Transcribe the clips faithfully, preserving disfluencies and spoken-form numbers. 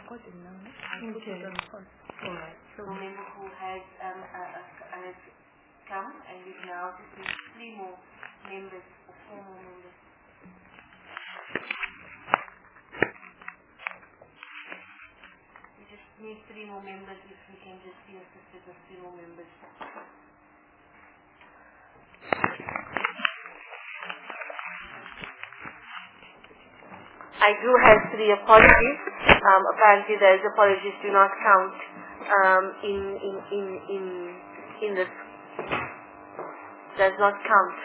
없거든요. Okay. first. Alright. So member who has um uh, uh, has come, and we now just need three more members or four more members. We just need three more members. If we can just be assisted with three more members. I do have three apologies. Um, apparently, those apologies do not count um, in in in in in this. Does not count.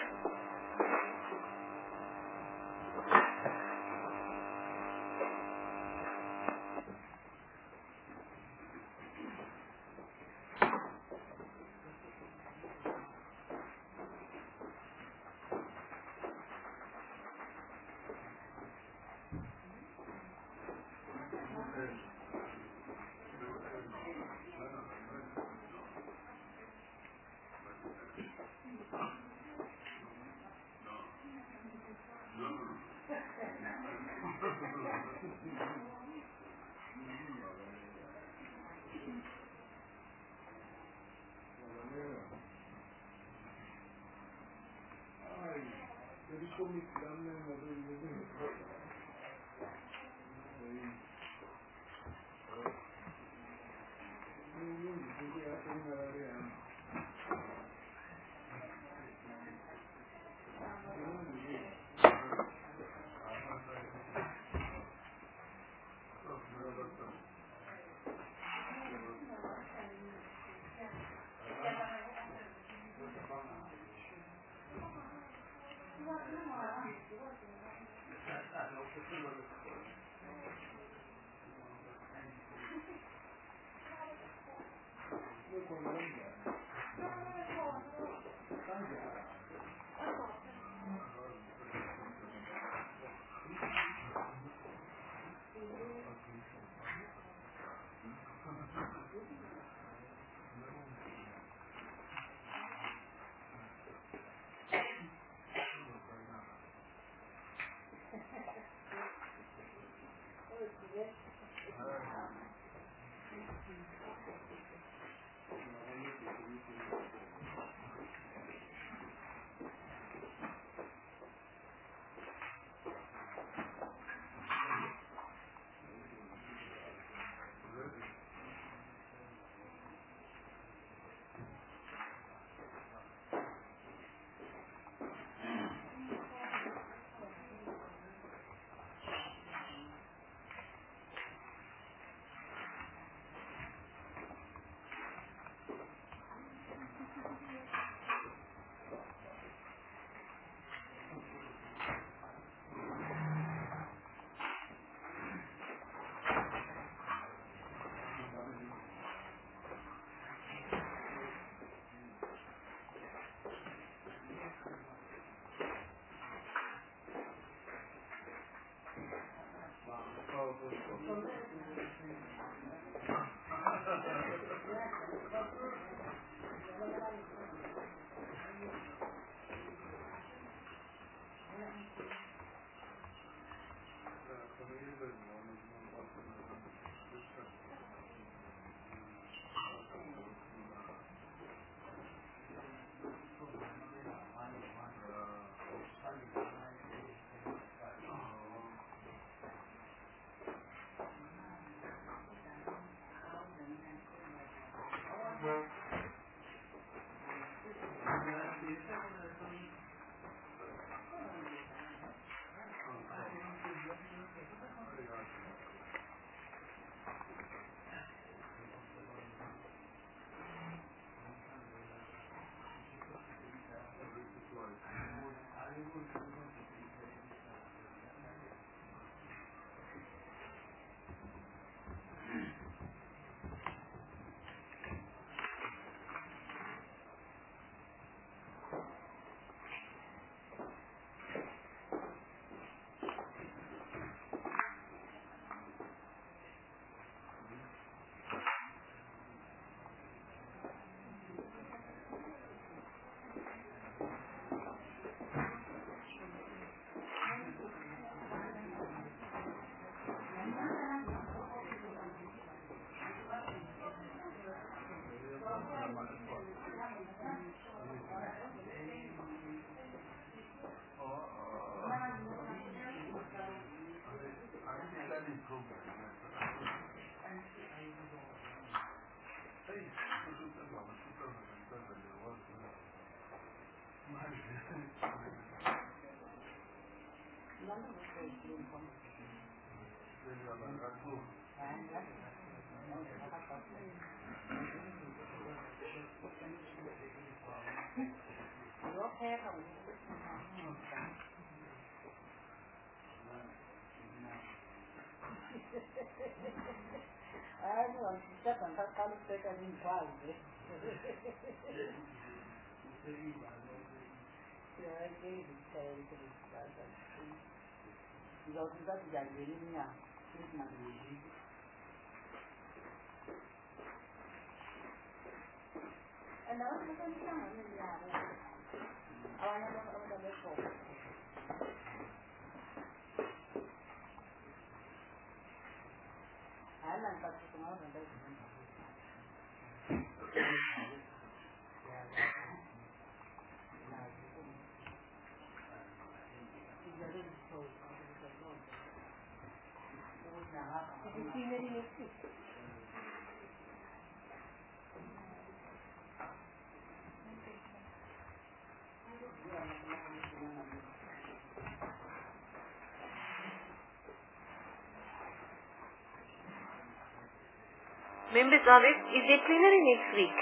Members of it, is there plenary next week?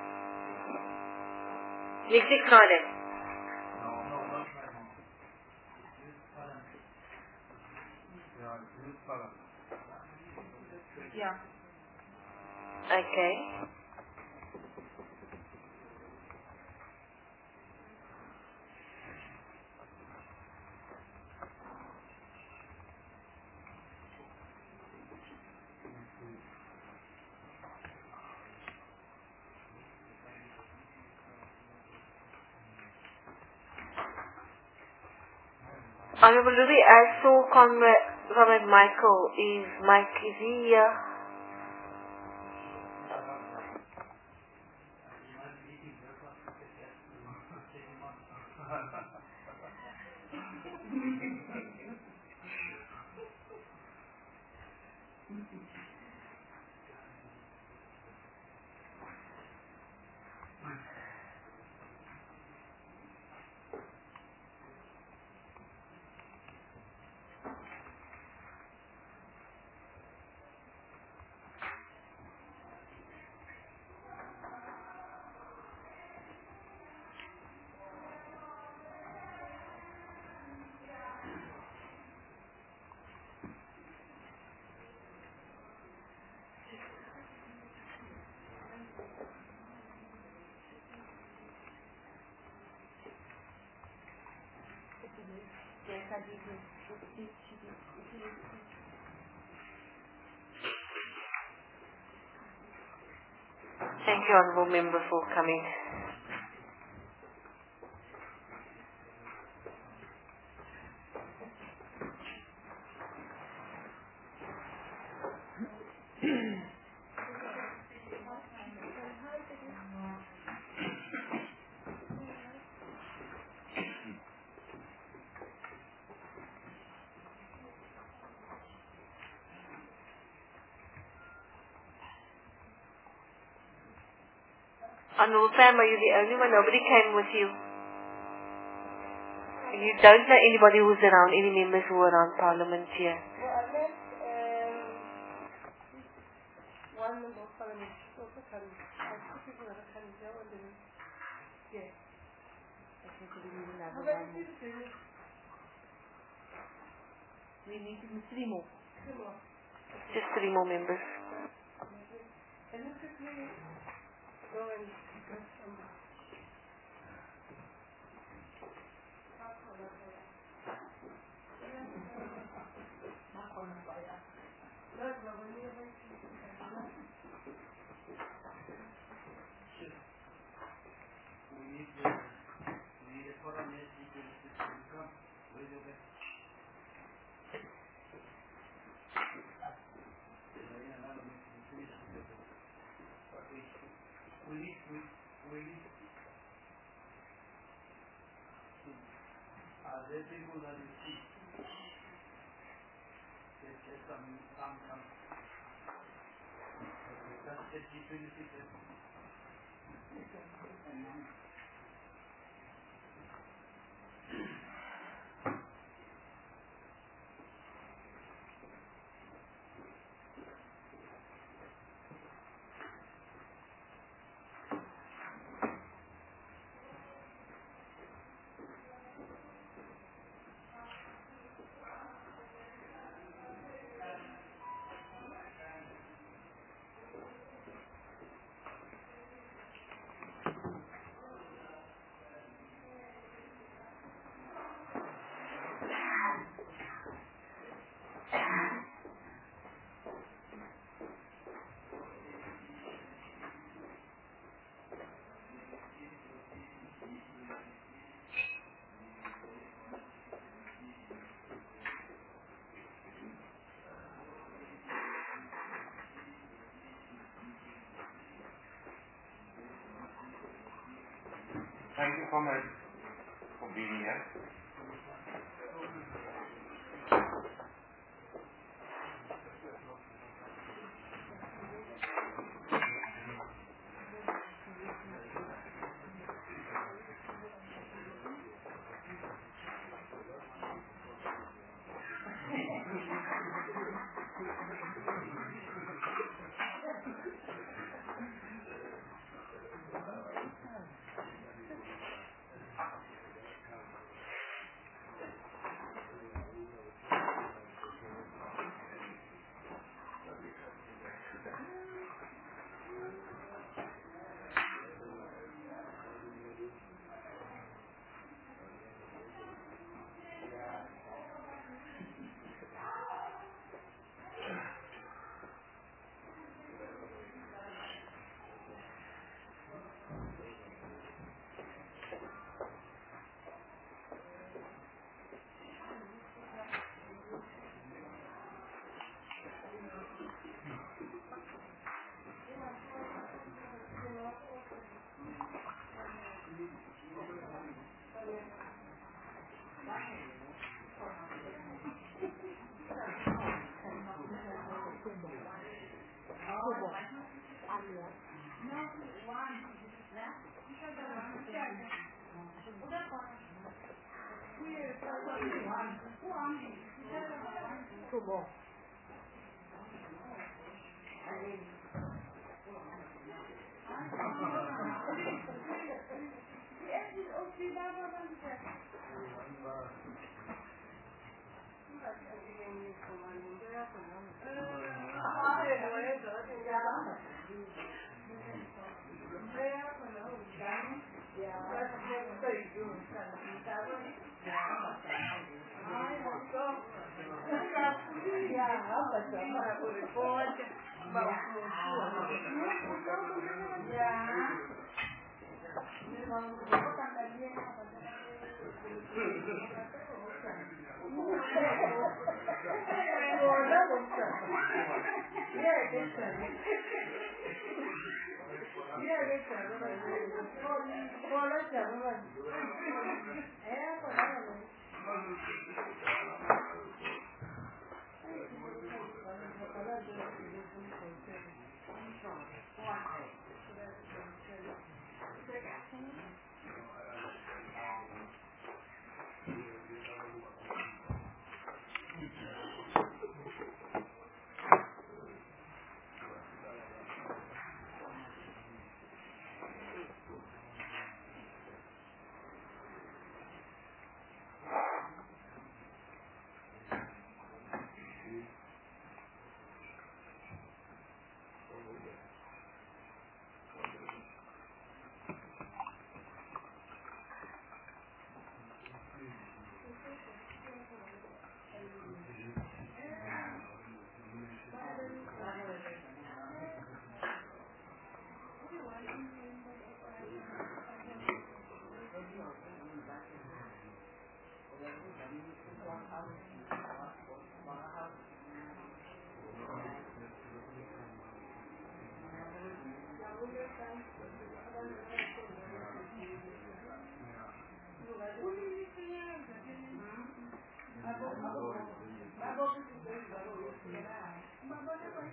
Next week Friday? No, no, not Friday. Yeah. Okay. Honorable Ruby, I saw Comrade, Comrade Michael. Is Mike, is he here? Thank you, Honorable Member, for coming. Honorable Sam, are you the only one? Nobody came with you. You don't know anybody who's around, any members who are around Parliament here? Well, I met um, one member of Parliament. She's also coming. I think people are coming. They're on the list. Yeah. I think we need another one. How many people do we need? We need three more. Three more. Just three more members. Can you quickly go and get some? there's some some some. That's the G twenty-six. Thank you so much for being here.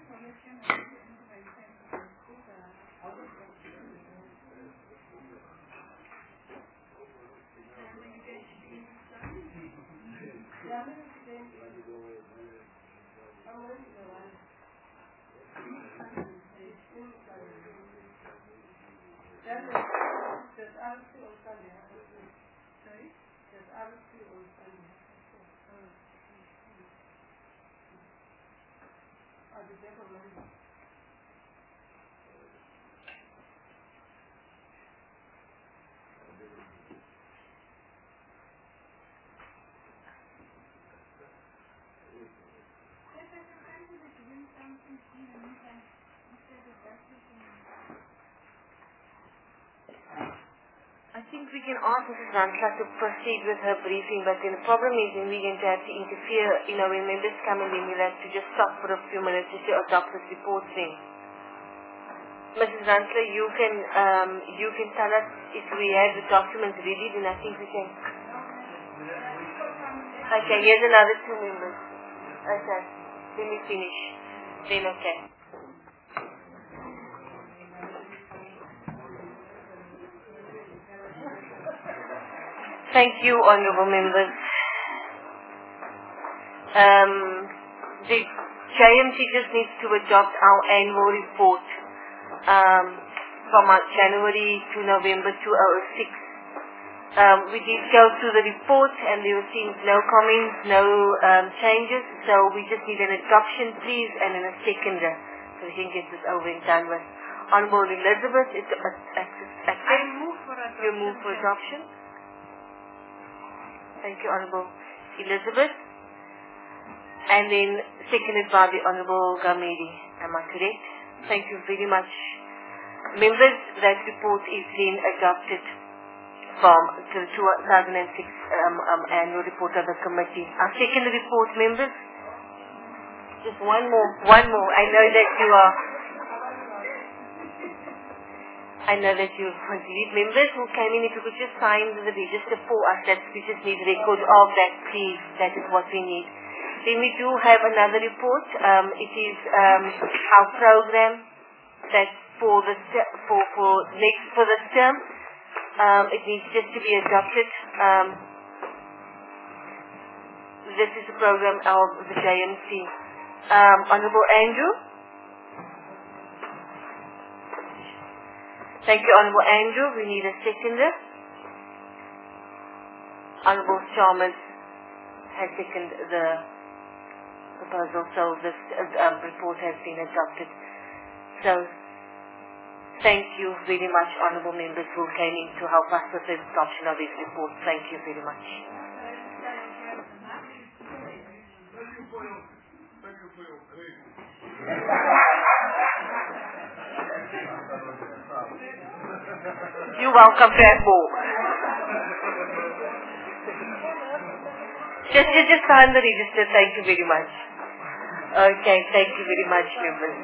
I think we can ask Missus Ransla to proceed with her briefing, but then the problem is when we're going to have to interfere, you know, when members come and then we'll have to just stop for a few minutes just to adopt this report then. Missus Ransla, you can, um, you can tell us if we have the documents ready, then I think we can. Okay, here's another two members. Okay, let me finish. Then okay. Thank you, honourable members. Um, the J M C just needs to adopt our annual report um, from our January to November two thousand six. Um, we did go through the report and there were seems no comments, no um, changes, so we just need an adoption, please, and then a seconder, so we can get this over and done with. Honourable Elizabeth, it's accept. I move for adoption. You move for adoption. Thank you, Honourable Elizabeth. And then seconded by the Honourable Gamedi. Am I correct? Thank you very much. Members, that report is then adopted from the two thousand six um, um, annual report of the committee. Our second report, members. Just one more, one more. I know that you are... I know that you want to leave. Members who came in, if you could just sign the register for us, that we just need record of that, please. That is what we need. Then we do have another report. Um, it is um, our program that for the for for next for this term. Um, it needs just to be adopted. Um, this is the program of the J M C. Um, Honourable Andrew. Thank you, Honourable Andrew. We need a seconder. Honourable Chalmers has seconded the proposal, so this uh, um, report has been adopted. So, thank you very much, Honourable members who came in to help us with the adoption of this report. Thank you very much. You're welcome to have more. Just, just, just sign the register. Thank you very much. Okay, thank you very much, members.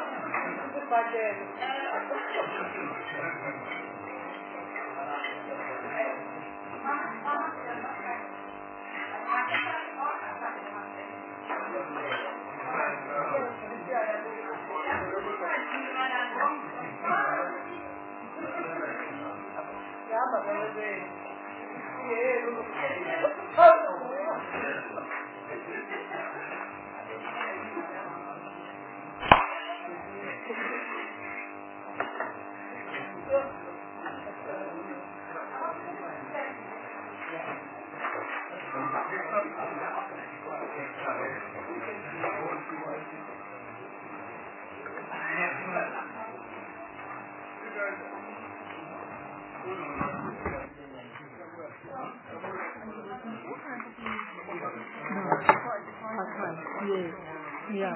Yeah.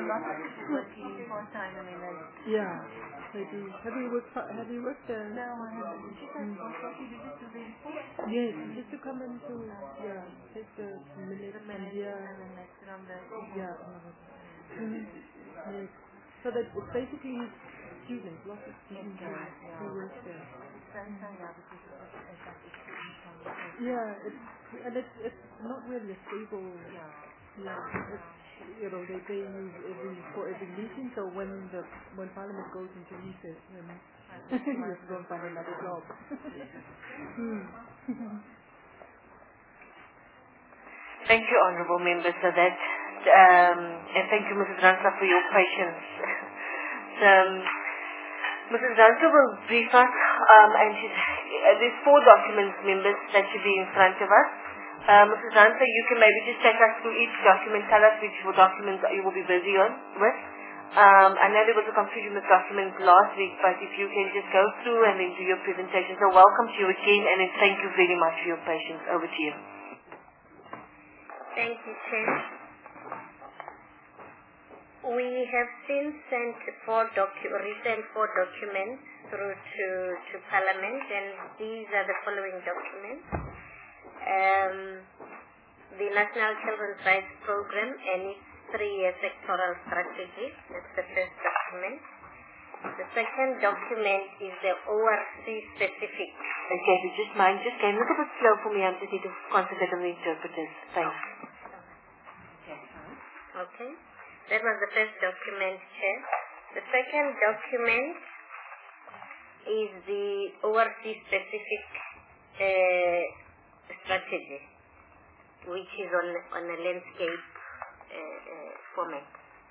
Yeah. Have you, have you worked, have you worked there? No, I haven't. Mm. Yes, just to come into, yeah, take the minutes and yeah. Yeah. Mm-hmm. Yes. So that it's basically students, lots of students who work there. Yeah, it's, and it's, it's not really a stable, yeah, it's, you know, they pay you every for every meeting. So when the when Parliament goes into recess, then you have to go and find another job. hmm. Thank you, honourable members, for that. Um, and thank you, Missus Ransa, for your patience. um, Missus Ransa will brief us, um, and she's, uh, there's four documents, members, that should be in front of us. Uh, Missus Ransa, you can maybe just take us through each document, tell us which documents you will be busy on with. Um, I know there was a confusion with documents last week, but if you can just go through and then do your presentation. So welcome to you again, and then thank you very much for your patience. Over to you. Thank you, Chair. We have since sent four docu recent four documents through to, to Parliament, and these are the following documents. Um, the National Children's Rights Program and its three-year sectoral strategy. That's the first document. The second document is the O R C specific. Okay, if you just mind, just can a little bit slow for me. I just need to concentrate on the interpreters. Thanks. Okay, that was the first document, Chair. The second document is the O R C specific uh, strategy, which is on on a landscape uh, uh, format.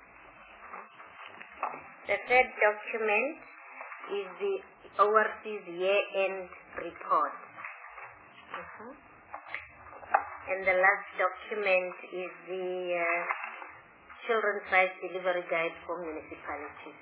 The third document is the O R C's year-end report. Uh-huh. And the last document is the uh, Children's Rights Delivery Guide for Municipalities.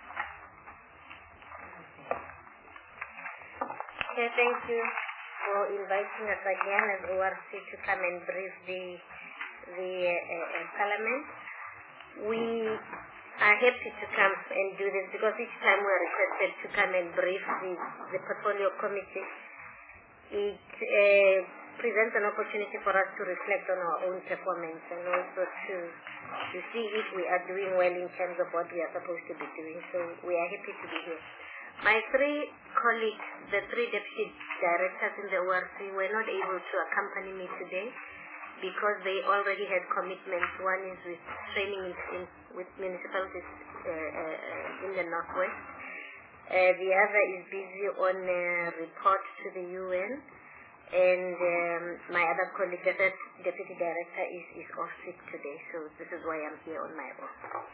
Okay, thank you for inviting us again as O R C to come and brief the, the uh, uh, Parliament. We are happy to come and do this because each time we are requested to come and brief the, the Portfolio Committee, it uh, presents an opportunity for us to reflect on our own performance and also to, to see if we are doing well in terms of what we are supposed to be doing. So we are happy to be here. My three colleagues, the three deputy directors in the O R C, were not able to accompany me today because they already had commitments. One is with training in, in, with municipalities uh, uh, in the Northwest. Uh, the other is busy on a report to the U N. And um, my other colleague, the third deputy director, is, is off sick today. So this is why I'm here on my own.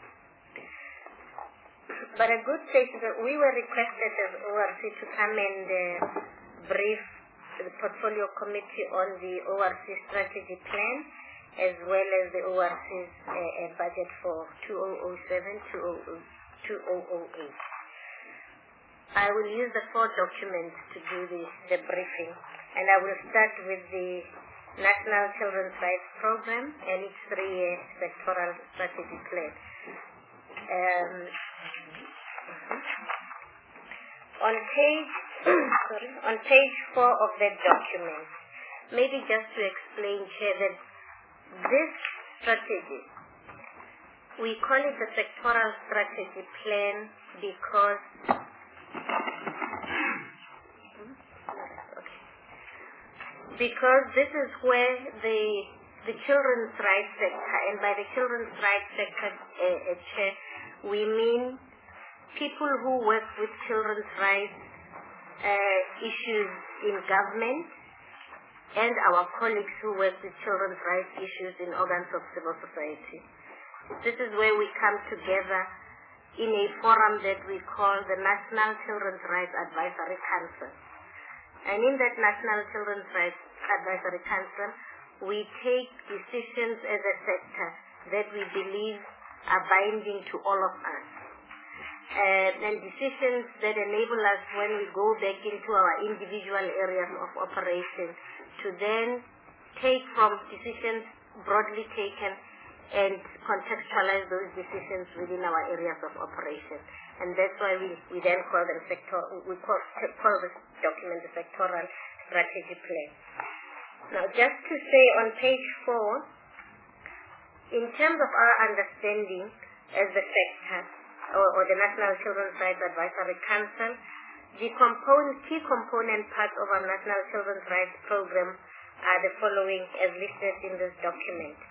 But a good thing is that we were requested as O R C to come and uh, brief the Portfolio Committee on the O R C strategy plan, as well as the O R C's uh, uh, budget for two thousand seven to two thousand eight. I will use the four documents to do the, the briefing, and I will start with the National Children's Rights Program and its three-year sectoral strategy plan. Um, on page sorry, on page four of that document, maybe just to explain here that this strategy, we call it a sectoral strategy plan because because this is where the the children's rights sector, and by the children's rights sector, uh, uh, Chair, we mean people who work with children's rights uh, issues in government and our colleagues who work with children's rights issues in organs of civil society. This is where we come together in a forum that we call the National Children's Rights Advisory Council. And in that National Children's Rights Advisory Council, we take decisions as a sector that we believe are binding to all of us. Uh, and decisions that enable us, when we go back into our individual areas of operation, to then take from decisions broadly taken and contextualize those decisions within our areas of operation. And that's why we, we then call them sector, we call, call this document the sectoral strategy plan. Now, just to say on page four, in terms of our understanding as the sector, or, or the National Children's Rights Advisory Council, the component, key component parts of our National Children's Rights Program are the following as listed in this document.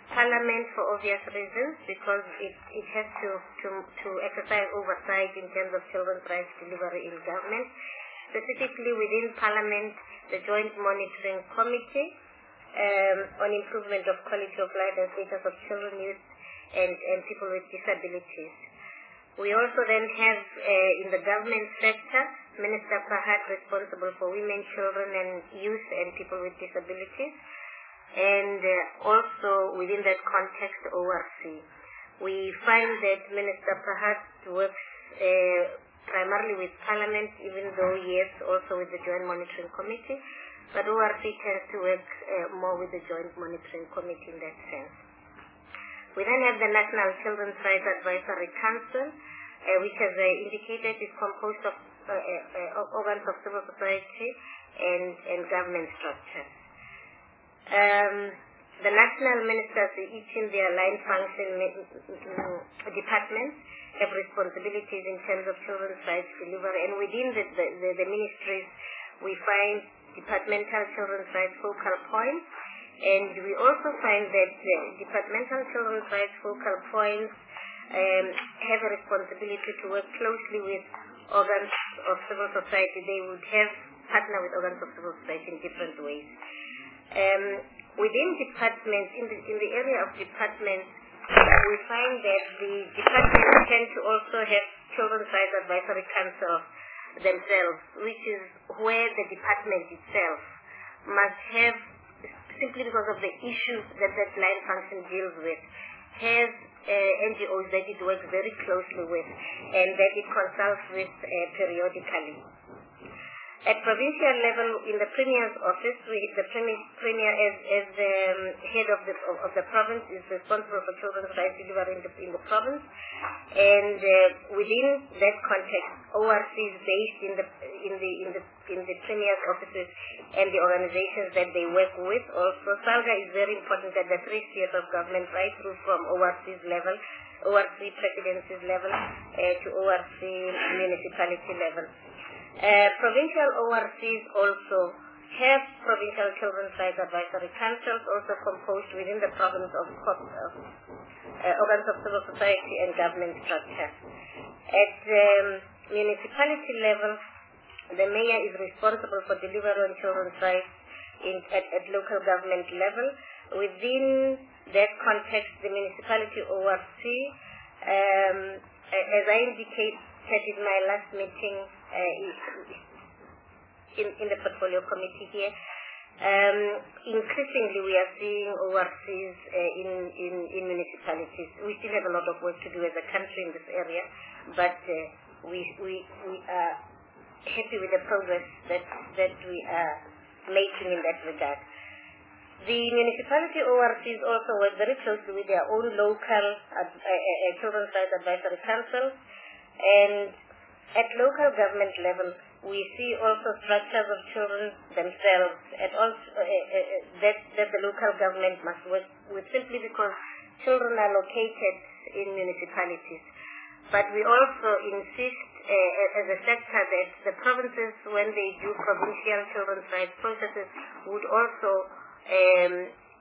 Parliament for obvious reasons, because it, it has to, to, to exercise oversight in terms of children's rights delivery in government. Specifically within Parliament, the Joint Monitoring Committee um, on improvement of quality of life and status of children, youth, and, and people with disabilities. We also then have uh, in the government sector, Minister Fahad responsible for women, children, and youth, and people with disabilities. And uh, also within that context, O R C. We find that Minister Fahad works uh, primarily with Parliament, even though, yes, also with the Joint Monitoring Committee, but O R C tends to work uh, more with the Joint Monitoring Committee in that sense. We then have the National Children's Rights Advisory Council, uh, which, as I indicated, is composed of uh, uh, uh, organs of civil society and, and government structures. Um, the national ministers, each in their line function departments, have responsibilities in terms of children's rights delivery, and within the, the, the, the ministries, we find departmental children's rights focal points, and we also find that the departmental children's rights focal points um, have a responsibility to work closely with organs of civil society. They would have partner with organs of civil society in different ways. Um, within departments, in the, in the area of departments, we find that the departments tend to also have Children's Rights Advisory Council themselves, which is where the department itself must have, simply because of the issues that that line function deals with, has uh, N G Os that it works very closely with and that it consults with uh, periodically. At provincial level, in the Premier's office, we, the Premier, premier as, as the um, head of the, of, of the province, is responsible for children's rights delivery in the, in the province. And uh, within that context, O R C is based in the, in, the, in, the, in the Premier's offices and the organizations that they work with. Also, SALGA is very important at the three spheres of government, right through from O R C's level, O R C presidency's level, uh, to O R C municipality level. Uh, provincial O R Cs also have provincial children's rights advisory councils, also composed within the province of, of uh, organs of civil society and government structure. At um, municipality level, the mayor is responsible for delivery on children's rights in, at, at local government level. Within that context, the municipality O R C, um, as I indicated in my last meeting, Uh, in, in the portfolio committee here, um, increasingly we are seeing O R Cs uh, in, in, in municipalities. We still have a lot of work to do as a country in this area, but uh, we, we, we are happy with the progress that, that we are making in that regard. The municipality O R Cs also work very closely with their own local uh, uh, uh, Children's Rights Advisory Council, and at local government level, we see also structures of children themselves, and also uh, uh, that, that the local government must work with, simply because children are located in municipalities. But we also insist uh, as a sector that the provinces, when they do provincial children's rights processes, would also um,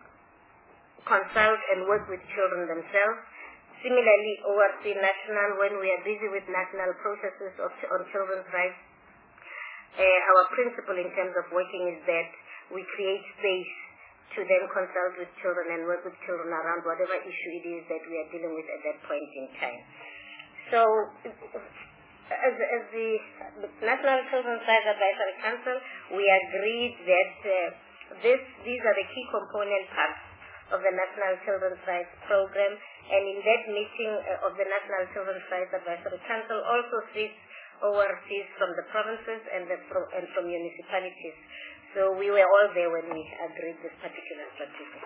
consult and work with children themselves. Similarly, O R C national, when we are busy with national processes of, on children's rights, uh, our principle in terms of working is that we create space to then consult with children and work with children around whatever issue it is that we are dealing with at that point in time. So, as, as the, the National Children's Rights Advisory Council, we agreed that uh, this, these are the key component parts of the National Children's Rights Program, and in that meeting uh, of the National Children's Rights Advisory Council also sits O R Cs from the provinces and, the pro and from municipalities. So we were all there when we agreed this particular strategy.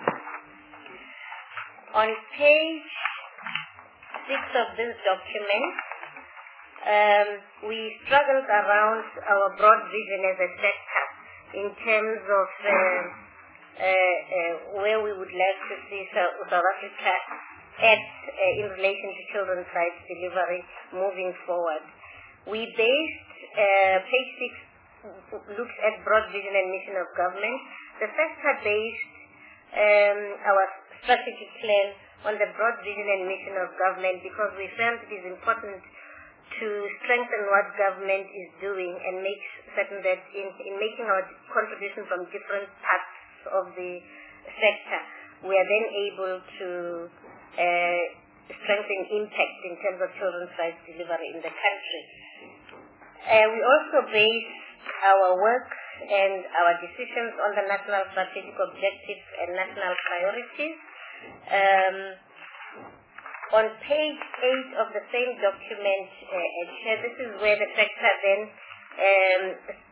On page six of this document, um, we struggled around our broad vision as a sector in terms of uh, uh, uh, where we would like to see South, South Africa at uh, in relation to children's rights delivery moving forward. We based, uh, page six looks at broad vision and mission of government. The sector based um, our strategic plan on the broad vision and mission of government, because we felt it is important to strengthen what government is doing and make certain that in, in making our contribution from different parts of the sector, we are then able to uh, strengthen impact in terms of children's rights delivery in the country. Uh, we also base our work and our decisions on the national strategic objectives and national priorities. Um, on page eight of the same document, uh, this is where the sector then um,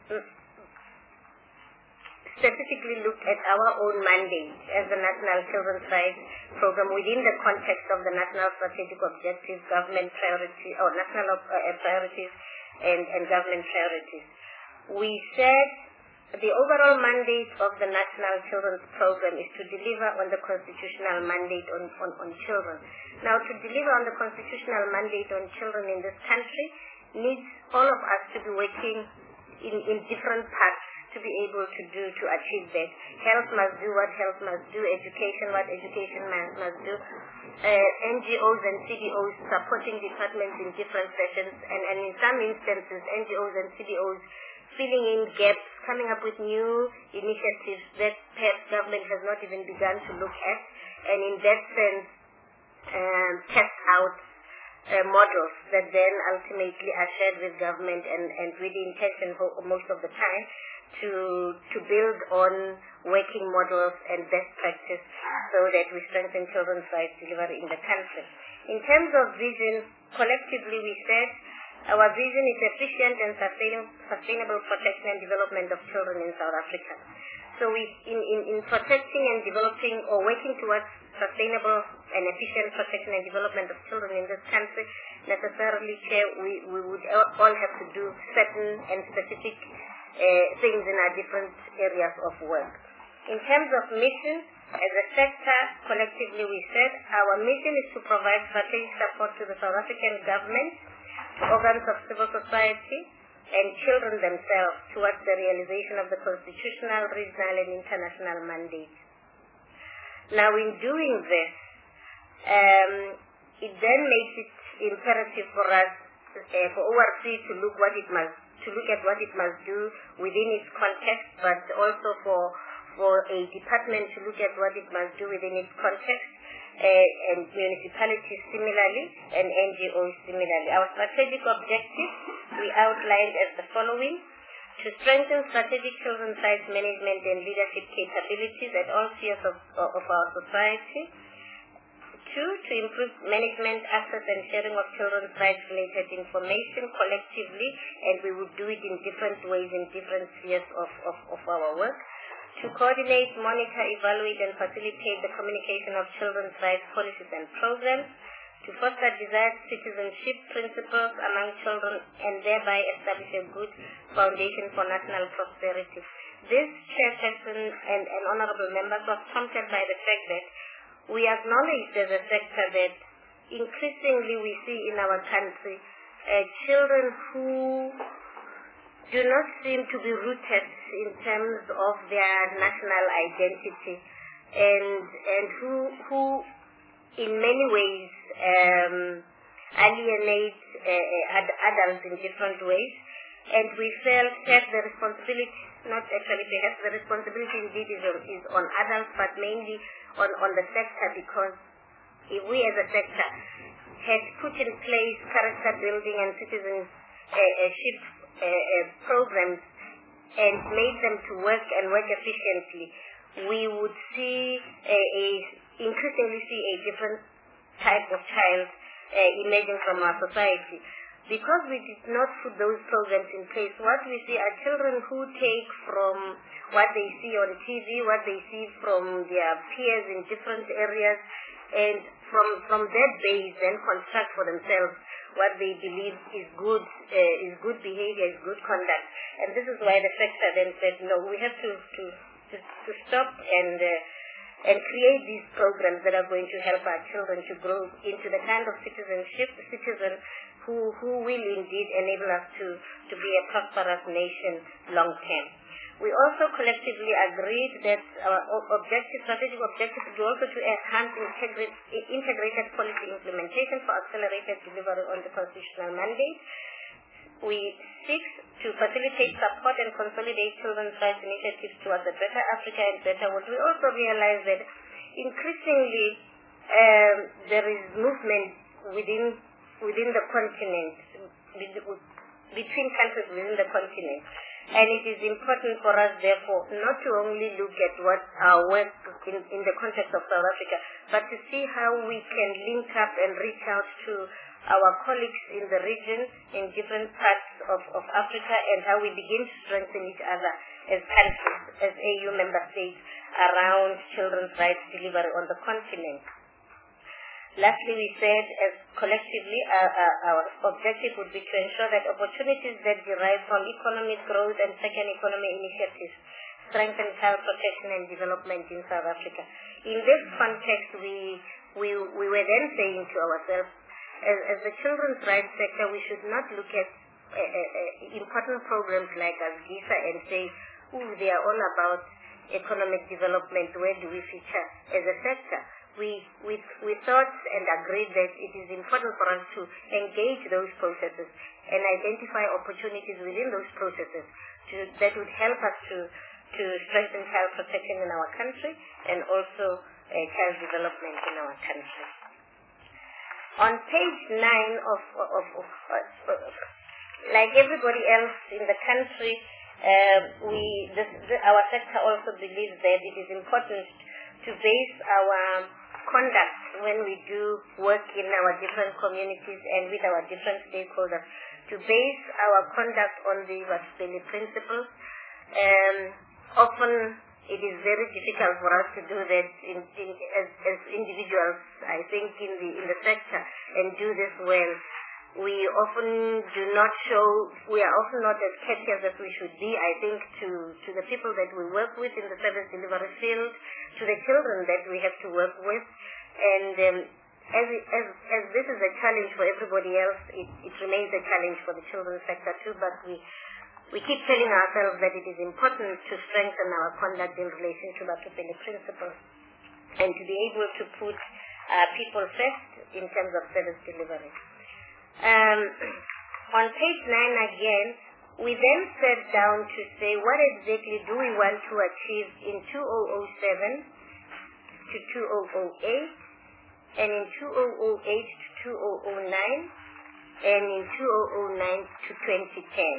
specifically looked at our own mandate as the National Children's Rights Program within the context of the National Strategic Objectives, government priority, or national uh, priorities and, and government priorities. We said the overall mandate of the National Children's Program is to deliver on the constitutional mandate on, on, on children. Now, to deliver on the constitutional mandate on children in this country needs all of us to be working in, in different parts to be able to do, to achieve that. Health must do what health must do, education what education must, must do, uh, N G Os and C D Os supporting departments in different sessions, and, and in some instances, N G Os and C D Os filling in gaps, coming up with new initiatives that perhaps government has not even begun to look at, and in that sense, um, test out uh, models that then ultimately are shared with government and, and with the intention most of the time to to build on working models and best practice so that we strengthen children's rights delivery in the country. In terms of vision, collectively we said our vision is efficient and sustainable protection and development of children in South Africa. So we, in, in, in protecting and developing or working towards sustainable and efficient protection and development of children in this country, necessarily, Chair, we, we would all have to do certain and specific uh, things in our different areas of work. In terms of mission, as a sector, collectively we said our mission is to provide strategic support to the South African government, organs of civil society, and children themselves towards the realization of the constitutional, regional, and international mandates. Now, in doing this, um, it then makes it imperative for us, uh, for O R C, to look what it must, to look at what it must do within its context, but also for for a department to look at what it must do within its context. Uh, and municipalities similarly, and N G Os similarly. Our strategic objectives we outlined as the following: to strengthen strategic children's rights management and leadership capabilities at all spheres of, of our society. Two, to improve management, access and sharing of children's rights related information collectively, and we would do it in different ways in different spheres of, of, of our work. To coordinate, monitor, evaluate, and facilitate the communication of children's rights policies and programs. To foster desired citizenship principles among children and thereby establish a good foundation for national prosperity. This, Chairperson and, and Honorable Members, was prompted by the fact that we acknowledge as a sector that increasingly we see in our country uh, children who do not seem to be rooted in terms of their national identity, and and who who in many ways um, alienate uh, ad- adults in different ways, and we felt that the responsibility, not actually perhaps the responsibility indeed is on, is on adults, but mainly on, on the sector, because if we as a sector had put in place character building and citizenship uh, uh, programs and made them to work and work efficiently, we would see a, a increasingly see a different type of child uh, emerging from our society. Because we did not put those programs in place, what we see are children who take from what they see on T V, what they see from their peers in different areas, and from from that base then construct for themselves what they believe is good uh, is good behavior, is good conduct. And this is why the sector then said, no, we have to to, to, to stop and uh, and create these programs that are going to help our children to grow into the kind of citizenship citizen who who will indeed enable us to, to be a prosperous nation long term. We also collectively agreed that our objective, strategic objective is also to enhance integrate, integrated policy implementation for accelerated delivery on the constitutional mandate. We seek to facilitate, support, and consolidate children's rights initiatives towards a better Africa and better world. We also realize that increasingly um, there is movement within within the continent, between countries within the continent. And it is important for us, therefore, not to only look at what our work in, in the context of South Africa, but to see how we can link up and reach out to our colleagues in the region, in different parts of, of Africa, and how we begin to strengthen each other as countries, as A U member states, around children's rights delivery on the continent. Lastly, we said, as collectively, our, our, our objective would be to ensure that opportunities that derive from economic growth and second economy initiatives strengthen child protection and development in South Africa. In this context, we we, we were then saying to ourselves, as, as the children's rights sector, we should not look at uh, uh, important programs like ASGISA and say, oh, they are all about economic development, where do we feature as a sector? We, we, we thought and agreed that it is important for us to engage those processes and identify opportunities within those processes to, that would help us to, to strengthen child protection in our country and also uh, child development in our country. On page nine of, of, of, of like everybody else in the country, uh, we, this, the, our sector also believes that it is important to base our conduct when we do work in our different communities and with our different stakeholders, to base our conduct on the Vatsipeli principles. Um, often it is very difficult for us to do that in, in, as, as individuals, I think, in the in the sector, and do this well. We often do not show, we are often not as courteous as we should be, I think, to, to the people that we work with in the service delivery field, to the children that we have to work with. And um, as, as, as this is a challenge for everybody else, it, it remains a challenge for the children's sector too, but we, we keep telling ourselves that it is important to strengthen our conduct in relation to the Vatsipeli principles and to be able to put uh, people first in terms of service delivery. Um, on page nine again, we then sat down to say what exactly do we want to achieve in two thousand seven to two thousand eight, and in two thousand eight to two thousand nine, and in two thousand nine to twenty ten.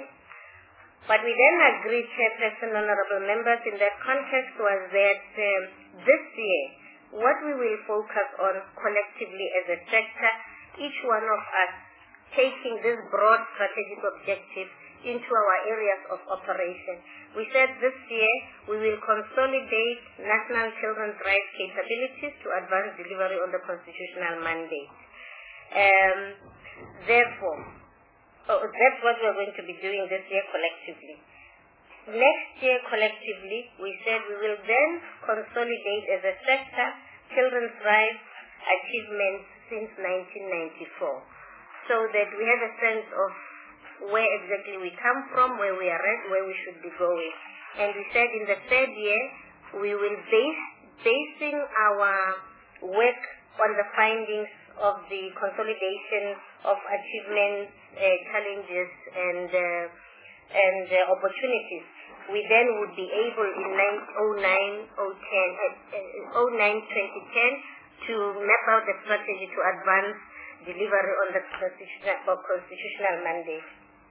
But we then agreed, Chairperson, honorable members, in that context was that um, this year, what we will focus on collectively as a sector, each one of us taking this broad strategic objective into our areas of operation. We said this year we will consolidate national children's rights capabilities to advance delivery on the constitutional mandate. Um, therefore, oh, that's what we're going to be doing this year collectively. Next year collectively, we said we will then consolidate as a sector children's rights achievements since nineteen ninety-four. So that we have a sense of where exactly we come from, where we are at, where we should be going. And we said in the third year, we will base basing our work on the findings of the consolidation of achievements, uh, challenges, and uh, and uh, opportunities. We then would be able in oh nine, oh ten, oh nine, twenty ten to map out the strategy to advance delivery on the constitutional, constitutional mandate.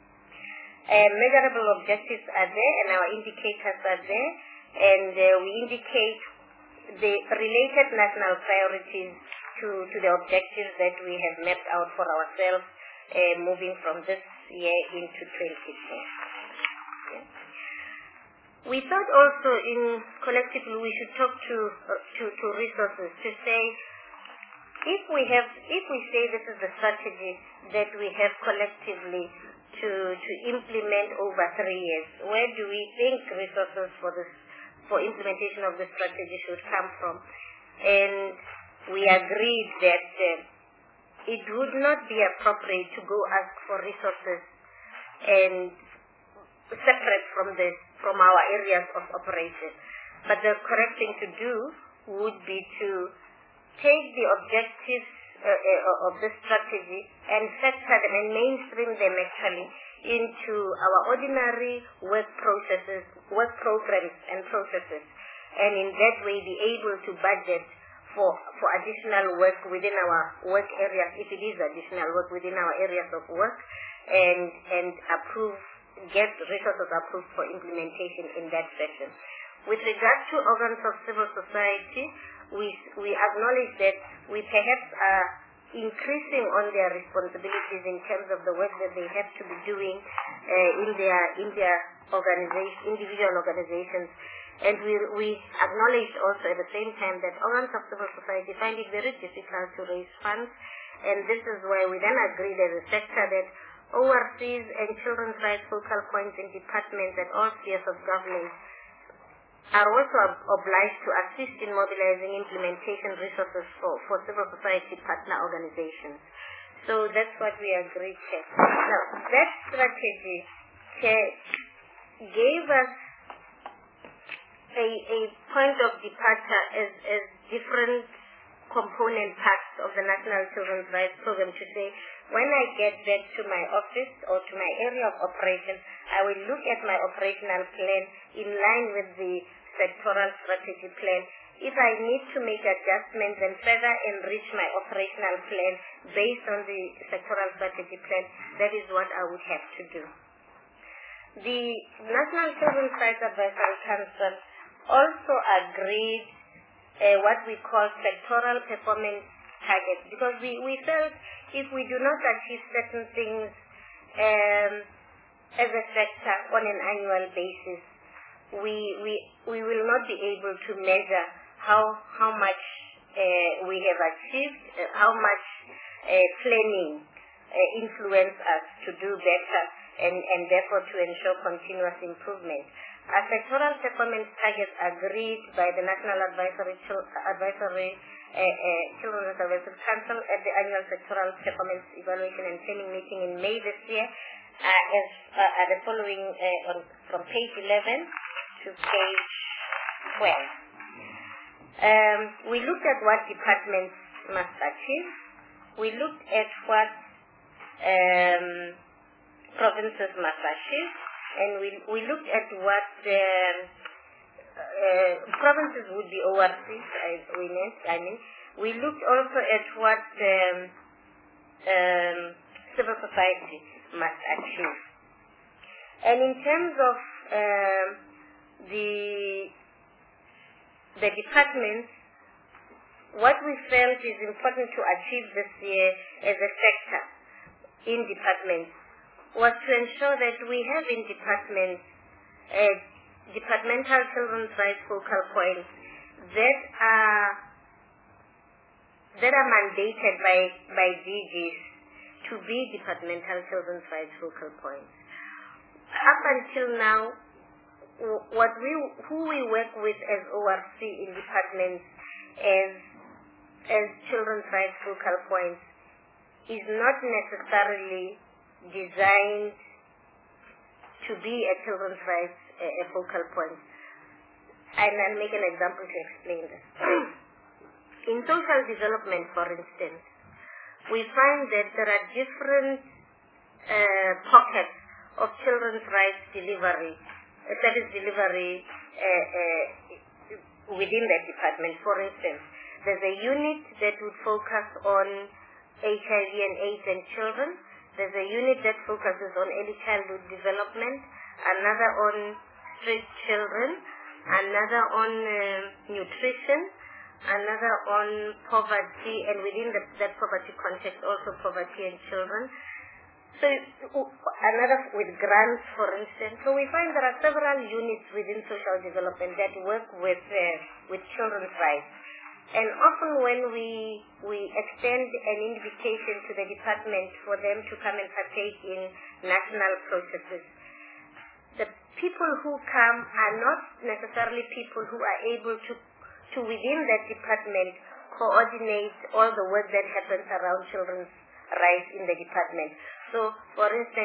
Uh, measurable objectives are there and our indicators are there, and uh, we indicate the related national priorities to, to the objectives that we have mapped out for ourselves uh, moving from this year into twenty ten. Yeah. We thought also in collectively we should talk to, uh, to, to resources to say, If we have, if we say this is the strategy that we have collectively to to implement over three years, where do we think resources for this for implementation of the strategy should come from? And we agreed that uh, it would not be appropriate to go ask for resources and separate from the from our areas of operation. But the correct thing to do would be to take the objectives uh, uh, of this strategy and factor them and mainstream them actually into our ordinary work processes, work programs and processes, and in that way be able to budget for, for additional work within our work areas, if it is additional work within our areas of work, and, and approve, get resources approved for implementation in that fashion. With regard to organs of civil society, we, we acknowledge that we perhaps are increasing on their responsibilities in terms of the work that they have to be doing uh, in their in their organization, individual organizations. And we, we acknowledge also at the same time that organs of civil society find it very difficult to raise funds, and this is why we then agreed as a sector that O R Cs and children's rights focal points in departments at all spheres of government are also ob- obliged to assist in mobilizing implementation resources for, for civil society partner organizations. So that's what we agreed to. Now, that strategy Chair, gave us a, a point of departure as, as different component parts of the National Children's Rights Program to say, when I get back to my office or to my area of operation, I will look at my operational plan in line with the sectoral strategy plan. If I need to make adjustments and further enrich my operational plan based on the sectoral strategy plan, that is what I would have to do. The National Children's Rights Advisory Council also agreed uh, what we call sectoral performance targets, because we, we felt if we do not achieve certain things um, as a sector on an annual basis, we, we, we will not be able to measure how, how much uh, we have achieved, uh, how much uh, planning uh, influence us to do better, and, and therefore to ensure continuous improvement. Our sectoral performance targets agreed by the National Advisory, Advisory uh, uh, Children's Advisory Council at the annual sectoral performance evaluation and planning meeting in May this year uh, as, uh, are the following uh, on, from page eleven to page twelve. Um, we looked at what departments must achieve. We looked at what um, provinces must achieve, and we we looked at what the uh, provinces would be O R Cs. I, we meant, I mean, we looked also at what um, um, civil society must achieve, and in terms of um, the the departments, what we felt is important to achieve this year as a sector in departments was to ensure that we have in departments uh, departmental children's rights focal points that are that are mandated by by D Gs to be departmental children's rights focal points. Up until now, what we who we work with as O R C in departments as as children's rights focal points is not necessarily designed to be a children's rights a, a focal point. And I'll make an example to explain this. In social development, for instance, we find that there are different uh, pockets of children's rights delivery, uh, service delivery uh, uh, within that department. For instance, there's a unit that would focus on H I V and AIDS in children. There's a unit that focuses on early childhood development, another on street children, another on uh, nutrition, another on poverty, and within the, that poverty context also poverty and children. So another with grants, for instance. So we find there are several units within social development that work with uh, with children's rights. And often when we we extend an invitation to the department for them to come and partake in national processes, the people who come are not necessarily people who are able to, to within that department, coordinate all the work that happens around children's rights in the department. So, for instance,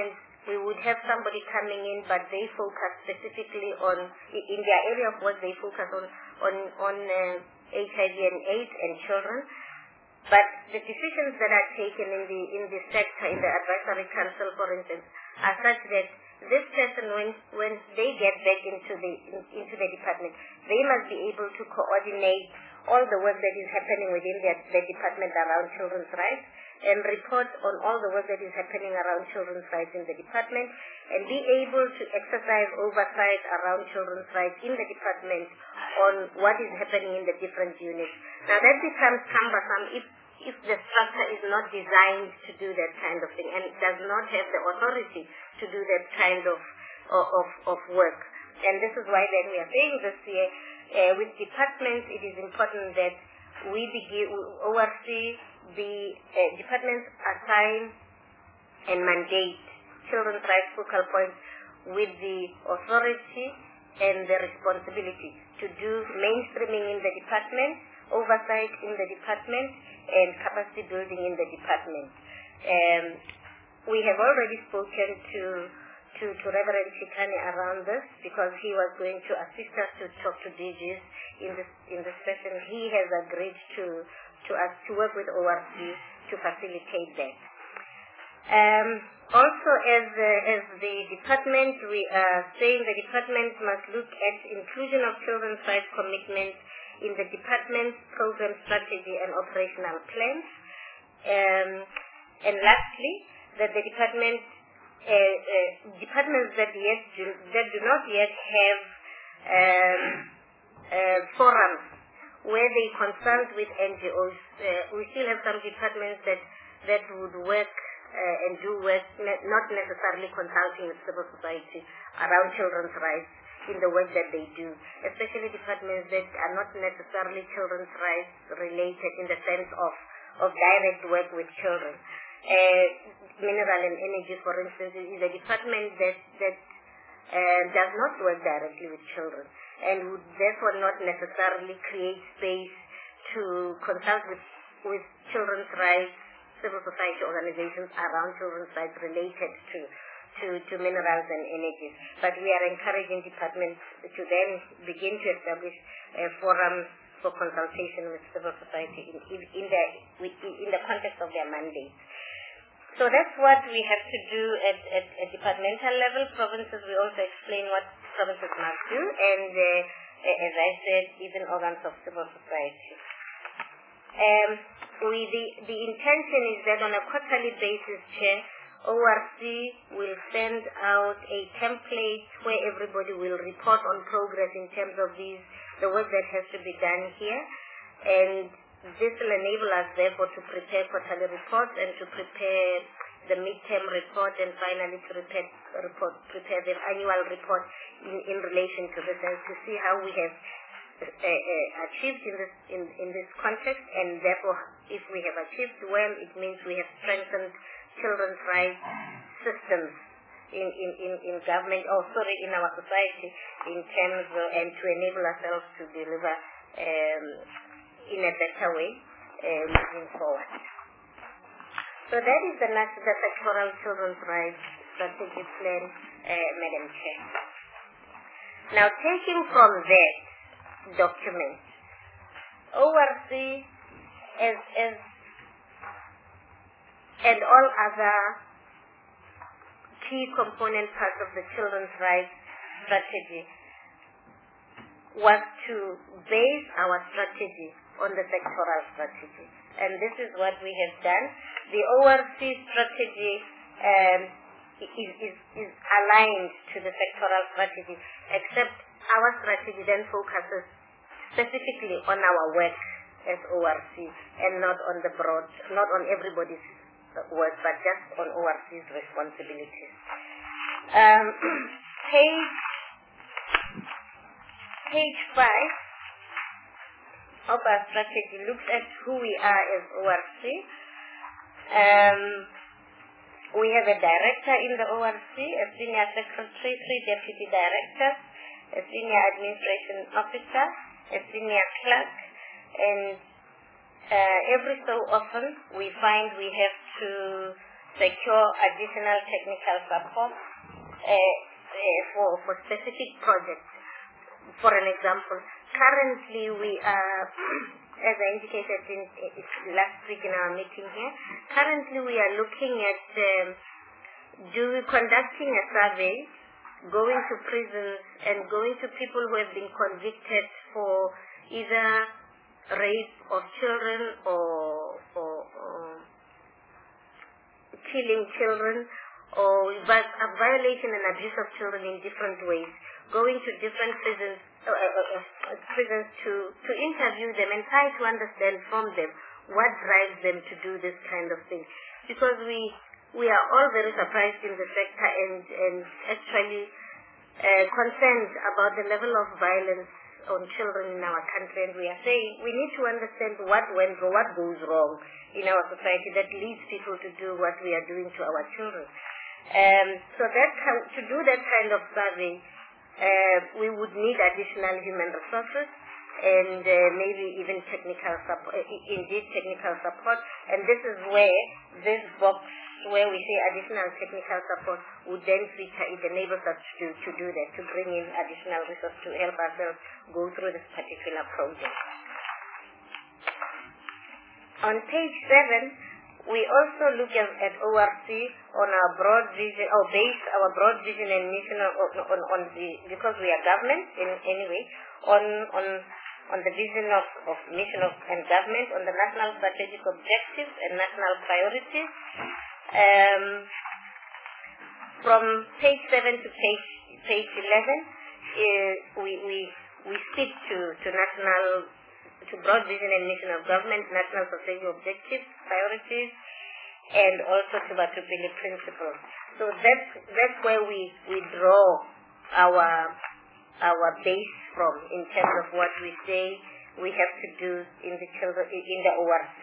we would have somebody coming in, but they focus specifically on, in their area of work, they focus on, on, on uh, H I V and AIDS and children. But the decisions that are taken in the in the sector, in the advisory council, for instance, are such that this person, when when they get back into the in, into the department, they must be able to coordinate all the work that is happening within their, their department around children's rights, and report on all the work that is happening around children's rights in the department, and be able to exercise oversight around children's rights in the department on what is happening in the different units. Now that becomes cumbersome if if the structure is not designed to do that kind of thing and does not have the authority to do that kind of of, of work. And this is why then we are saying this year, uh, with departments, it is important that we begin, oversee the uh, departments assign and mandate children's rights focal points with the authority and the responsibility to do mainstreaming in the department, oversight in the department, and capacity building in the department. Um, we have already spoken to, to, to Reverend Chikane around this, because he was going to assist us to talk to D Gs in this in this session. He has agreed to to us to work with O R C to facilitate that. Um, also, as uh, as the department, we are saying the department must look at inclusion of children's rights commitments in the department's program strategy and operational plans. Um, and lastly, that the department, uh, uh, departments that yet do, that do not yet have um, uh, forums where they consult with N G Os. Uh, we still have some departments that, that would work uh, and do work, not necessarily consulting with civil society around children's rights in the work that they do, especially departments that are not necessarily children's rights related in the sense of, of direct work with children. Uh, mineral and energy, for instance, is a department that, that uh, does not work directly with children and would therefore not necessarily create space to consult with, with children's rights, civil society organizations around children's rights related to To, to minerals and energy. But we are encouraging departments to then begin to establish a forum for consultation with civil society in, in, in, the, in the context of their mandate. So that's what we have to do at, at, at departmental level. Provinces, we also explain what provinces must do, and uh, as I said, even organs of civil society. Um, we, the, the intention is that on a quarterly basis, Chair, O R C will send out a template where everybody will report on progress in terms of these, the work that has to be done here. And this will enable us, therefore, to prepare quarterly reports and to prepare the midterm report, and finally to prepare, report, prepare the annual report in, in relation to this, and to see how we have uh, uh, achieved in this, in, in this context. And therefore, if we have achieved well, it means we have strengthened children's rights systems in, in, in, in government, or oh, sorry, in our society, in terms of, and to enable ourselves to deliver um, in a better way uh, moving forward. So that is the, the sectoral children's rights strategic plan, uh, Madam Chair. Now, taking from that document, O R C as, as and all other key component parts of the children's rights strategy was to base our strategy on the sectoral strategy. And this is what we have done. The O R C strategy um, is, is, is aligned to the sectoral strategy, except our strategy then focuses specifically on our work as O R C and not on the broad, not on everybody's work, but just on O R C's responsibilities. Um, page, page five of our strategy looks at who we are as O R C. Um, we have a director in the O R C, a senior secretary, three deputy directors, a senior administration officer, a senior clerk, and Uh, every so often we find we have to secure additional technical support uh, uh, for, for specific projects. For an example, currently we are, as I indicated in, in last week in our meeting here, currently we are looking at um, do conducting a survey, going to prisons and going to people who have been convicted for either rape of children or, or, or killing children or a violation and abuse of children in different ways, going to different prisons, uh, uh, uh, prisons to, to interview them and try to understand from them what drives them to do this kind of thing. Because we we are all very surprised in the sector and, and actually uh, concerned about the level of violence on children in our country, and we are saying we need to understand what went wrong, what goes wrong in our society that leads people to do what we are doing to our children. Um, so that to do that kind of survey, uh, we would need additional human resources and uh, maybe even technical support, indeed technical support. And this is where this box, where we say additional technical support, would then feature. It enables us to, to do that, to bring in additional resources to help ourselves go through this particular project. On page seven, we also look at, at O R C on our broad vision, or base our broad vision and mission on, on, on the, because we are government in any way, on, on, on the vision of, of mission of, and government, on the national strategic objectives and national priorities. Um, from page seven to page, page eleven, uh, we, we, we speak to, to national to broad vision and mission of government, national strategic objectives, priorities, and also to Batubili principles. So that's that's where we, we draw our our base from in terms of what we say we have to do in the children in the O R C.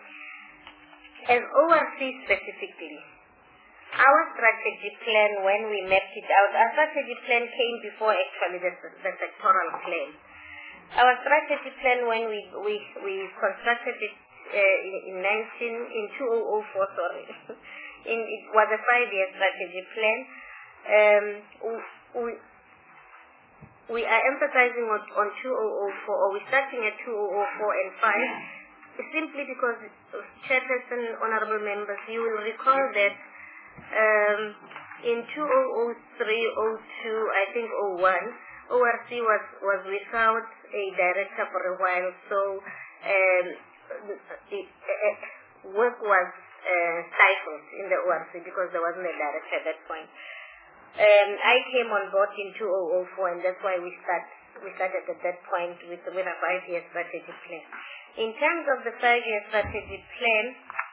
As O R C specifically, our strategy plan, when we mapped it out, our strategy plan came before actually the, the sectoral plan. Our strategy plan, when we we, we constructed it uh, in, in nineteen in two thousand four, sorry, in, it was a five-year strategy plan. Um, we we are emphasizing on, on two thousand four, or we're starting at two thousand four and five, simply because, Chairperson, honorable members, you will recall that um, in two thousand three, two thousand two, I think oh one, O R C was, was without a director for a while, so um, the, uh, work was uh, stifled in the O R C because there wasn't a director at that point. Um, I came on board in two thousand four, and that's why we start we started at that point with with a five-year strategic plan. In terms of the five-year strategic plan,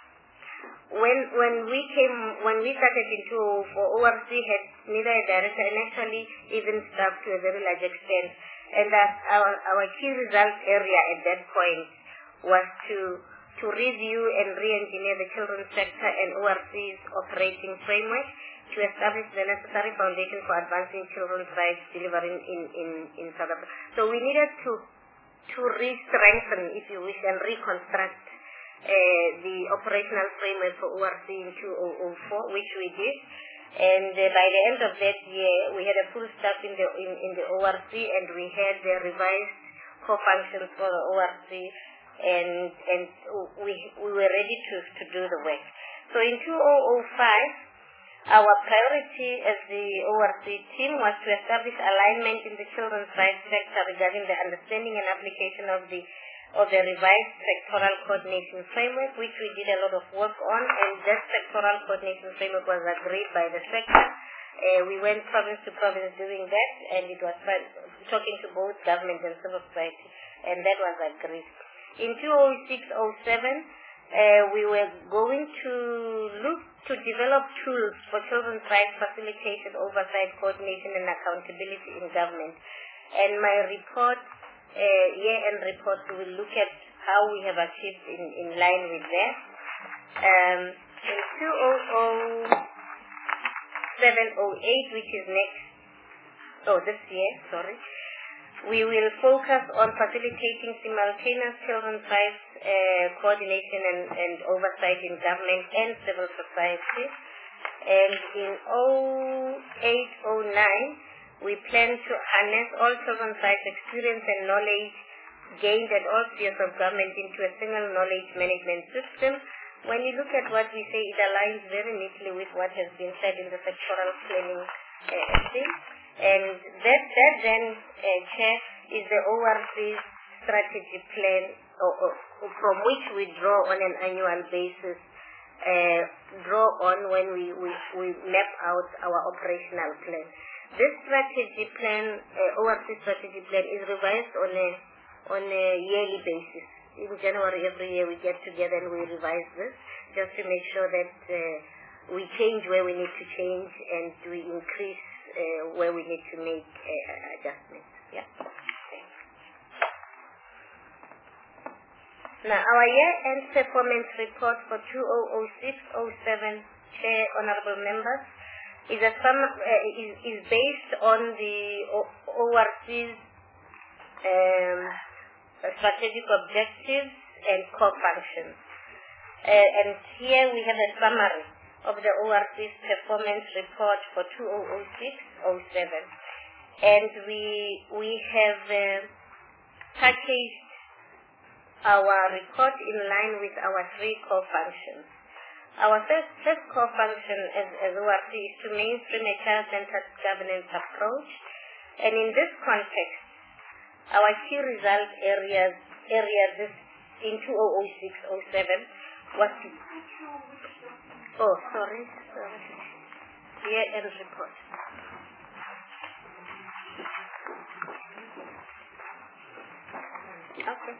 when when we came when we started in two thousand four, O R C had neither a director and actually even staff to a very large extent. And that our, our key result area at that point was to to review and re-engineer the children's sector and O R C's operating framework to establish the necessary foundation for advancing children's rights delivery in, in, in South Africa. So we needed to to re-strengthen, if you wish, and reconstruct uh, the operational framework for O R C in two thousand four, which we did. And uh, by the end of that year, we had a full staff in the in, in the O R C, and we had the revised core functions for the O R C, and and we we were ready to to do the work. So in two thousand five, our priority as the O R C team was to establish alignment in the children's rights sector regarding the understanding and application of the of the revised sectoral coordination framework, which we did a lot of work on, and that sectoral coordination framework was agreed by the sector. Uh, we went province to province doing that, and it was talking to both government and civil society, and that was agreed. In two thousand six two thousand seven, uh, we were going to look to develop tools for children's rights facilitation, oversight, coordination, and accountability in government. And my report, uh, year-end report, will look at how we have achieved in, in line with that. Um, in two thousand seven two thousand eight, which is next, oh, this year, sorry, we will focus on facilitating simultaneous children's rights uh, coordination and, and oversight in government and civil society. And in oh eight oh nine, we plan to harness all children's rights experience and knowledge gained at all spheres of government into a single knowledge management system. When you look at what we say, it aligns very neatly with what has been said in the sectoral planning uh, thing. And that, that then, uh, Chair, is the O R C's strategy plan, or, or, from which we draw on an annual basis, uh, draw on when we, we, we map out our operational plan. This strategy plan, uh, O R C strategy plan, is revised on a on a yearly basis. In January every year we get together and we revise this, just to make sure that uh, we change where we need to change and we increase uh, where we need to make uh, adjustments. Yeah. Now, our year-end performance report for two thousand six oh seven, Chair, Honorable Members, is, a sum, uh, is, is based on the O R C's um, strategic objectives and core functions. Uh, and here we have a summary of the O R C's performance report for two thousand six oh seven. And we, we have uh, packaged our report in line with our three core functions. Our first, first core function as, as O R C is to mainstream a child-centered governance approach. And in this context, our key result areas, areas this in two thousand six oh seven was to, oh, sorry, sorry, year-end report. Okay.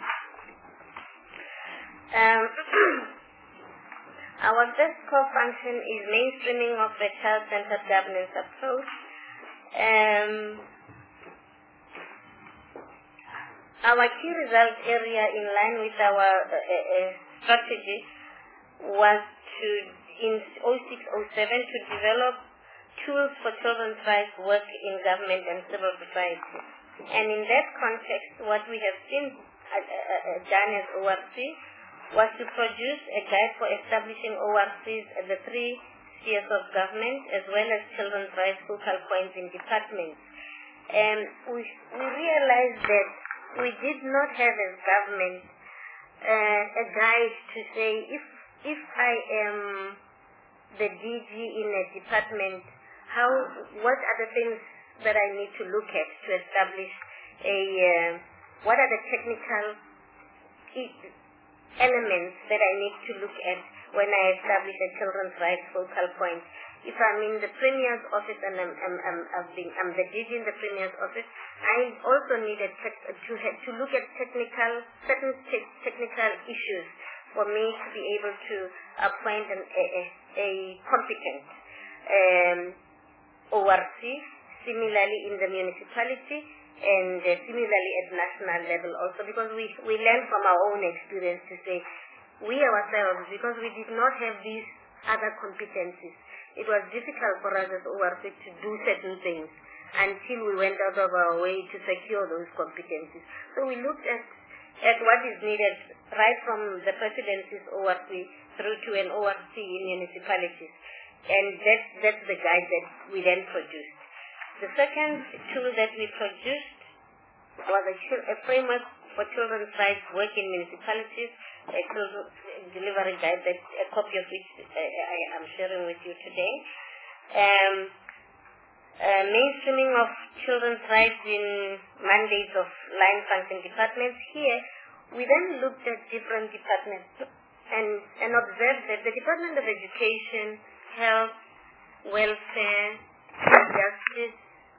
Um, our first core function is mainstreaming of the child-centered governance approach. Um, our key result area in line with our uh, uh, strategy was to, in oh six oh seven, to develop tools for children's rights work in government and civil society. And in that context, what we have seen uh, uh, done as O R C was to produce a guide for establishing O R Cs at the three spheres of government, as well as children's rights focal points in departments. And we, we realized that we did not have as government uh, a guide to say, if if I am the D G in a department, how what are the things that I need to look at to establish a, uh, what are the technical elements that I need to look at when I establish a children's rights focal point. If I'm in the Premier's office and I'm, I'm, I'm, I've been, I'm the D G in the Premier's office, I also need a tech, to, to look at technical, certain te technical issues for me to be able to appoint an, a, a, a competent um, O R C, similarly in the municipality, and uh, similarly at national level also, because we, we learn from our own experience to say, we ourselves, because we did not have these other competencies, it was difficult for us as O R C to do certain things until we went out of our way to secure those competencies. So we looked at, at what is needed right from the presidency's O R C through to an O R C in municipalities. And that, that's the guide that we then produced. The second tool that we produced was a, a framework for children's rights work in municipalities, a delivery guide, that, a copy of which uh, I am sharing with you today. Um, uh, mainstreaming of children's rights in mandates of line function departments. Here, we then looked at different departments and, and observed that the Department of Education, Health, Welfare, Justice,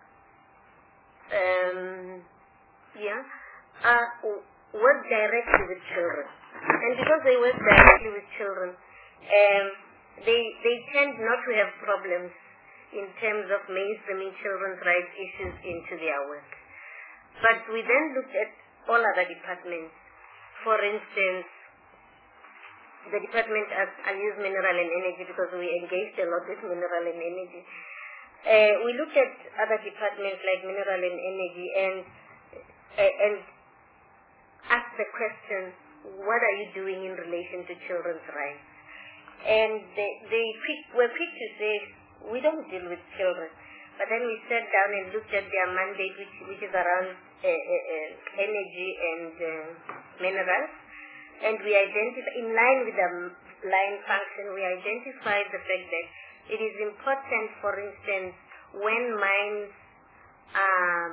um, yeah, uh, work directly with children. And because they work directly with children, um, they, they tend not to have problems in terms of mainstreaming children's rights issues into their work. But we then looked at all other departments. For instance, the department, I use mineral and energy because we engaged a lot with mineral and energy. Uh, we looked at other departments like mineral and energy and uh, and asked the question, what are you doing in relation to children's rights? And they, they quick, were quick to say, we don't deal with children. But then we sat down and looked at their mandate, which, which is around uh, uh, uh, energy and uh, minerals. And we identified, in line with the line function, we identified the fact that it is important, for instance, when mines, um,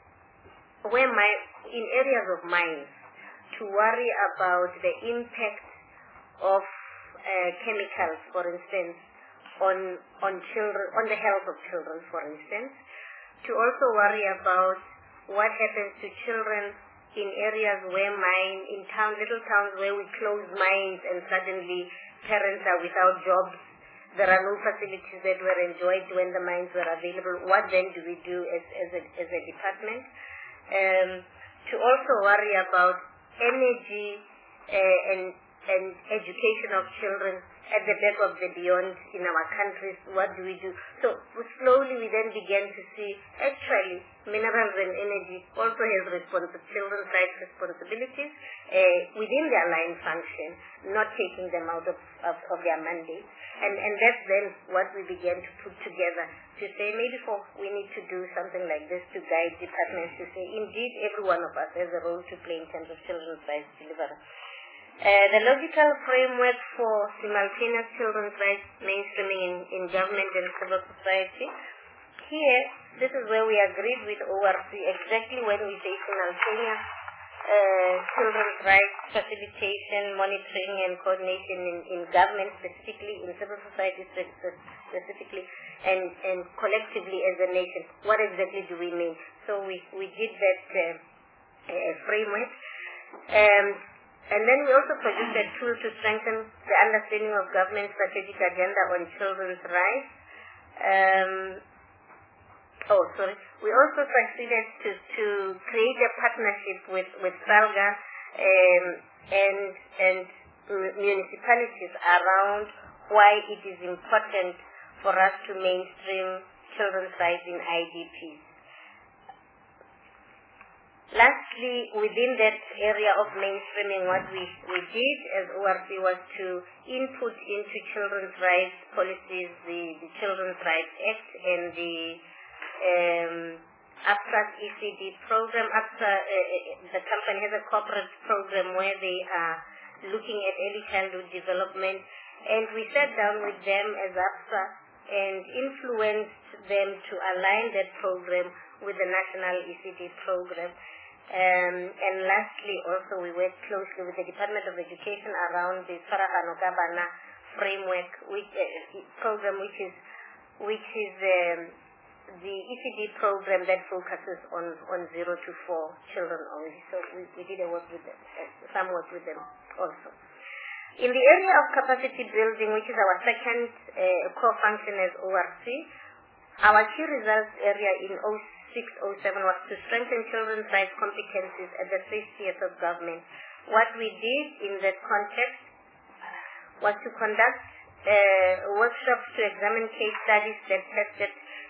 when mine, in areas of mines, to worry about the impact of uh, chemicals, for instance, on on children, on the health of children, for instance. To also worry about what happens to children in areas where mine, in town, little towns where we close mines and suddenly parents are without jobs. There are no facilities that were enjoyed when the mines were available. What then do we do as, as, a, as a department? Um, to also worry about energy uh, and, and education of children at the back of the beyond in our countries. What do we do? So slowly we then began to see actually minerals and energy also has respons- children's rights responsibilities uh, within their line function, not taking them out of, of, of their mandate. And, and that's then what we began to put together to say maybe for we need to do something like this to guide departments to say indeed every one of us has a role to play in terms of children's rights delivery. Uh, the logical framework for simultaneous children's rights mainstreaming in, in government and civil society. Here, this is where we agreed with O R C exactly when we say simultaneous uh, children's rights facilitation, monitoring and coordination in, in government specifically, in civil society specifically, and, and collectively as a nation. What exactly do we mean? So we, we did that uh, uh, framework. Um, And then we also produced a tool to strengthen the understanding of government strategic agenda on children's rights. Um, oh, sorry. We also succeeded to, to create a partnership with, with SALGA um, and, and municipalities around why it is important for us to mainstream children's rights in I D Ps. Lastly, within that area of mainstreaming, what we, we did as O R C was to input into children's rights policies the, the Children's Rights Act and the um, APSA's E C D program. APSA, uh, the company has a corporate program where they are looking at early childhood development, and we sat down with them as APSA and influenced them to align that program with the national E C D program. Um, and lastly, also we work closely with the Department of Education around the Tshwaragano Kabana framework, which uh, program, which is which is um, the E C D program that focuses on, on zero to four children only. So we, we did a work with them, uh, some work with them also. In the area of capacity building, which is our second uh, core function as O R C, our key results area in oh six oh seven was to strengthen children's rights competencies at the three spheres of government. What we did in that context was to conduct uh, workshops to examine case studies that tested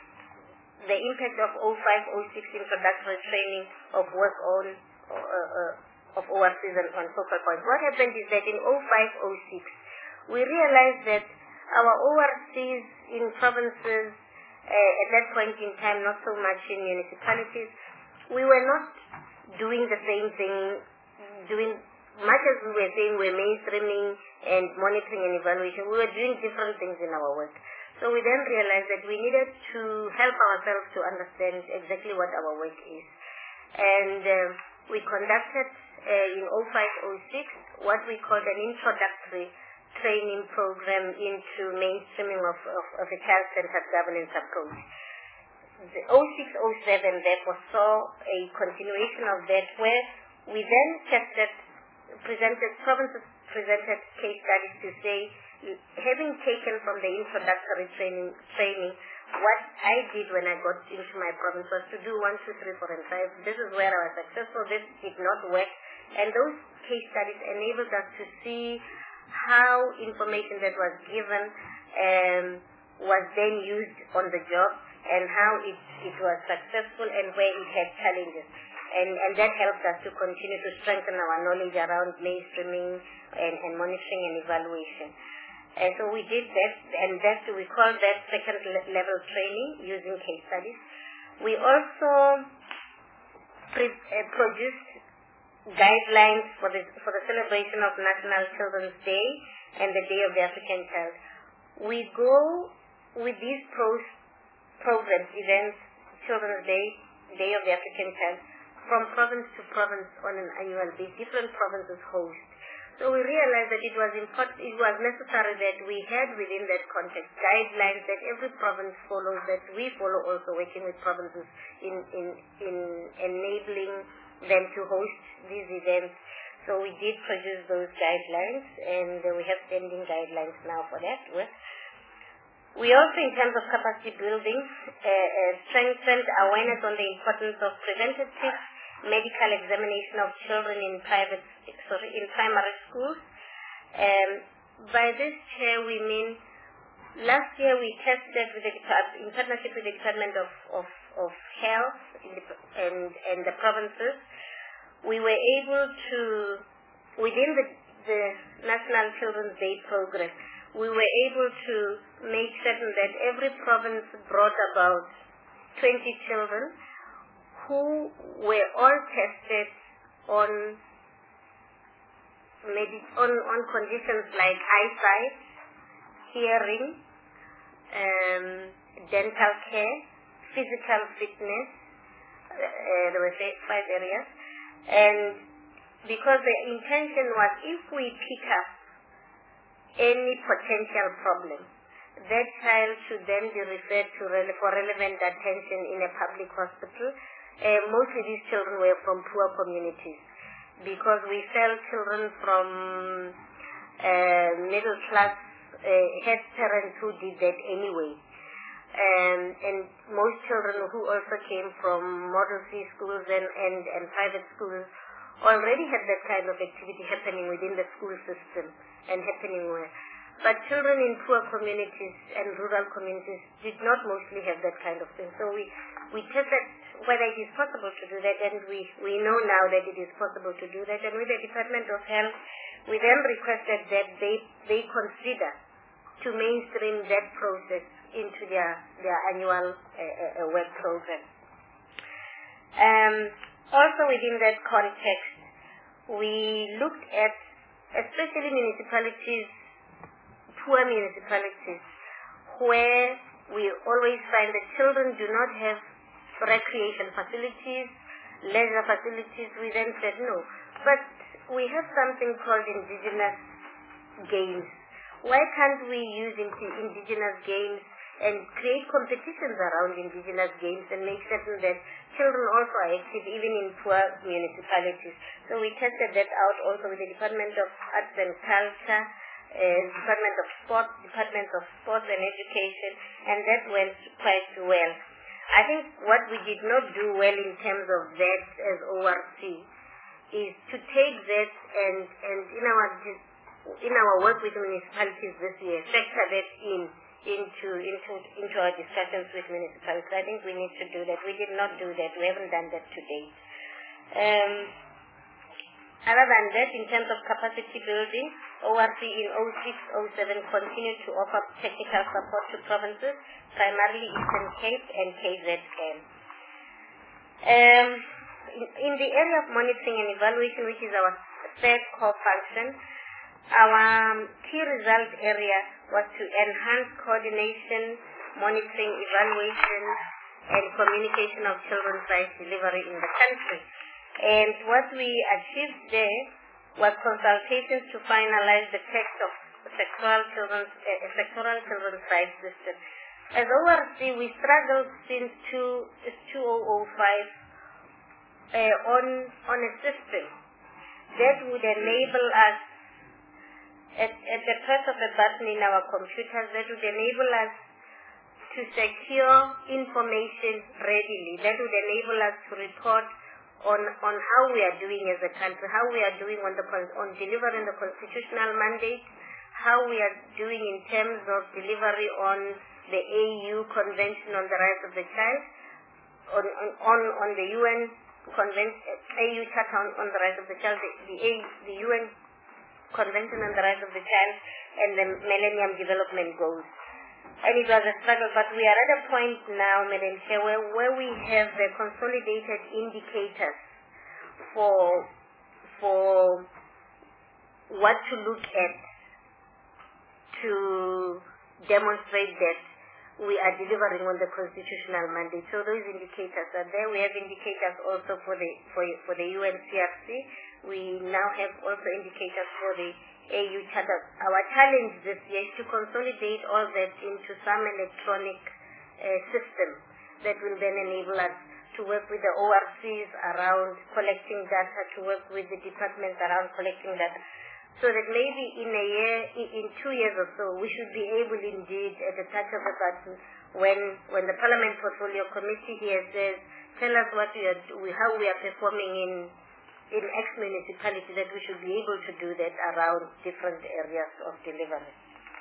the impact of oh five oh six introductory training of work on uh, uh, of O R Cs and on focal points. What happened is that in oh five oh six, we realized that our O R Cs in provinces, Uh, at that point in time, not so much in municipalities, we were not doing the same thing, doing much as we were saying we're mainstreaming and monitoring and evaluation, we were doing different things in our work. So we then realized that we needed to help ourselves to understand exactly what our work is. And uh, we conducted uh, in oh five oh six what we called an introductory training program into mainstreaming of, of, of a child-centered governance approach. The oh six oh seven therefore saw a continuation of that, where we then tested, presented, provinces presented case studies to say, having taken from the introductory training, training, what I did when I got into my province was to do one, two, three, four, and five. This is where I was successful. This did not work. And those case studies enabled us to see how information that was given um, was then used on the job, and how it, it was successful and where it had challenges. and, and that helped us to continue to strengthen our knowledge around mainstreaming and, and monitoring and evaluation. And so we did that, and that we call that second level training using case studies. We also pre- uh, produced guidelines for the for the celebration of National Children's Day and the Day of the African Child. We go with these pro- programs, events, Children's Day, Day of the African Child, from province to province on an annual basis. Different provinces host. So we realized that it was important, it was necessary that we had within that context guidelines that every province follows, that we follow also working with provinces in, in, in enabling them to host these events. So we did produce those guidelines, and uh, we have standing guidelines now for that work. We also, in terms of capacity building, uh, uh, strengthened awareness on the importance of preventative medical examination of children in private, sorry, in primary schools. Um, by this, Chair, we mean last year we tested with the, in partnership with the Department of, of, of Health in the, and, and the provinces. We were able to, within the, the National Children's Day program, we were able to make certain that every province brought about twenty children who were all tested on medi- on, on conditions like eyesight, hearing, um, dental care, physical fitness. Uh, there were five areas. And because the intention was, if we pick up any potential problem, that child should then be referred to rele- for relevant attention in a public hospital. Uh, mostly these children were from poor communities, because we felt children from uh, middle class uh, had parents who did that anyway. Um, and most children who also came from Model C schools and, and, and private schools already had that kind of activity happening within the school system and happening where. But children in poor communities and rural communities did not mostly have that kind of thing. So we, we tested whether it is possible to do that, and we, we know now that it is possible to do that. And with the Department of Health, we then requested that they, they consider to mainstream that process into their, their annual uh, uh, work program. Um, also within that context, we looked at, especially municipalities, poor municipalities, where we always find that children do not have recreation facilities, leisure facilities. We then said no. But we have something called indigenous games. Why can't we use indigenous games and create competitions around indigenous games and make certain that children also are active even in poor municipalities? So we tested that out also with the Department of Arts and Culture, Uh, Department of Sport, Department of Sports and Education, and that went quite well. I think what we did not do well in terms of that as O R C is to take that and, and in our in our work with municipalities this year, factor that in into into into our discussions with municipalities. I think we need to do that. We did not do that. We haven't done that to date. Um, Other than that, in terms of capacity building, O R C in oh six oh seven continued to offer technical support to provinces, primarily Eastern Cape and K Z N. Um, in, in the area of monitoring and evaluation, which is our third core function, our key result area was to enhance coordination, monitoring, evaluation, and communication of children's rights delivery in the country. And what we achieved there was consultations to finalize the text of sectoral children's, uh, sectoral children's rights system. As O R C, we struggled since two thousand five uh, on, on a system that would enable us, at, at the press of a button in our computers, that would enable us to secure information readily, that would enable us to report on on how we are doing as a country, how we are doing on the on delivering the constitutional mandate, how we are doing in terms of delivery on the A U Convention on the Rights of the Child, on on, on the U N Conven- A U Charter on, on the Rights of the Child, the, the, A, the U N Convention on the Rights of the Child, and the Millennium Development Goals. And it was a struggle, but we are at a point now, Madam Chair, where, where we have the consolidated indicators for, for what to look at to demonstrate that we are delivering on the constitutional mandate. So those indicators are there. We have indicators also for the for, for the U N C R C. We now have also indicators for the A U Charter. Our challenge this year is to consolidate all that into some electronic uh, system that will then enable us to work with the O R Cs around collecting data, to work with the departments around collecting data, so that maybe in a year, in two years or so, we should be able indeed, at the touch of a button, when when the Parliament Portfolio Committee here says, tell us what we are, how we are performing in in X municipality, that we should be able to do that around different areas of delivery.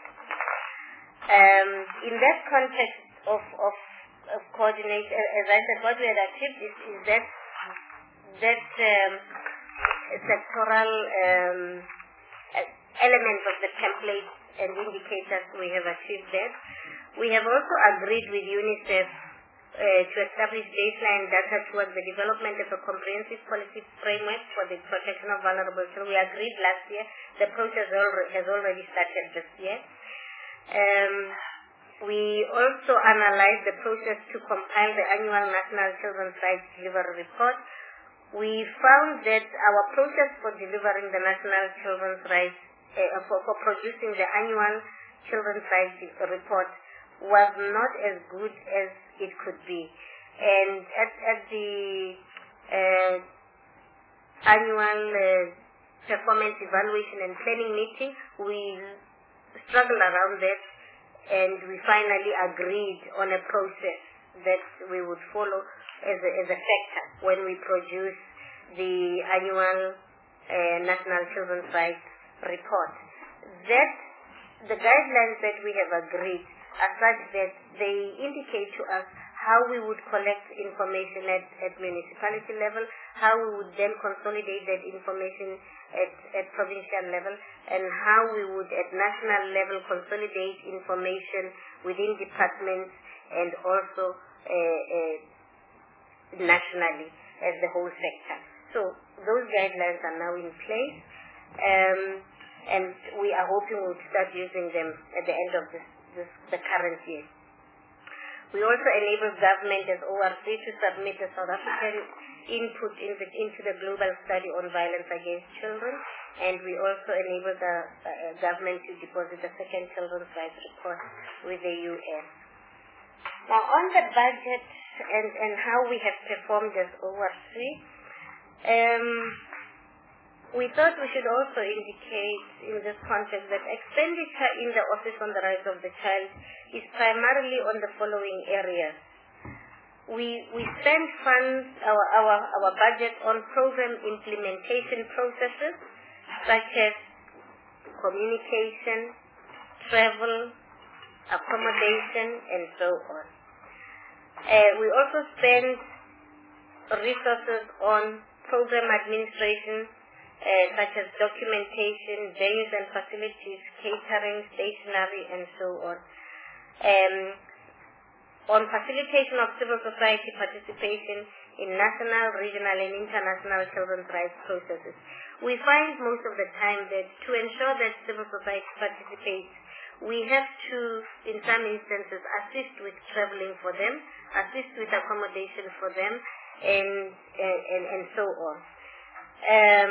Um, in that context of, of, of coordination, as I said, what we had achieved is, is that that um, sectoral um, elements of the template and indicators. We have achieved that. We have also agreed with UNICEF uh, to establish baseline data towards the development of a comprehensive policy framework for the protection of vulnerable children. We agreed last year. The process has already started this year. Um, we also analyzed the process to compile the annual National Children's Rights Delivery Report. We found that our process for delivering the National Children's Rights, uh, for, for producing the annual Children's Rights Report was not as good as it could be. And at, at the uh, annual uh, performance evaluation and planning meeting, we struggled around that, and we finally agreed on a process that we would follow as a, as a factor when we produce the annual uh, National Children's Rights Report. That the guidelines that we have agreed are such that they indicate to us how we would collect information at, at municipality level, how we would then consolidate that information at, at provincial level, and how we would at national level consolidate information within departments and also uh, uh, nationally as the whole sector. So those guidelines are now in place, um, and we are hoping we'll start using them at the end of this, this, the current year. We also enable government as O R C to submit a South African input in the, into the global study on violence against children, and we also enable the uh, government to deposit the second children's rights report with the U N. Now on the budget and, and how we have performed as O R C, um, we thought we should also indicate in this context that expenditure in the Office on the Rights of the Child is primarily on the following areas. We we spend funds, our, our, our budget on program implementation processes such as communication, travel, accommodation, and so on. Uh, we also spend resources on program administration, uh, such as documentation, venues and facilities, catering, stationery, and so on. Um, on facilitation of civil society participation in national, regional, and international children's rights processes. We find most of the time that to ensure that civil society participates, we have to, in some instances, assist with traveling for them, assist with accommodation for them, and and, and, and so on. Um,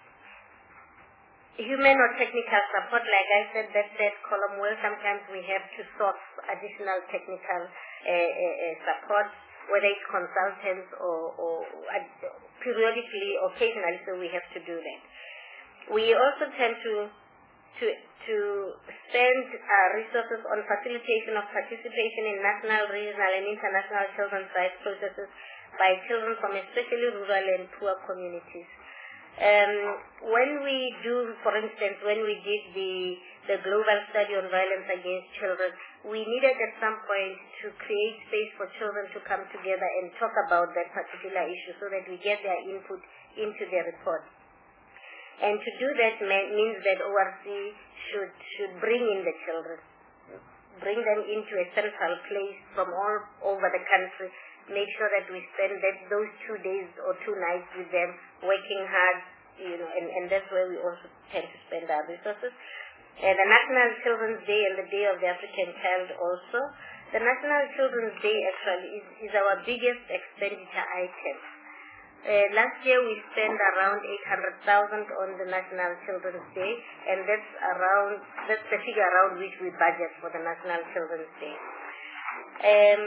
human or technical support, like I said, that that column where sometimes we have to source additional technical uh, uh, support, whether it's consultants or, or uh, periodically, occasionally, so we have to do that. We also tend to to to spend uh, resources on facilitation of participation in national, regional, and international children's rights processes by children from especially rural and poor communities. Um, when we do, for instance, when we did the, the global study on violence against children, we needed at some point to create space for children to come together and talk about that particular issue so that we get their input into the report. And to do that means that O R C should, should bring in the children, bring them into a central place from all over the country, make sure that we spend that, those two days or two nights with them working hard, you know, and, and that's where we also tend to spend our resources. And the National Children's Day and the Day of the African Child also. The National Children's Day actually is, is our biggest expenditure item. Uh, last year we spent around eight hundred thousand on the National Children's Day, and that's around, that's the figure around which we budget for the National Children's Day. Um,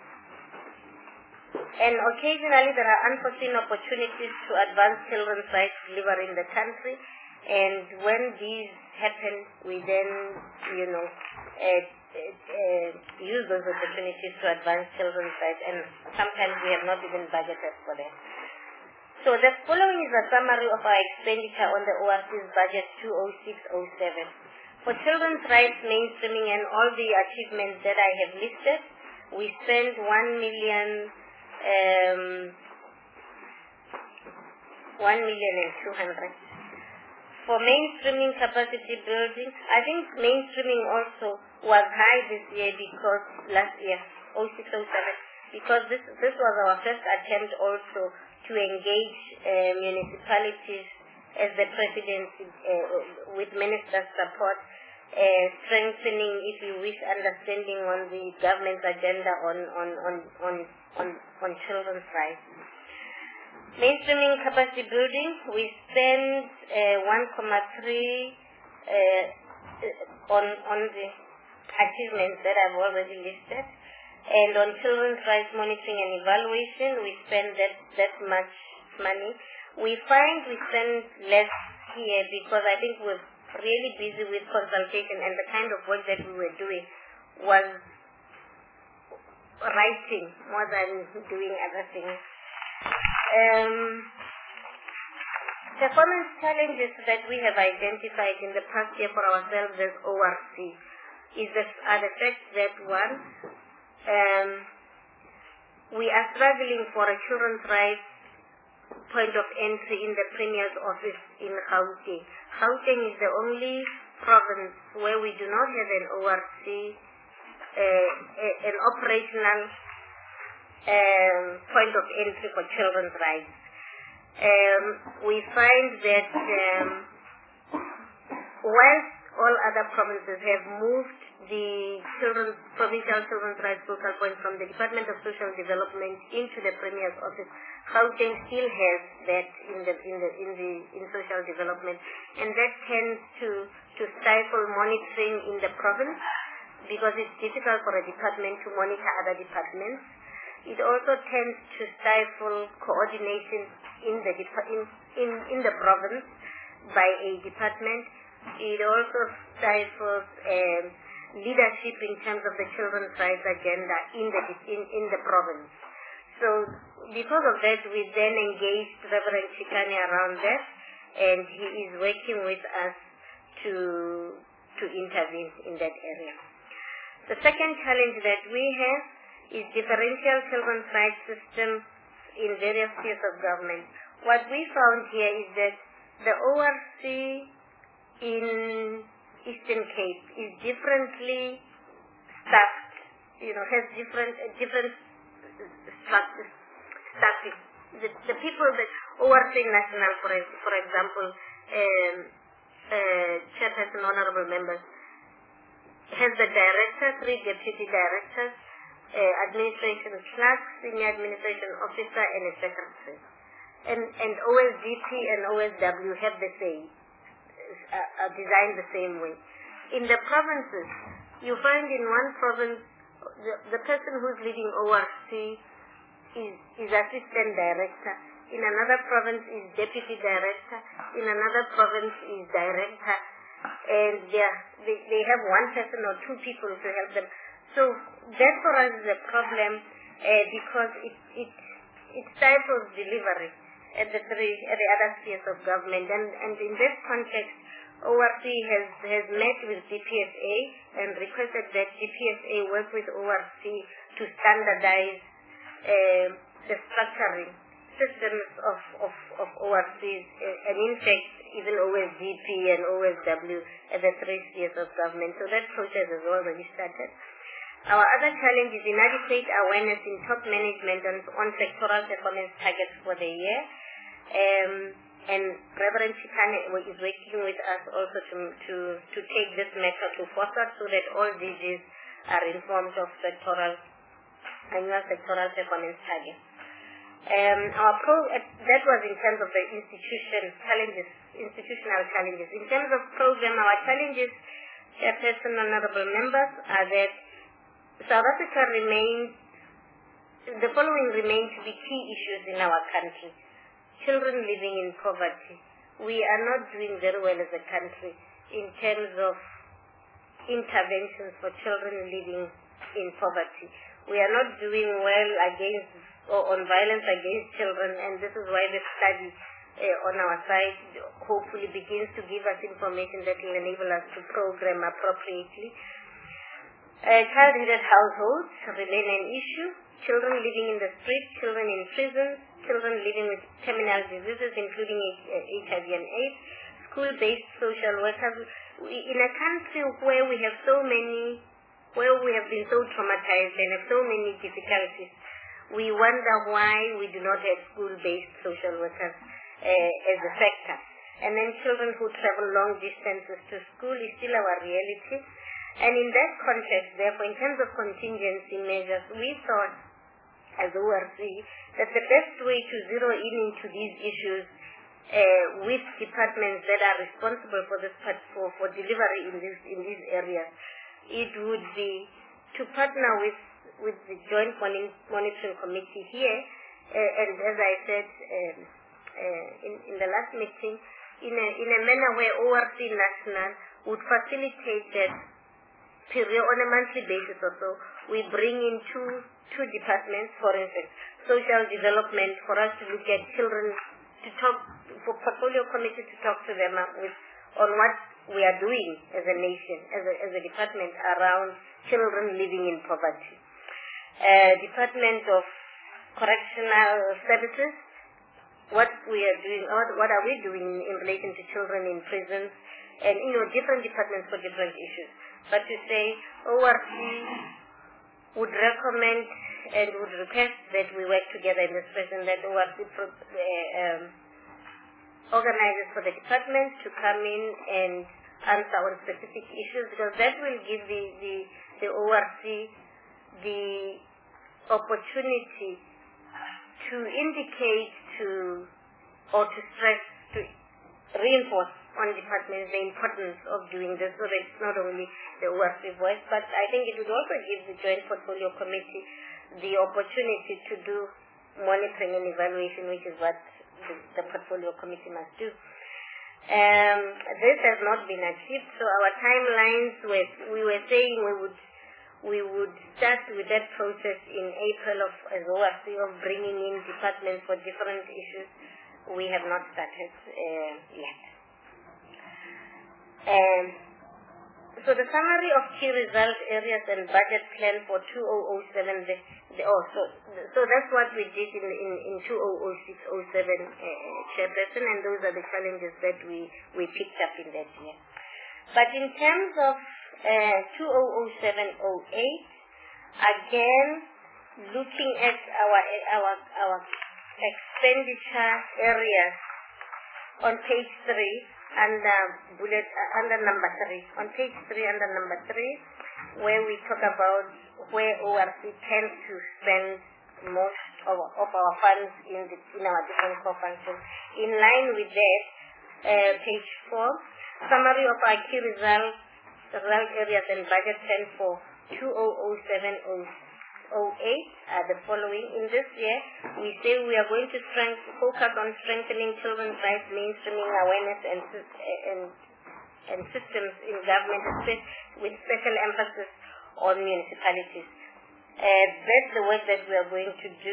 And occasionally there are unforeseen opportunities to advance children's rights delivery in the country. And when these happen, we then, you know, uh, uh, use those opportunities to advance children's rights. And sometimes we have not even budgeted for them. So the following is a summary of our expenditure on the O R C's budget two oh six oh seven. For children's rights mainstreaming and all the achievements that I have listed, we spent one million. Um, one million and two hundred. For mainstreaming capacity building, I think mainstreaming also was high this year because last year, oh six oh seven, because this this was our first attempt also to engage uh, municipalities as the presidency uh, with minister support, uh, strengthening, if you wish, understanding on the government's agenda on on on on. On, on children's rights. Mainstreaming capacity building, we spend uh, one point three uh, on on the achievements that I've already listed, and on children's rights monitoring and evaluation, we spend that that much money. We find we spend less here because I think we're really busy with consultation, and the kind of work that we were doing was writing more than doing other things. Um, performance challenges that we have identified in the past year for ourselves as O R C is the, are the fact that one, um, we are struggling for a children's rights point of entry in the Premier's office in Gauteng. Gauteng is the only province where we do not have an O R C Uh, an operational um, point of entry for children's rights. Um, we find that um, whilst all other provinces have moved the children's, provincial children's rights focal point from the Department of Social Development into the Premier's office, Gauteng still has that in the in the in the in social development, and that tends to to stifle monitoring in the province, because it's difficult for a department to monitor other departments. It also tends to stifle coordination in the in, in, in the province by a department. It also stifles um, leadership in terms of the children's rights agenda in the in, in the province. So because of that, we then engaged Reverend Chikane around that, and he is working with us to to intervene in that area. The second challenge that we have is differential children's rights systems in various tiers of government. What we found here is that the O R C in Eastern Cape is differently staffed, you know, has different uh, different structures, staffing. The, the people that O R C National, for, for example, um, uh, Chairperson, honorable members, has the director, three deputy directors, uh, administration clerk, senior administration officer, and a secretary. And, and O S D P and O S W have the same, uh, are designed the same way. In the provinces, you find in one province, the, the person who's leading O R C is, is assistant director. In another province is deputy director. In another province is director. And they, are, they, they have one person or two people to help them. So that for us is a problem uh, because it, it, it stifles delivery. at the three at the other spheres of government. And, and in this context, O R C has, has met with G P S A and requested that G P S A work with O R C to standardize uh, the structuring systems of, of, of O R Cs, uh, and in fact, even O S G P and O S W at the three spheres of government. So that process has already started. Our other challenge is inadequate awareness in top management on, on sectoral performance targets for the year. Um, and Reverend Chikane is working with us also to, to, to take this matter to forward so that all D Gs are informed of sectoral, annual sectoral performance targets. Um, our pro, uh, that was in terms of the institution challenges, institutional challenges. In terms of program, our challenges, Chairperson, honorable members, are that South Africa remains, the following remain to be key issues in our country. Children living in poverty. We are not doing very well as a country in terms of interventions for children living in poverty. We are not doing well against or on violence against children, and this is why the study uh, on our side hopefully begins to give us information that will enable us to program appropriately. Uh, child-headed households remain an issue. Children living in the street, children in prisons, children living with terminal diseases including H I V and AIDS, school-based social workers. We, in a country where we have so many, where we have been so traumatized and have so many difficulties, we wonder why we do not have school-based social workers uh, as a sector. And then children who travel long distances to school is still our reality. And in that context, therefore, in terms of contingency measures, we thought, as O R C, that the best way to zero in into these issues uh, with departments that are responsible for this part, for, for delivery in, this, in these areas, it would be to partner with, with the Joint Monitoring Committee here, uh, and as I said um, uh, in, in the last meeting, in a, in a manner where O R C National would facilitate that period on a monthly basis or so, we bring in two two departments, for instance, social development, for us to look at children, to talk, for portfolio committee to talk to them with, on what we are doing as a nation, as a, as a department around children living in poverty. Uh, Department of Correctional Services, what we are doing, what, what are we doing in relation to children in prisons, and, you know, different departments for different issues. But to say O R C would recommend and would request that we work together in this fashion, that O R C pro, uh, um, organizes for the departments to come in and answer on specific issues, because that will give the, the, the O R C the opportunity to indicate to or to stress, to reinforce on departments the importance of doing this, so that it's not only the O R C voice, but I think it would also give the Joint Portfolio Committee the opportunity to do monitoring and evaluation, which is what the, the Portfolio Committee must do. Um, this has not been achieved, so our timelines were, we were saying we would we would start with that process in April of as O R C of bringing in departments for different issues. We have not started uh, yet. Um, so the summary of key result areas and budget plan for two thousand seven, the, the, oh, so, so that's what we did in, in, in two thousand six oh seven, uh, Chairperson, and those are the challenges that we, we picked up in that year. But in terms of uh, two thousand seven oh eight, again, looking at our, our, our expenditure areas on page three, under bullet uh, under number three, on page three under number three, where we talk about where O R C tends to spend most of, of our funds in the, in our different core functions. In line with that, uh, page four, summary of our key results, result areas and budget plan for two thousand seven oh eight are the following. In this year, we say we are going to strength, focus on strengthening children's rights, mainstreaming awareness and, and, and systems in government, with special emphasis on municipalities. Uh, that's the work that we are going to do.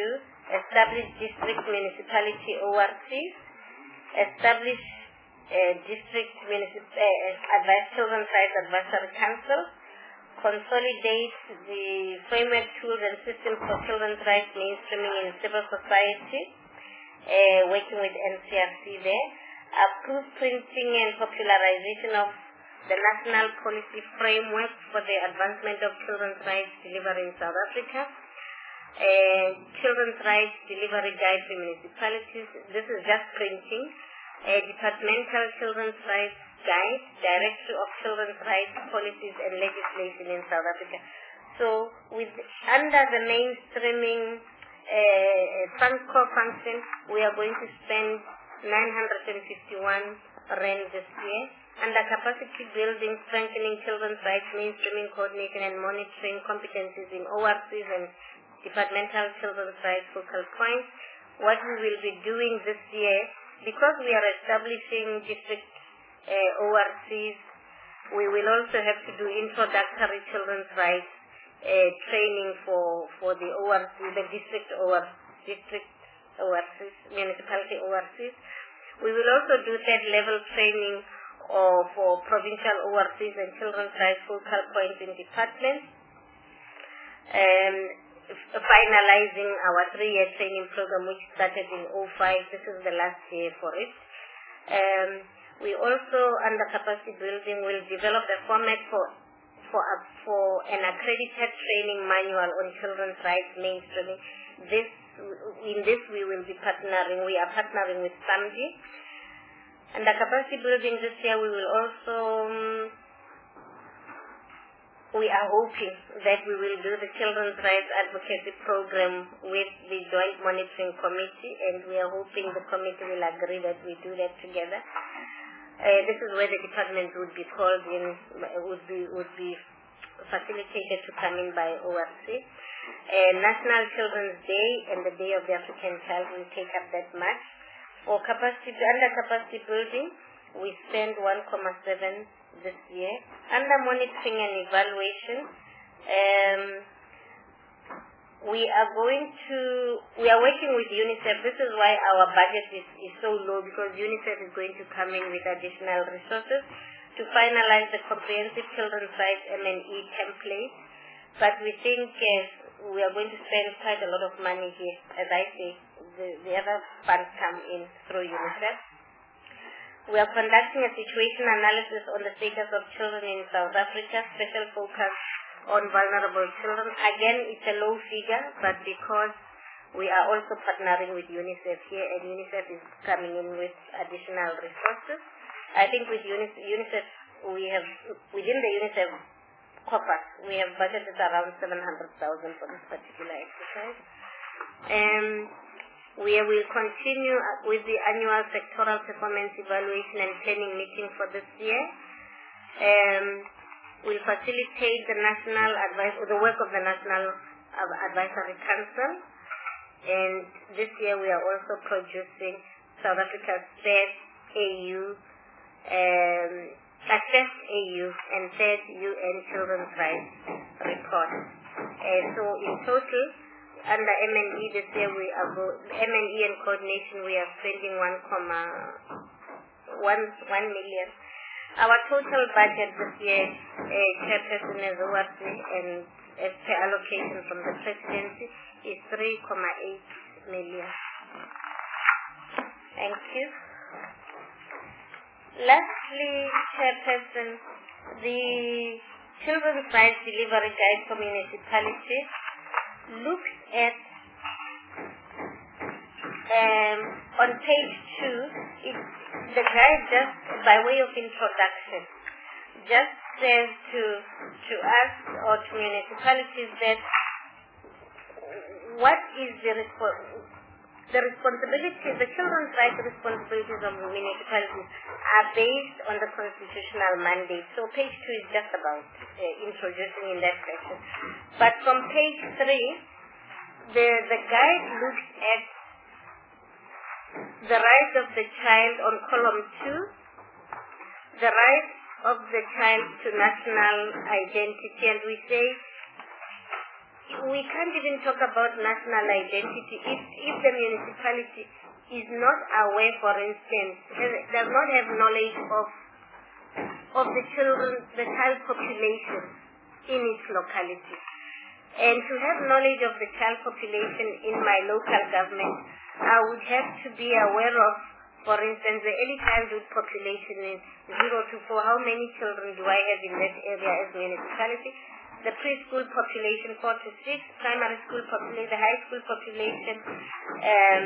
establish district municipality O R Cs, establish uh, district municip- uh, advice children's rights advisory councils, consolidate the framework tools and systems for children's rights mainstreaming in civil society, uh, working with N C R C there, approve printing and popularization of the national policy framework for the advancement of children's rights delivery in South Africa, uh, children's rights delivery guide to municipalities. This is just printing. A departmental children's rights guide, directory of children's rights policies and legislation in South Africa. So, with under the mainstreaming uh, FUNCO function, we are going to spend nine hundred fifty-one rand this year. Under capacity building, strengthening children's rights, mainstreaming, coordination and monitoring competencies in O R Cs and departmental children's rights focal points, what we will be doing this year, because we are establishing district uh, O R Cs, we will also have to do introductory children's rights uh, training for, for the O R C, the district O R C, district O R Cs, municipality O R Cs. We will also do third level training or for provincial O R Cs and children's rights focal points in departments. Um, finalizing our three-year training program, which started in oh five. This is the last year for it. Um, we also, under capacity building, will develop a format for for uh, for an accredited training manual on children's rights mainstreaming. This in this we will be partnering. We are partnering with SAMDI. Under capacity building this year, we will also. Um, We are hoping that we will do the Children's Rights Advocacy Program with the Joint Monitoring Committee, and we are hoping the committee will agree that we do that together. Uh, this is where the department would be called in, would be would be facilitated to come in by O R C. Uh, National Children's Day and the Day of the African Child will take up that much. For capacity, under capacity building, we spend one point seven this year. Under monitoring and evaluation, um, we are going to, we are working with UNICEF. This is why our budget is, is so low, because UNICEF is going to come in with additional resources to finalize the comprehensive children's rights M and E template. But we think uh, we are going to spend quite a lot of money here. As I say, the, the other funds come in through UNICEF. We are conducting a situation analysis on the status of children in South Africa, special focus on vulnerable children. Again, it's a low figure, but because we are also partnering with UNICEF here, and UNICEF is coming in with additional resources. I think with UNICEF, we have, within the UNICEF corpus, we have budgeted around seven hundred thousand for this particular exercise. Um, We will continue with the annual sectoral performance evaluation and planning meeting for this year. Um, we'll facilitate the national advice, or the work of the National Advisory Council. And this year we are also producing South Africa's third A U, um, a first A U and third U N Children's Rights report. Uh, so in total, under M and E this year, we are go- M and E and coordination, we are spending one comma one one million. Our total budget this year, uh, Chairperson as O R C and as per allocation from the presidency, is three comma eight million. Thank you. Lastly, Chairperson, the Children's Rights Delivery Guide for Municipalities looks at, um, on page two, it, the guide just by way of introduction just says to to us or to municipalities that what is the respo- the responsibilities, the children's rights responsibilities of municipalities are based on the constitutional mandate. So page two is just about uh, introducing in that section. But from page three, the, the guide looks at the rights of the child on column two, the rights of the child to national identity, and we say we can't even talk about national identity if, if the municipality is not aware, for instance, does not have knowledge of of the children, the child population in its locality. And to have knowledge of the child population in my local government, I would have to be aware of, for instance, the early childhood population in zero to four. How many children do I have in that area as municipality? The preschool population, four to six, primary school population, the high school population, um,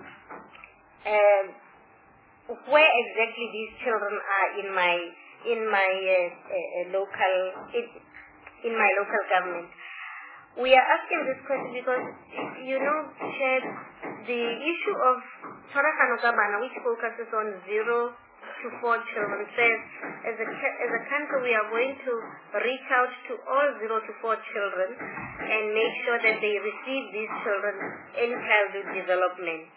um, where exactly these children are in my in my uh, uh, local in, in my local government. We are asking this question because, you know, Chair, the issue of Torakano Gabana, which focuses on zero to four children, says as a, as a country we are going to reach out to all zero to four children and make sure that they receive these children in childhood development.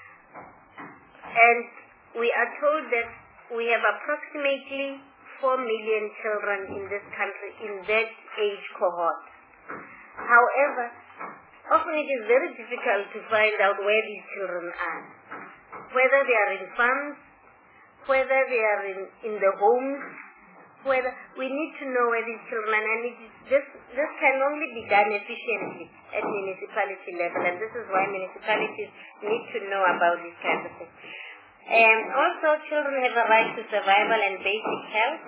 And we are told that we have approximately four million children in this country in that age cohort. However, often it is very difficult to find out where these children are, whether they are in farms, whether they are in, in the homes, whether we need to know where these children are, and it is this, this can only be done efficiently at municipality level, and this is why municipalities need to know about this kind of thing. And also, children have a right to survival and basic health.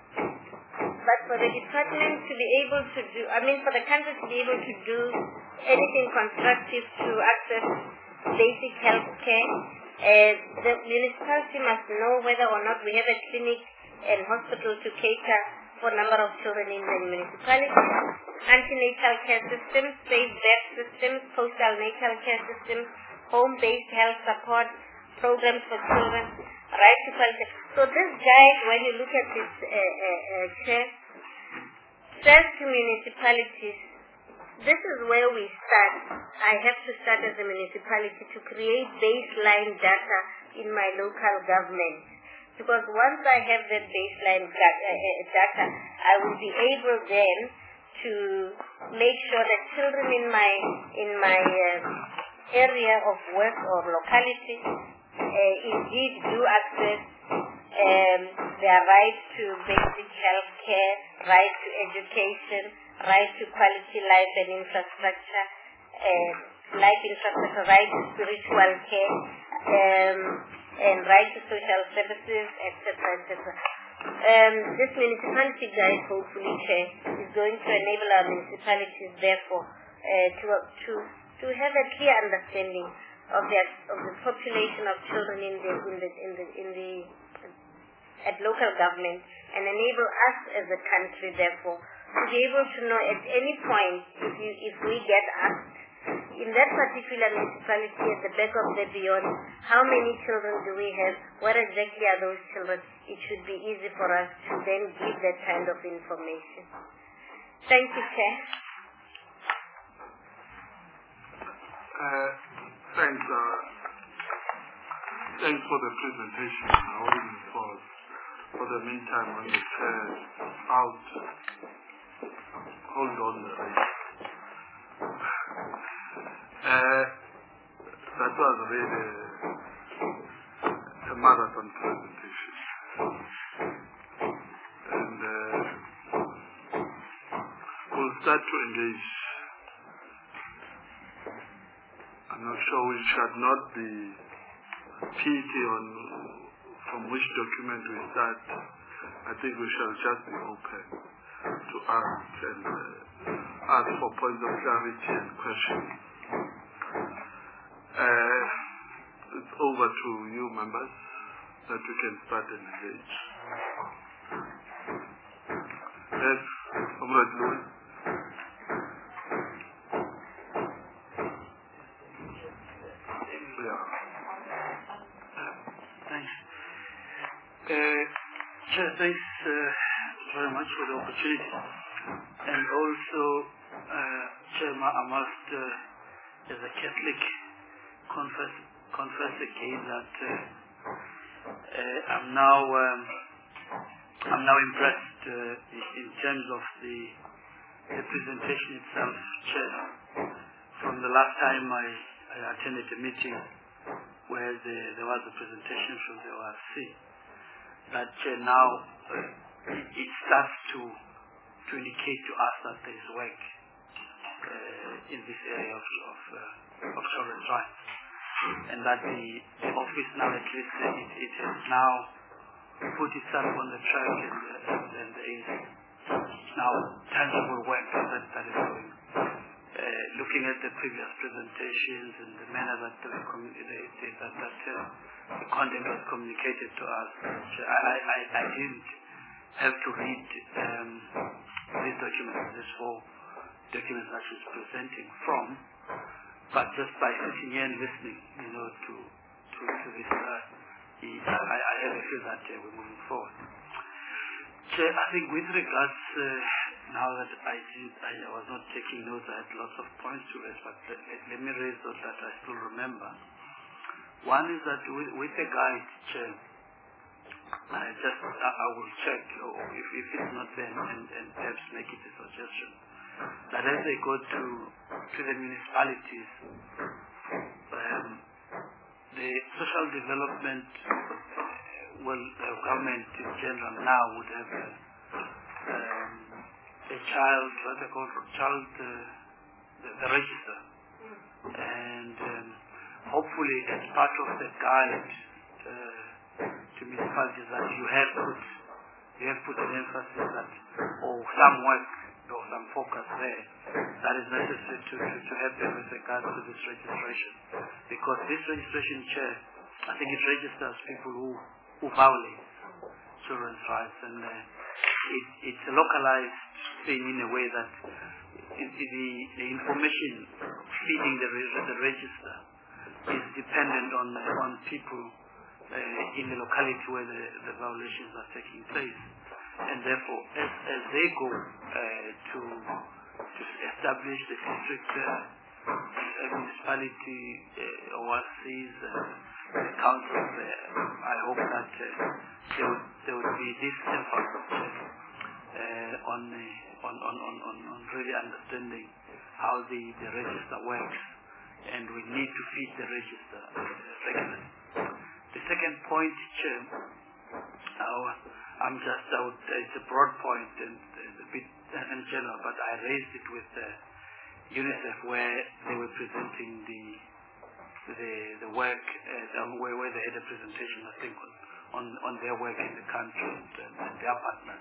But for the department to be able to do, I mean for the country to be able to do anything constructive to access basic health care, uh, the municipality must know whether or not we have a clinic and hospital to cater for a number of children in the municipality, antenatal care systems, safe birth systems, postal natal care systems, home-based health support programs for children, right to culture. So this guide, when you look at this uh, uh, uh, chair, says to municipalities, this is where we start. I have to start as a municipality to create baseline data in my local government. Because once I have that baseline data, I will be able then to make sure that children in my in my uh, area of work or locality uh, indeed do access um, their right to basic health care, right to education, right to quality life and infrastructure, uh, life infrastructure, right to spiritual care, um, and right to social services, et cetera, et cetera. Um, this municipality guide, hopefully, Chair, is going to enable our municipalities, therefore, uh, to to to have a clear understanding of the of the population of children in the in the in the in the at local government, and enable us as a country, therefore, to be able to know at any point if you if we get asked in that particular municipality at the back of the beyond, how many children do we have, what exactly are those children, it should be easy for us to then give that kind of information. Thank you, Chair. Uh, thanks, uh, thanks for the presentation. I will pause for the meantime when the chair is out. Hold on. Uh, that was really a marathon presentation. And uh, we'll start to engage. I'm not sure we should not be picky on from which document we start. I think we shall just be open to ask and uh, ask for points of clarity and questions. Uh, it's over to you, members, that we can start and engage. Yes, Comrade Louis. Yeah. Thanks. Uh, Chair, thanks uh, very much for the opportunity. And also, uh, Chair, I must, uh, as a Catholic, confess, confess again that uh, uh, I'm now um, I'm now impressed uh, in terms of the the presentation itself, Chair. From the last time I, I attended a meeting where the, there was a presentation from the O R C, that uh, now uh, it, it starts to, to indicate to us that there is work uh, in this area of, of, uh, of children's rights. And that the, the office now at least uh, it, it has now put itself on the track, and, uh, and, and there is now tangible work that, that is going. Uh, looking at the previous presentations and the manner that the, that, that, that uh, the content was communicated to us, I, I, I, I didn't have to read um, these documents, these four documents that she's presenting from, but just by sitting here and listening, you know, to to, to this, uh, I, I have a feel that uh, we're moving forward. Chair, I think with regards, uh, now that I did, I was not taking notes, I had lots of points to raise, but let, let me raise those that I still remember. One is that with, with the guide, Chair, I just, I, I will check, or if, if it's not there, and, and perhaps make it a suggestion, that as they go to, to the municipalities, um, the social development, well, the government in general now would have a, um, a child, what they call child, uh, the, the register. And um, hopefully as part of the guide uh, to municipalities that you have put, you have put an emphasis that, or some work, or some focus there, that is necessary to, to, to happen with regard to this registration. Because this registration, Chair, I think it registers people who, who violate children's rights, and uh, it, it's a localized thing in a way that it, it, the, the information feeding the, the register is dependent on, on people uh, in the locality where the, the violations are taking place. And therefore, as, as they go uh, to, to establish the district uh, uh, municipality uh, O R Cs, uh, the councils, uh, I hope that uh, there, would, there would be this emphasis uh, on, uh, on, on, on, on, on really understanding how the, the register works, and we need to feed the register uh, regularly. The second point, Chair, our I'm just out, it's a broad point and a bit in general, but I raised it with uh, UNICEF where they were presenting the the, the work, uh, where, where they had a presentation, I think, on, on, on their work in the country and, and their partners.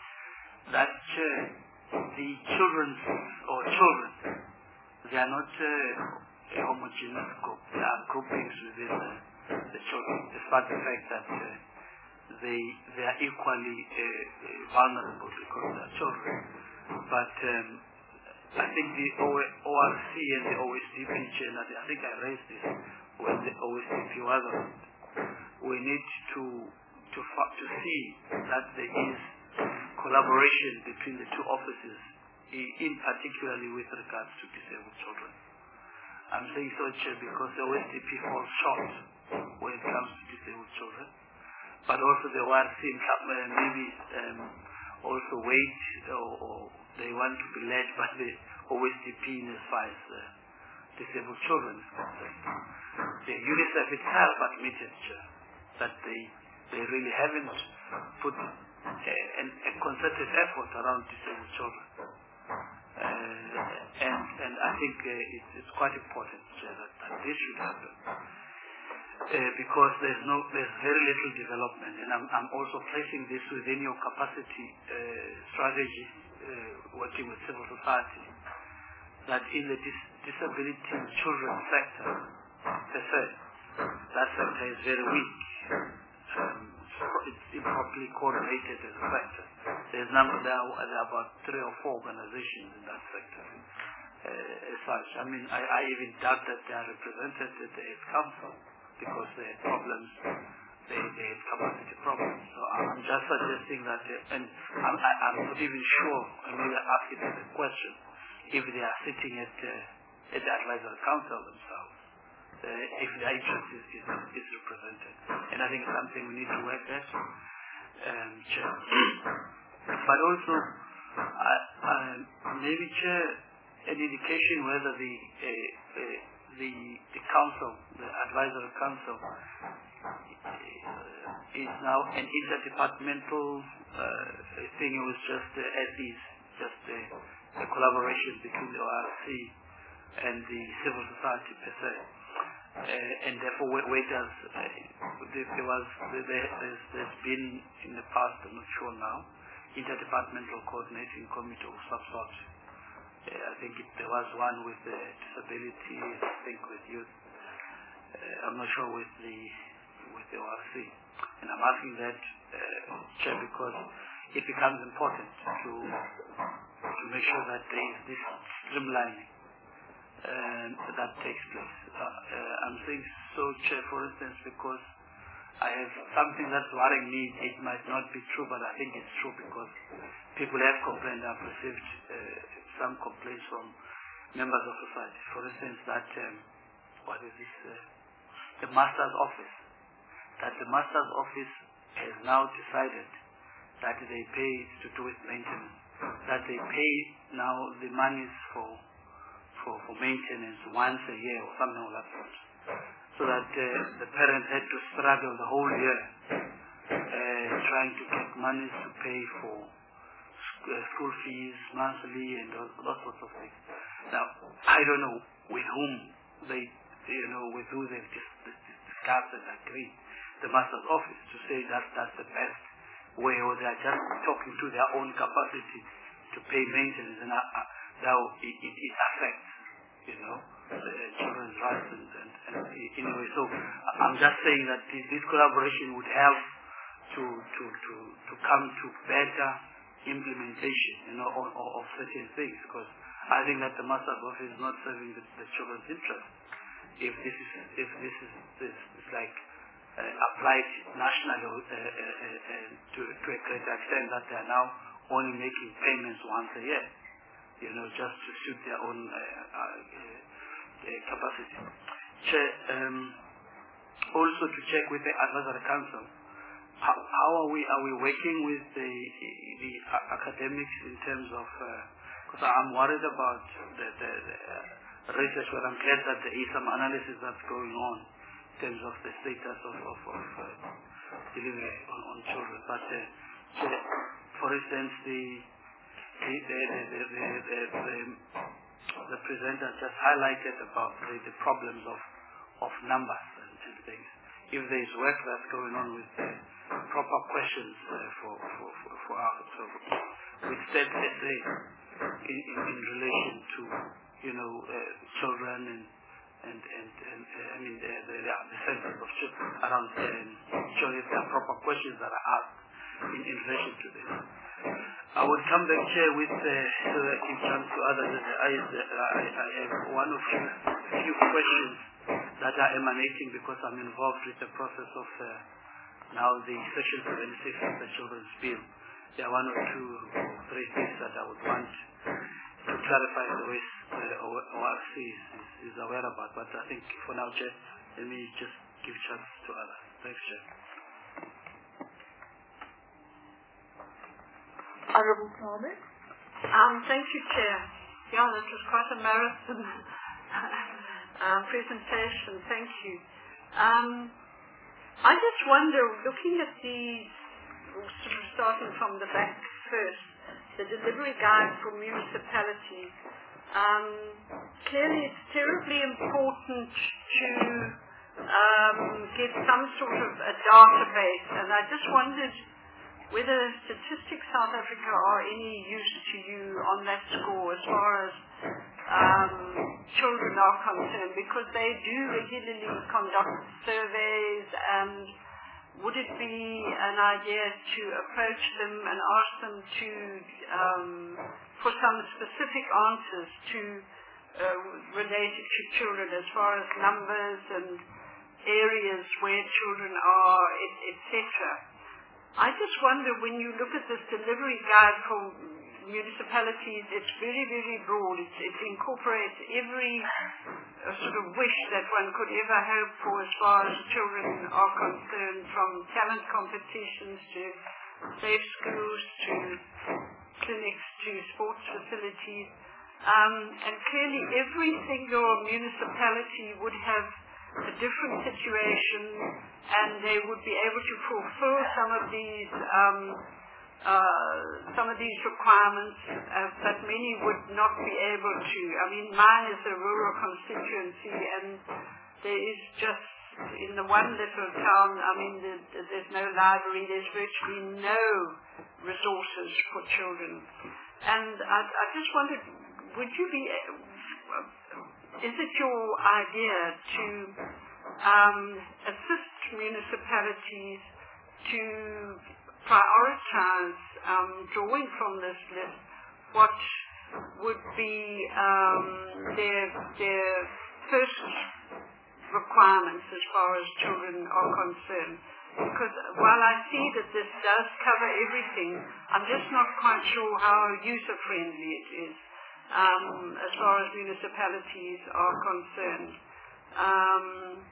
That uh, the children's, or children, they are not uh, a homogeneous group. There are groupings within uh, the children, despite the fact that uh, they they are equally uh, vulnerable because they are children. But um, I think the O R C and the O S D P, and I think I raised this when the O S D P was around, we need to to to see that there is collaboration between the two offices, in particularly with regards to disabled children. I'm saying so, Chair, because the O S D P falls short when it comes to disabled children, but also the O R C maybe um, also wait, or, or they want to be led by the O S D P in as far as uh, disabled children is concerned. The UNICEF itself admitted uh, that they they really haven't put a, a, a concerted effort around disabled children. Uh, and and I think uh, it's, it's quite important uh, that, that this should happen. Uh, because there's no, there's very little development, and I'm, I'm also placing this within your capacity uh, strategy, uh, working with civil society, that in the dis disability children sector, per se, that sector is very weak. Um, it's improperly coordinated as a sector. There's number there, are, there are about three or four organizations in that sector. Uh, as such, I mean, I, I even doubt that they are represented at the AIDS Council, because they had problems, they, they had capacity problems. So I'm just suggesting that, uh, and I'm, I, I'm not even sure, I maybe ask it as a question, if they are sitting at, uh, at the advisory council themselves, uh, if their interest is, is, is represented. And I think it's something we need to work at, um, Chair. But also, I, I, maybe, Chair, an indication whether the uh, uh, the the council, the advisory council, uh, is now an interdepartmental uh, thing. It was just uh, as is, just a, a collaboration between the O R C and the civil society per se. Uh, and therefore, where, where does uh, there was there, there's, there's been in the past, I'm not sure now, interdepartmental coordinating committee of some sort. Uh, I think it, there was one with uh, disability, I think with youth. Uh, I'm not sure with the with the O R C. And I'm asking that, uh, Chair, because it becomes important to to make sure that there is this streamlining uh, that takes place. Uh, uh, I'm saying so, Chair, for instance, because I have something that's worrying me. It might not be true, but I think it's true because people have complained. I've received uh, some complaints from members of society. For instance, that um, what is this? Uh, the master's office. That the master's office has now decided that they pay to do with maintenance. That they pay now the monies for for for maintenance once a year or something of that sort. So that uh, the parents had to struggle the whole year uh, trying to get money to pay for sc uh, school fees monthly and those, those sorts of things. Now, I don't know with whom they, you know, with who they've dis dis discussed and agreed, the master's office, to say that that's the best way, or they are just talking to their own capacity to pay maintenance, and uh, uh, now it, it, it affects, you know, uh, children's rights and, and, and anyway. So I'm just saying that this, this collaboration would help to to to to come to better implementation, you know, of, of certain things, because I think that the master's office is not serving the, the children's interest. If this is if this is this is like uh, applied nationally uh, uh, uh, to to a greater extent, that they are now only making payments once a year, you know, just to suit their own uh, uh, uh, capacity. Chair, um, also to check with the advisory council, how, how are we are we working with the the academics in terms of, because uh, I'm worried about the, the, the uh, research, but I'm glad that there is some analysis that's going on in terms of the status of, of, of uh, delivery on, on children. But uh, Chair, for instance, the the the the, the, the, the, the presenter just highlighted about the, the problems of of numbers and, and things. If there is work that's going on with the proper questions uh, for for for, for our so with STEP S A in, in in relation to, you know, uh, children and and and, and uh, I mean the the, the centers of children around um, children, if there are proper questions that are asked in, in relation to this. I would come back here with uh, so that I can chance to others. I, I, I have one of few, few questions that are emanating because I'm involved with the process of uh, now the Section seventy-six of the Children's Bill. There are one or two or three things that I would want to clarify the way the O R C is, is aware about. But I think for now, Chair, let me just give chance to others. Thanks, Chair. Honorable Mohammed. Um, thank you, Chair. Yeah, that was quite a marathon uh, presentation. Thank you. Um, I just wonder, looking at these, sort of starting from the back first, the delivery guide for municipalities. Um, clearly, it's terribly important to um, get some sort of a database, and I just wondered whether Statistics South Africa are any use to you on that score as far as um, children are concerned, because they do regularly conduct surveys, and would it be an idea to approach them and ask them to, um, for some specific answers to uh, related to children as far as numbers and areas where children are, et cetera. I just wonder, when you look at this delivery guide for municipalities, it's very, very broad. It, it incorporates every uh, sort of wish that one could ever hope for as far as children are concerned, from talent competitions to safe schools to clinics to sports facilities. Um, and clearly every single municipality would have a different situation, and they would be able to fulfill some of these um, uh, some of these requirements, uh, but many would not be able to. I mean, mine is a rural constituency, and there is just, in the one little town, I mean, there, there's no library, there's virtually no resources for children. And I, I just wondered, would you be, is it your idea to um, assist municipalities to prioritize, um, drawing from this list, what would be um, their, their first requirements as far as children are concerned? Because while I see that this does cover everything, I'm just not quite sure how user-friendly it is um, as far as municipalities are concerned. Um,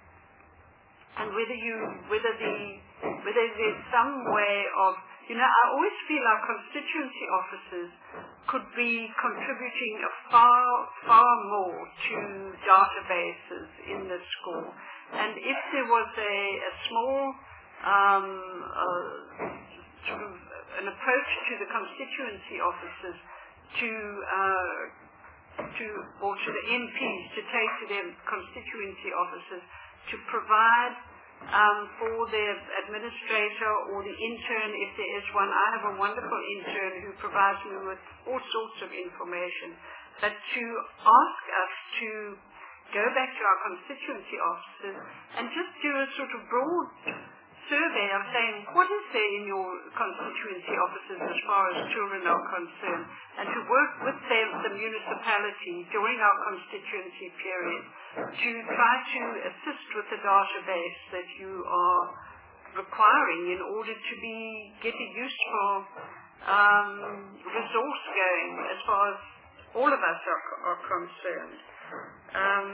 and whether you, whether the, whether there's some way of, you know, I always feel our constituency officers could be contributing a far, far more to databases in the school. And if there was a, a small um, uh, sort of an approach to the constituency officers to, uh, to or to the M Ps to take to their constituency officers to provide um, for their administrator or the intern, if there is one. I have a wonderful intern who provides me with all sorts of information. But to ask us to go back to our constituency officers and just do a sort of broad survey of saying, what is there in your constituency offices as far as children are concerned, and to work with them, the municipality during our constituency period to try to assist with the database that you are requiring in order to be get a useful um, resource going as far as all of us are, are concerned. Um,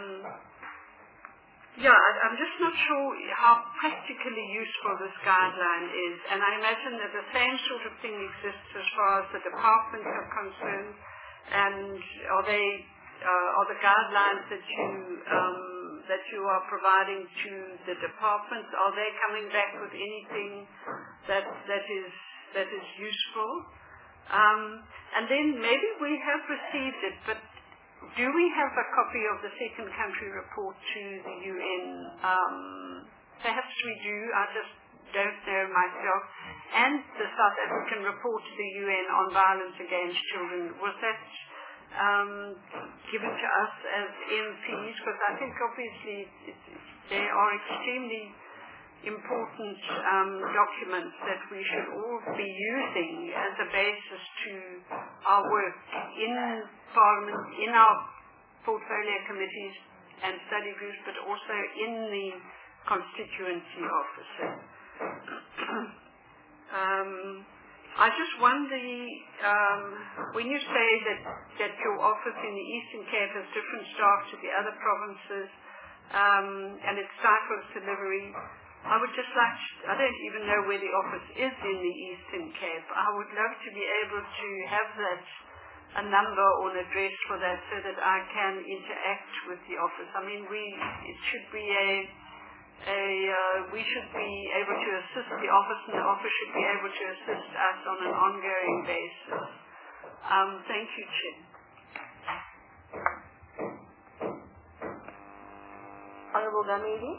Yeah, I, I'm just not sure how practically useful this guideline is, and I imagine that the same sort of thing exists as far as the departments are concerned. And are they uh, are the guidelines that you um, that you are providing to the departments, are they coming back with anything that that is that is useful? Um, and then maybe we have received it, but do we have a copy of the second country report to the U N? Um, perhaps we do, I just don't know myself. And the South African report to the U N on violence against children, was that um, given to us as M Ps? Because I think obviously it, they are extremely important um, documents that we should all be using as a basis to our work in Parliament, in our portfolio committees and study groups, but also in the constituency offices. um, I just wonder, um, when you say that, that your office in the Eastern Cape has different staff to the other provinces, um, and it's cycles delivery, I would just like to, I don't even know where the office is in the Eastern Cape. I would love to be able to have that, a number or an address for that, so that I can interact with the office. I mean, we, it should be a, a uh, we should be able to assist the office, and the office should be able to assist us on an ongoing basis. Um, thank you, Chair. Honorable Gamedi.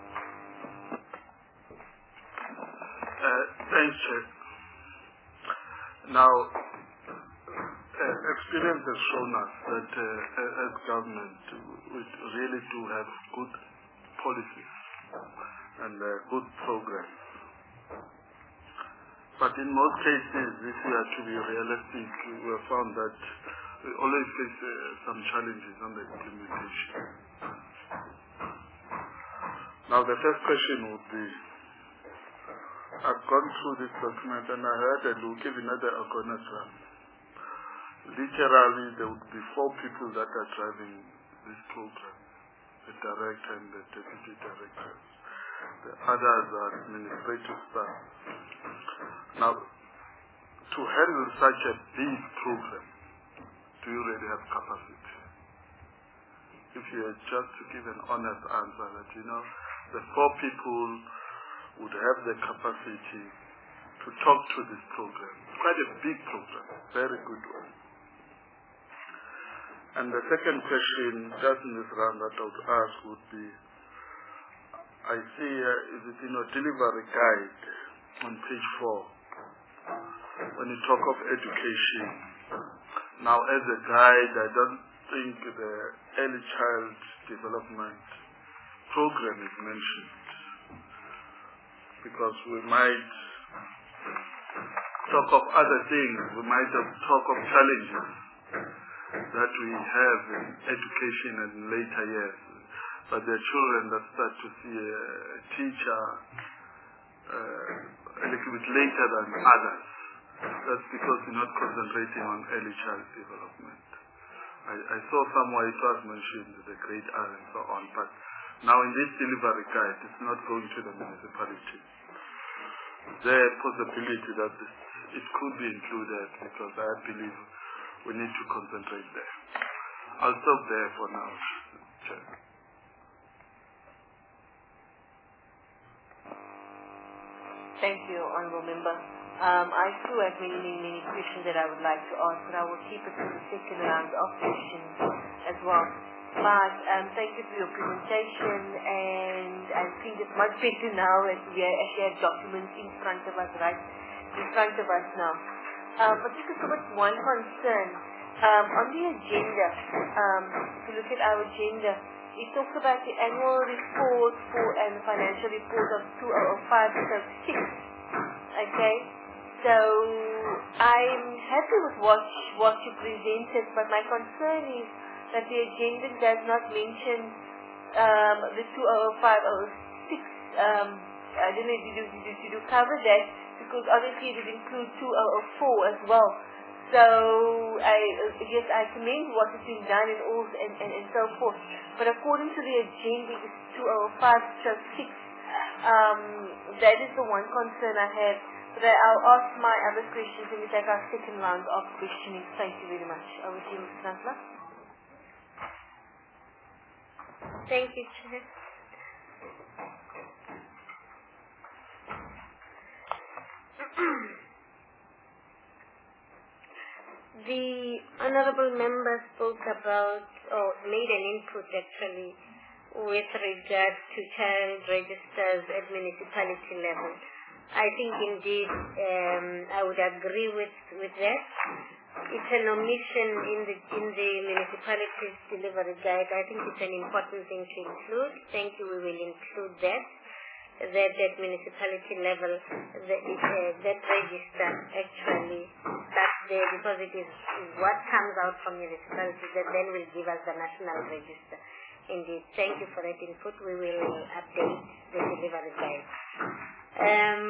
Uh, thanks, Chair. Now, uh, experience has shown us that uh, as government, we really do have good policies and uh, good programs. But in most cases, if we are to be realistic, we have found that we always face uh, some challenges on the implementation. Now, the first question would be, I've gone through this document and I had a look even at the organogram. Literally, there would be four people that are driving this program, the director and the deputy directors. The others are administrative staff. Now, to handle such a big program, do you really have capacity? If you are just to give an honest answer that, you know, the four people would have the capacity to talk to this program. It's quite a big program, very good one. And the second question, just in this round that I would ask would be, I see, uh, is it in a delivery guide on page four, when you talk of education. Now, as a guide, I don't think the early child development program is mentioned, because we might talk of other things, we might have talk of challenges that we have in education and in later years. But there are children that start to see a teacher uh, a little bit later than others. That's because we're not concentrating on early child development. I, I saw somewhere it was mentioned, the grade R and so on, but now in this delivery guide, it's not going to the municipality. There is a possibility that this, it could be included, because I believe we need to concentrate there. I'll stop there for now, Chair. Thank you, Honourable Member. Um, I too have many, many, many questions that I would like to ask, but I will keep it to the second round of questions as well. But um, thank you for your presentation, and I think it's much better now as we actually have documents in front of us, right? In front of us now. Um, but just with one concern, um, on the agenda, um, if you look at our agenda, it talks about the annual report for and the financial report of two thousand five to six. Okay? So I'm happy with what, what you presented, but my concern is that the agenda does not mention um, the two thousand five to six. Um, I don't know if you do, did you, did you cover that, because obviously it would include two thousand four as well. So I uh, yes, I commend what is being done and all and, and, and so forth. But according to the agenda, it's two thousand five to six. Um, that is the one concern I have. But I, I'll ask my other questions when we take our second round of questioning. Thank you very much. Over to you, Miz Nansla. Thank you, Chair. The Honourable Member spoke about, or made an input actually, with regard to child registers at municipality level. I think indeed um, I would agree with, with that. It's an omission in the in the municipality's delivery guide. I think it's an important thing to include. Thank you, we will include that. That at municipality level, that, uh, that register actually starts there, because it is what comes out from municipalities that then will give us the national register. Indeed, thank you for that input. We will update the delivery guide. Um,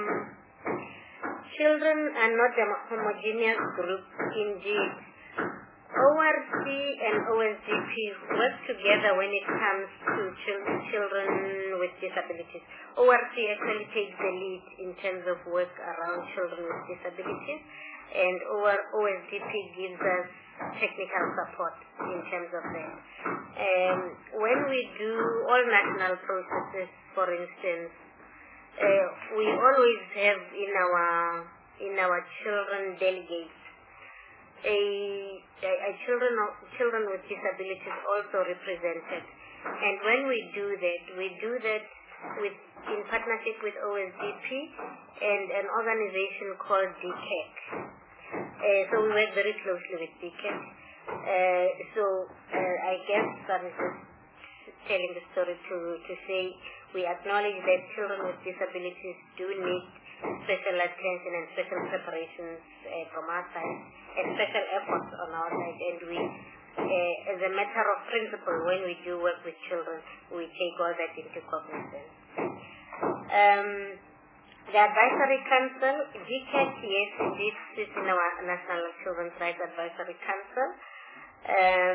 children are not a homogeneous group. Indeed, O R C and O S D P work together when it comes to children, children with disabilities. O R C actually takes the lead in terms of work around children with disabilities, and O S D P gives us technical support in terms of that. Um, when we do all national processes, for instance, uh, we always have in our in our children delegates A, a, a children children with disabilities also represented, and when we do that, we do that with in partnership with O S D P and an organization called D C A C. Uh, so we work very closely with D C A C. Uh, so uh, I guess I'm just telling the story to to say we acknowledge that children with disabilities do need special attention and special preparations uh, from our side, and special efforts on our side, and we, uh, as a matter of principle, when we do work with children, we take all that into cognizance. Um, the Advisory Council, G C A C, yes, indeed, sits in our National Children's Rights Advisory Council, um,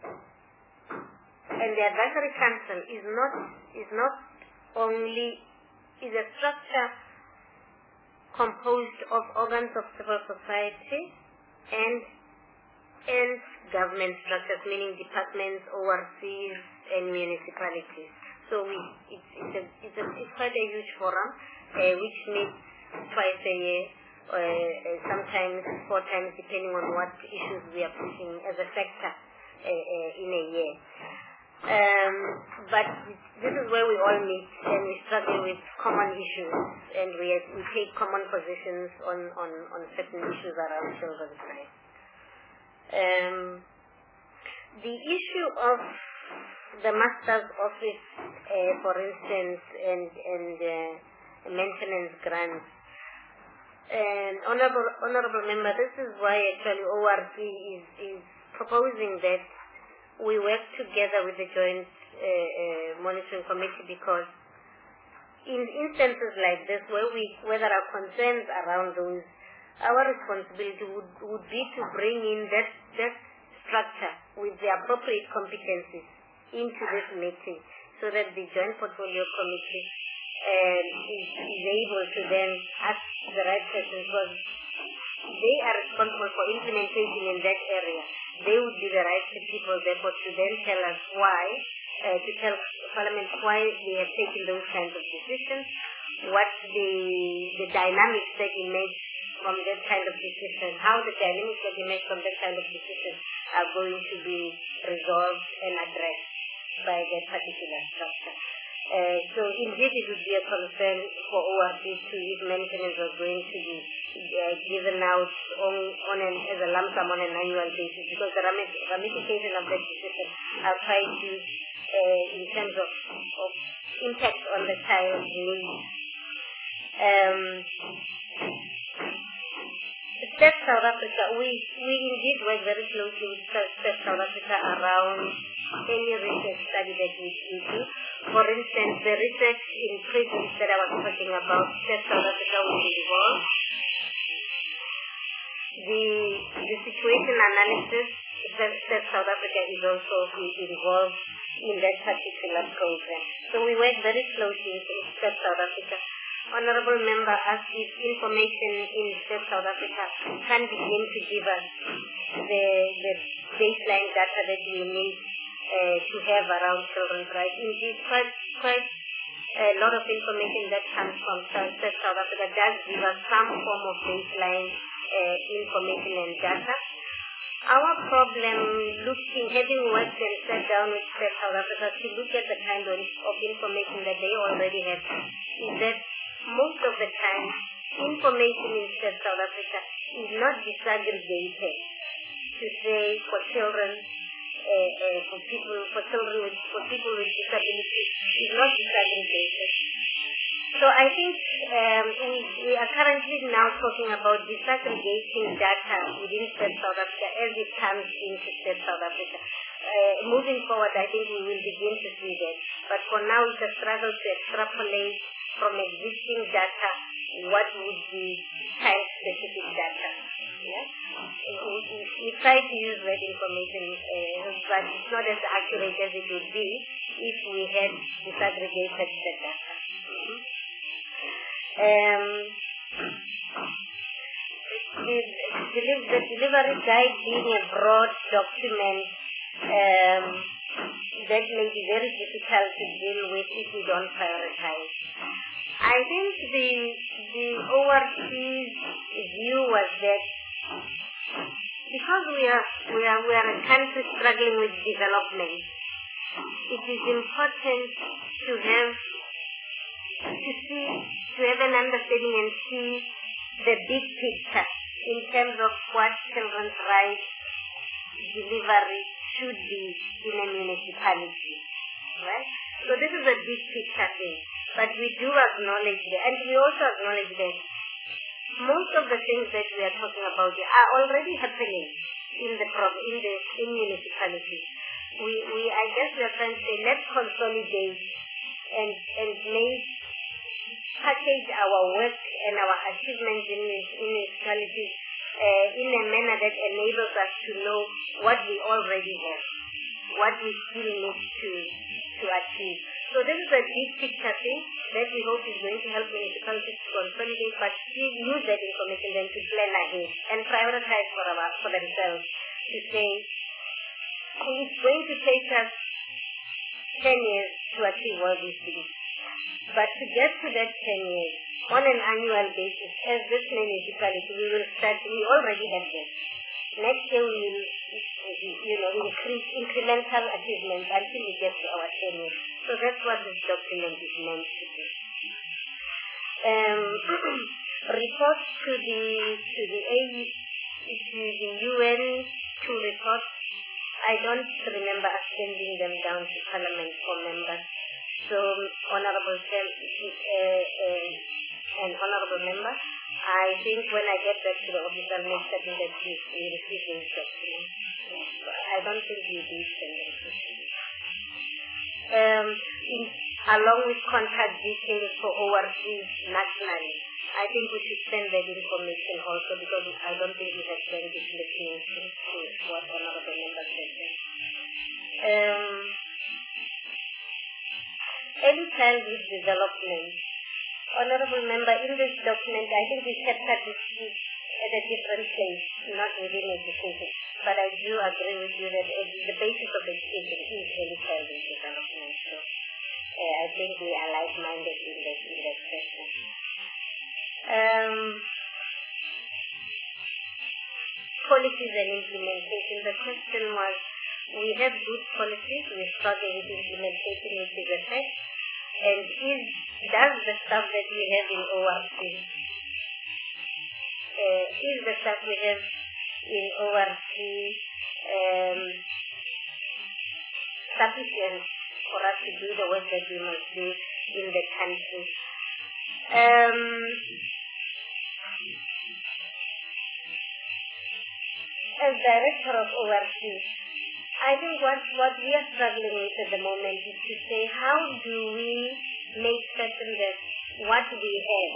and the Advisory Council is not is not only is a structure composed of organs of civil society and and government structures, meaning departments, O R Cs, and municipalities. So we, it's, it's, a, it's, a, it's quite a huge forum, uh, which meets twice a year, uh, uh, sometimes four times, depending on what issues we are pushing as a sector uh, uh, in a year. Um, but this is where we all meet and we struggle with common issues, and we, we take common positions on, on, on certain issues around children's rights. Um, the issue of the master's office, uh, for instance, and, and uh, maintenance grants. And honorable, honorable member, this is why actually O R C is, is proposing that we work together with the Joint uh, uh, Monitoring Committee, because in instances like this, where we where there are concerns around those, our responsibility would, would be to bring in that, that structure with the appropriate competencies into this meeting, so that the Joint Portfolio Committee uh, is, is able to then ask the right questions, because they are responsible for implementation in that area. They would be the right people, therefore, to then tell us why, uh, to tell Parliament why they have taken those kinds of decisions, what the the dynamics that emerge from that kind of decision, how the dynamics that emerge from that kind of decision are going to be resolved and addressed by that particular structure. Uh, so indeed it would be a concern for O R C to if maintenance was going to be uh, given out on, on an, as a lump sum on an annual basis, because the ramifications of that decision are quite huge uh, in terms of, of impact on the child's needs. Um, Step South Africa, we, we indeed work very closely with Step South Africa around any research study that we do. For instance, the research in prisons that I was talking about, Step South Africa will involve. The, the situation analysis, Step South Africa is also involved in that particular program. So we work very closely with Step South Africa. Honorable member asked if information in Step South Africa can begin to give us the, the baseline data that we need uh, to have around children's rights. Indeed, quite, quite a lot of information that comes from Step South Africa does give us some form of baseline uh, information and data. Our problem, looking, having worked and sat down with Step South Africa to look at the kind of, of information that they already have, is that most of the time, information in South Africa is not disaggregated to say for children, uh, uh, for people, for children with, for people with disabilities, is not disaggregated. So I think um, we, we are currently now talking about disaggregating data within South Africa as it comes into South Africa. Uh, moving forward, I think we will begin to see that. But for now, it's a struggle to extrapolate from existing data what would be time-specific data. Yeah? We, we, we try to use that information, uh, but it's not as accurate as it would be if we had disaggregated the data. Mm-hmm. Um, the, the, the delivery guide being a broad document um, that may be very difficult to deal with if we don't prioritize. I think the the O R C's view was that because we are we are we are a country struggling with development, it is important to have to see to have an understanding and see the big picture in terms of what children's rights delivery should be in a municipality, right? So this is a big picture thing. But we do acknowledge that, and we also acknowledge that most of the things that we are talking about are already happening in the in the in municipalities. We we I guess we are trying to say let's consolidate and and make package our work and our achievements in in municipalities uh, in a manner that enables us to know what we already have, what we still need to to achieve. So this is is a big picture thing that we hope is going to help municipalities to consolidate, but use that information then to plan ahead and prioritize for, our, for themselves to say, it's going to take us ten years to achieve all these things. But to get to that ten years, on an annual basis, as this municipality, we will start, we already have this. Next year we will, you know, increase incremental achievements until we get to our ten years. So that's what this document is meant to do. Um, reports to the to the A U, to the U N, two reports. I don't remember us sending them down to Parliament for members. So, Honorable Chair, uh, uh, and Honorable Member, I think when I get back to the office, I'll make certain that you receive the instructions. I don't think you do send them. Um, in, along with contact details for O R Cs nationally, I think we should send that information also, because I don't think we have sent it listening to, to what Honorable Member said there. Um, Early childhood development. Honorable Member, in this document, I think we chapter this at a different place, not within education. But I do agree with you that the basis of education is early childhood development. So uh, I think we are like-minded in that, in that question. Um, policies and implementation. The question was, we have good policies, we struggle with implementation with big effect, and is, does the stuff that we have in O R C, uh, is the stuff we have in O R C um, sufficient for us to do the work that we must do in the country? Um, as Director of O R C, I think what, what we are struggling with at the moment is to say, how do we make certain that what we have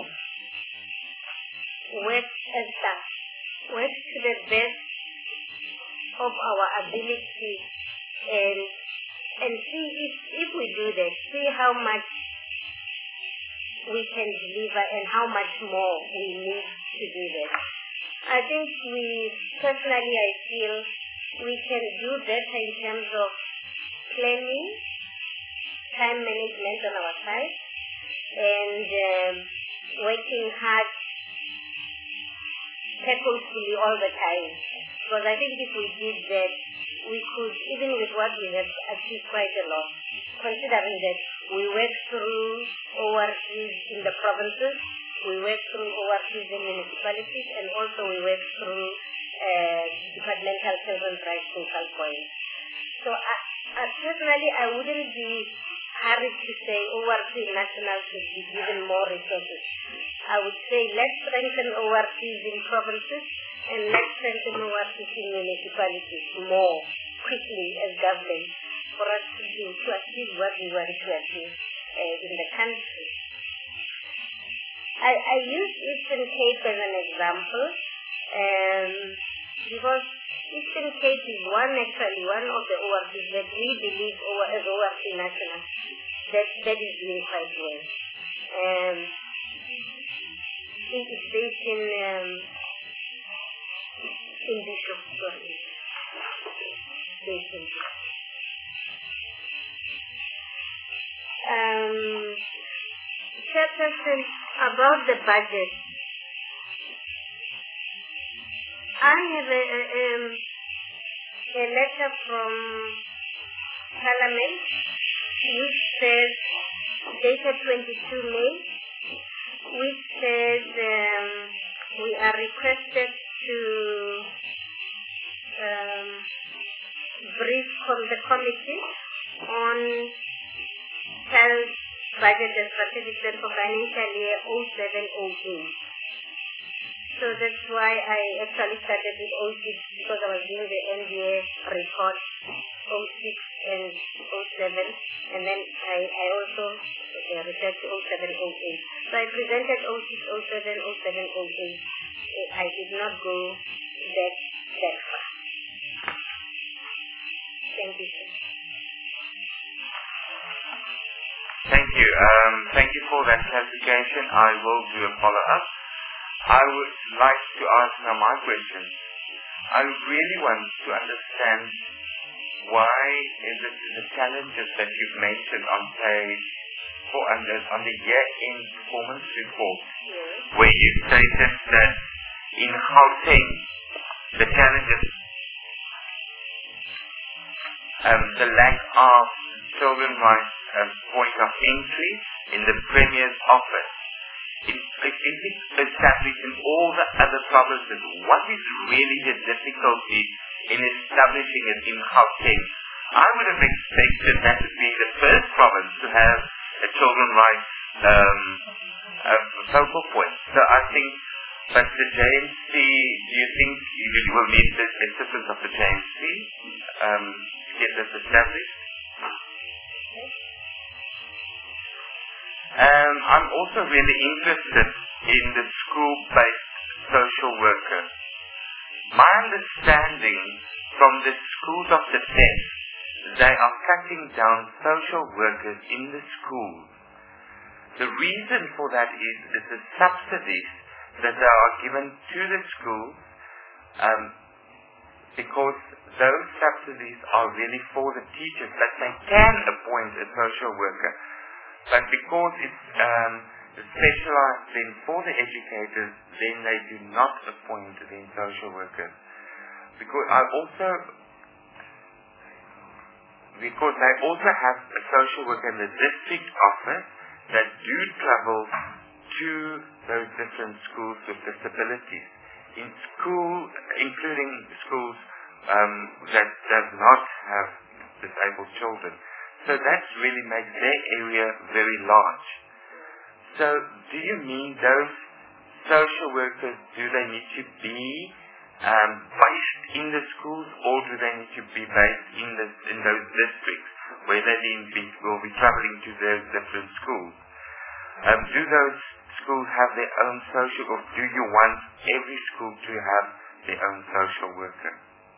works as such, works to the best of our ability, and and see if, if we do that, see how much we can deliver and how much more we need to do that. I think we, personally I feel, we can do better in terms of planning, time management on our side, and um, working hard purposefully all the time. Because I think if we did that, we could, even with what we have, achieve quite a lot. Considering that we work through O R Cs in the provinces, we work through O R Cs in municipalities, and also we work through Uh, departmental children's rights focal points. So I, I personally, I wouldn't be hurried to say O R C national should be given more resources. I would say let's strengthen O R Cs in provinces and let's strengthen O R Cs in municipalities more quickly as government for us to do to achieve what we want to achieve uh, in the country. I, I use Eastern Cape as an example. Um, because Eastern Cape is one actually one of the O R Cs that we believe as O R C national that that is doing quite well. Um, I think it's based in um, in Bishop, sorry, based in Bishop. Um, Chairperson, about the budget. I have a, a, um, a letter from Parliament which says, dated twenty-second of May, which says um, we are requested to um, brief from the committee on child budget and strategic plan for financial year oh seven oh eight. So that's why I actually started with oh six, because I was doing the N D A report oh six and oh seven, and then I, I also uh, referred to oh seven oh eight. So I presented oh six, oh seven, oh seven, oh eight. I did not go that, that far. Thank you, sir. Thank you. Um, thank you for that clarification. I will do a follow-up. I would like to ask now my question. I really want to understand why is it the challenges that you've mentioned on page four hundred on the year-end performance report, Yes. where you stated that in Gauteng, the challenges, um, the lack of children rights um, point of entry in the Premier's office. It, it, it is established in all the other provinces. What is really the difficulty in establishing it in Gauteng? I would have expected that to be the first province to have a children rights um, a focal point. So I think, but the J M C, do you think you will need the assistance of the J M C um, to get this established? Um, I'm also really interested in the school-based social worker. My understanding from the schools of the deaf, they are cutting down social workers in the schools. The reason for that is, is the subsidies that they are given to the schools, um, because those subsidies are really for the teachers, but they can appoint a social worker. But because it's um, specialized then for the educators, then they do not appoint then social workers. Because I also, because they also have a social worker in the district office that do travel to those different schools with disabilities. In school, including schools um, that does not have disabled children. So that really makes their area very large. So do you mean those social workers, do they need to be um, based in the schools, or do they need to be based in, the, in those districts where they be, will be traveling to those different schools? Um, do those schools have their own social, or do you want every school to have their own social worker?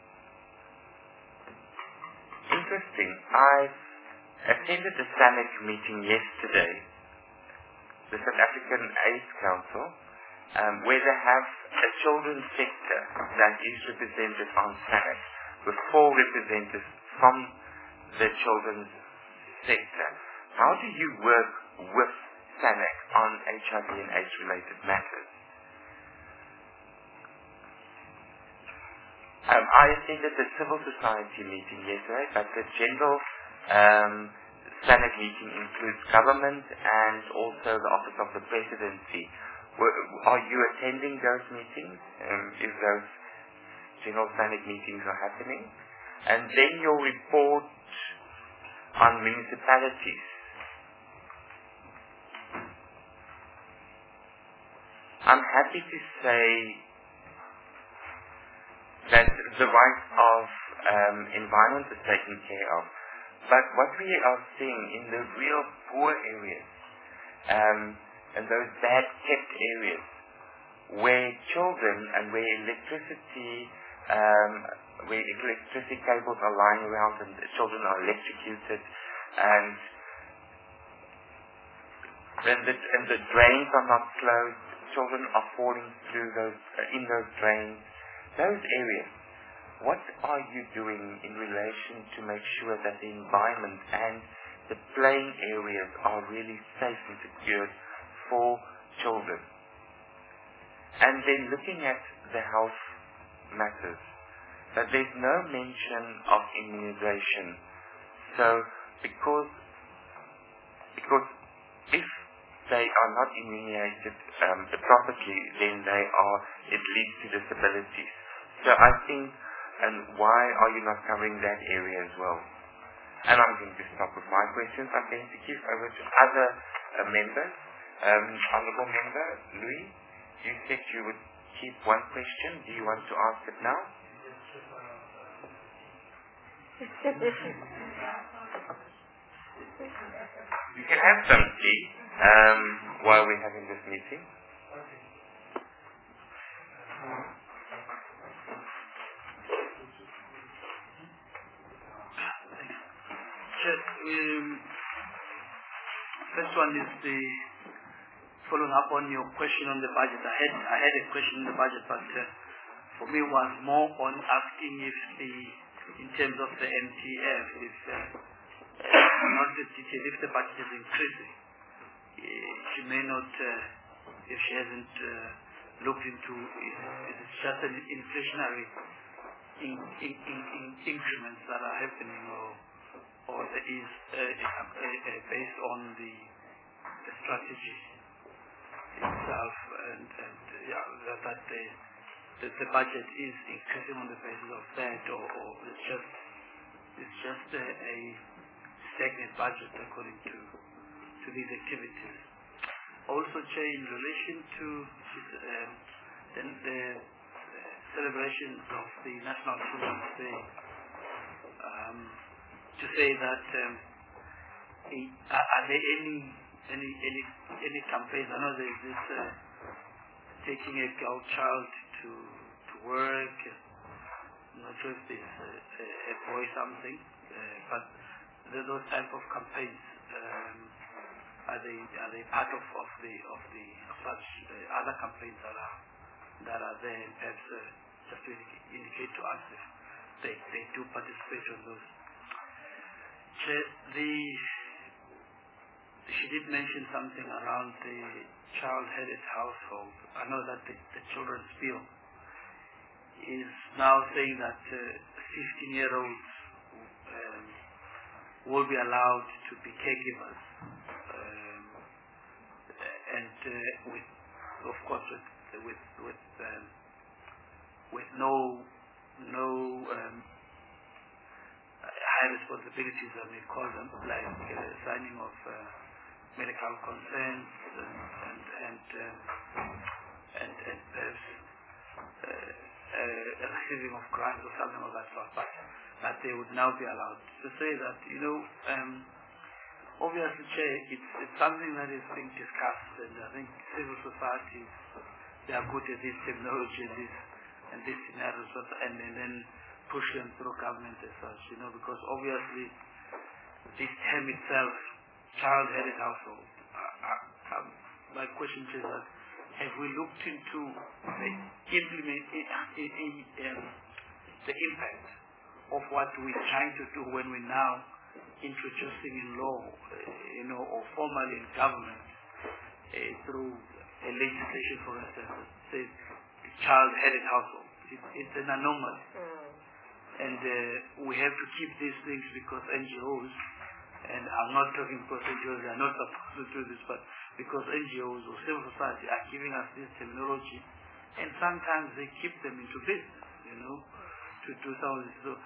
Interesting. I've attended the SANEC meeting yesterday, the South African AIDS Council, um, where they have a children's sector that is represented on SANEC, with four representatives from the children's sector. How do you work with SANEC on H I V and AIDS related matters? Um, I attended the civil society meeting yesterday, but the general um, SANEC meeting includes government and also the Office of the Presidency. Were, are you attending those meetings? Um, if those general SANEC meetings are happening? And then your report on municipalities. I'm happy to say that the rights of um, environment is taken care of. But what we are seeing in the real poor areas, um, and those bad kept areas, where children and where electricity, um, where electricity cables are lying around and the children are electrocuted, and and the, and the drains are not closed, children are falling through those uh, in those drains, those areas. What are you doing in relation to make sure that the environment and the playing areas are really safe and secured for children? And then looking at the health matters, that there's no mention of immunization. So because because if they are not immunized um, properly, then they are it leads to disabilities. So I think, and why are you not covering that area as well? And I'm going to stop with my questions. I'm going to give over to other uh, members. Um, Honorable Member Louis, you said you would keep one question. Do you want to ask it now? You can have some tea um, while we're having this meeting. Just, um, first one is the following up on your question on the budget. I had I had a question on the budget, but uh, for me was more on asking if the, in terms of the M T F, if uh, uh, not the detail, if the budget is increasing. Uh, she may not, uh, if she hasn't uh, looked into, is, is it just an inflationary in, in, in, in increments that are happening, or or there is uh, uh, uh, based on the, the strategy itself, and, and uh, yeah, that, that the, the the budget is increasing on the basis of that, or, or it's just it's just a, a stagnant budget according to to these activities. Also, Chair, in relation to um, the, the celebrations of the National Children's Day, um, to say that um, are, are there any any any any campaigns? I know there is this uh, taking a girl child to to work. I'm not sure if there's a, a, a boy something, uh, but there those type of campaigns. Um, are they are they part of, of the of the such uh, other campaigns that are that are there? And perhaps uh, just to indicate to us if they they do participate in those. The she did mention something around the child-headed household. I know that the, the children's bill is now saying that fifteen-year-olds uh, um, will be allowed to be caregivers, um, and uh, with, of course, with with with um, with no no. Um, high responsibilities, I may call them, like uh, signing of uh, medical consents and and and, um, and, and perhaps uh, uh, receiving of grants or something of that sort, but that they would now be allowed to say that, you know, um, obviously, Chair, it's, it's something that is being discussed, and I think civil societies, they are good at this technology and this and this scenarios, and, and then push them through government as such, you know, because obviously this term itself, child-headed household, uh, uh, um, my question is that have we looked into the implement uh, um, the impact of what we're trying to do when we're now introducing in law, uh, you know, or formally in government uh, through a legislation, for instance, that says child-headed household. It, it's an anomaly. Mm. And uh, we have to keep these things because N G Os, and I'm not talking because N G Os are not supposed to do this, but because N G Os or civil society are giving us this terminology, and sometimes they keep them into business, you know, to do something. So,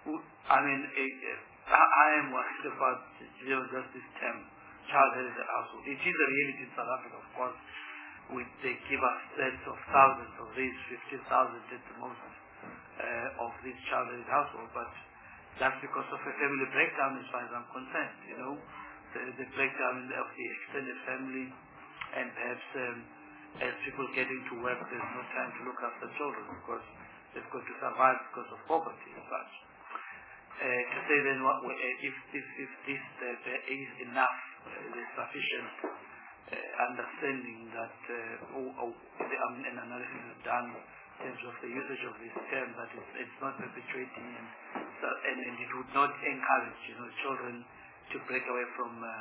I mean, uh, I am worried about, you know, just this term, child-headed household. It is a reality in South Africa, of course. We, they give us tens of thousands of these, fifteen thousand at the most. Uh, of this child-headed household, but that's because of a family breakdown as far as I'm concerned, you know, the, the breakdown of the extended family, and perhaps um, as people get into work, there's no time to look after children because they've got to survive because of poverty and such. Uh, to say then, what, uh, if, if, if this uh, there is enough, uh, there's sufficient uh, understanding that uh, oh, oh, the, um, an analysis is done in terms of the usage of this term, that it's, it's not perpetuating, and, so, and, and it would not encourage, you know, children to break away from. Uh,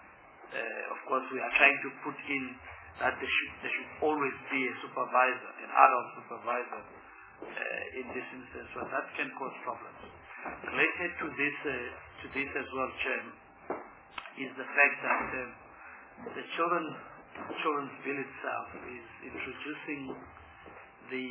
uh, of course, we are trying to put in that there should there should always be a supervisor, an adult supervisor, uh, in this instance, so that can cause problems. Related to this, uh, to this as well, Chair, is the fact that um, the children children's bill itself is introducing. The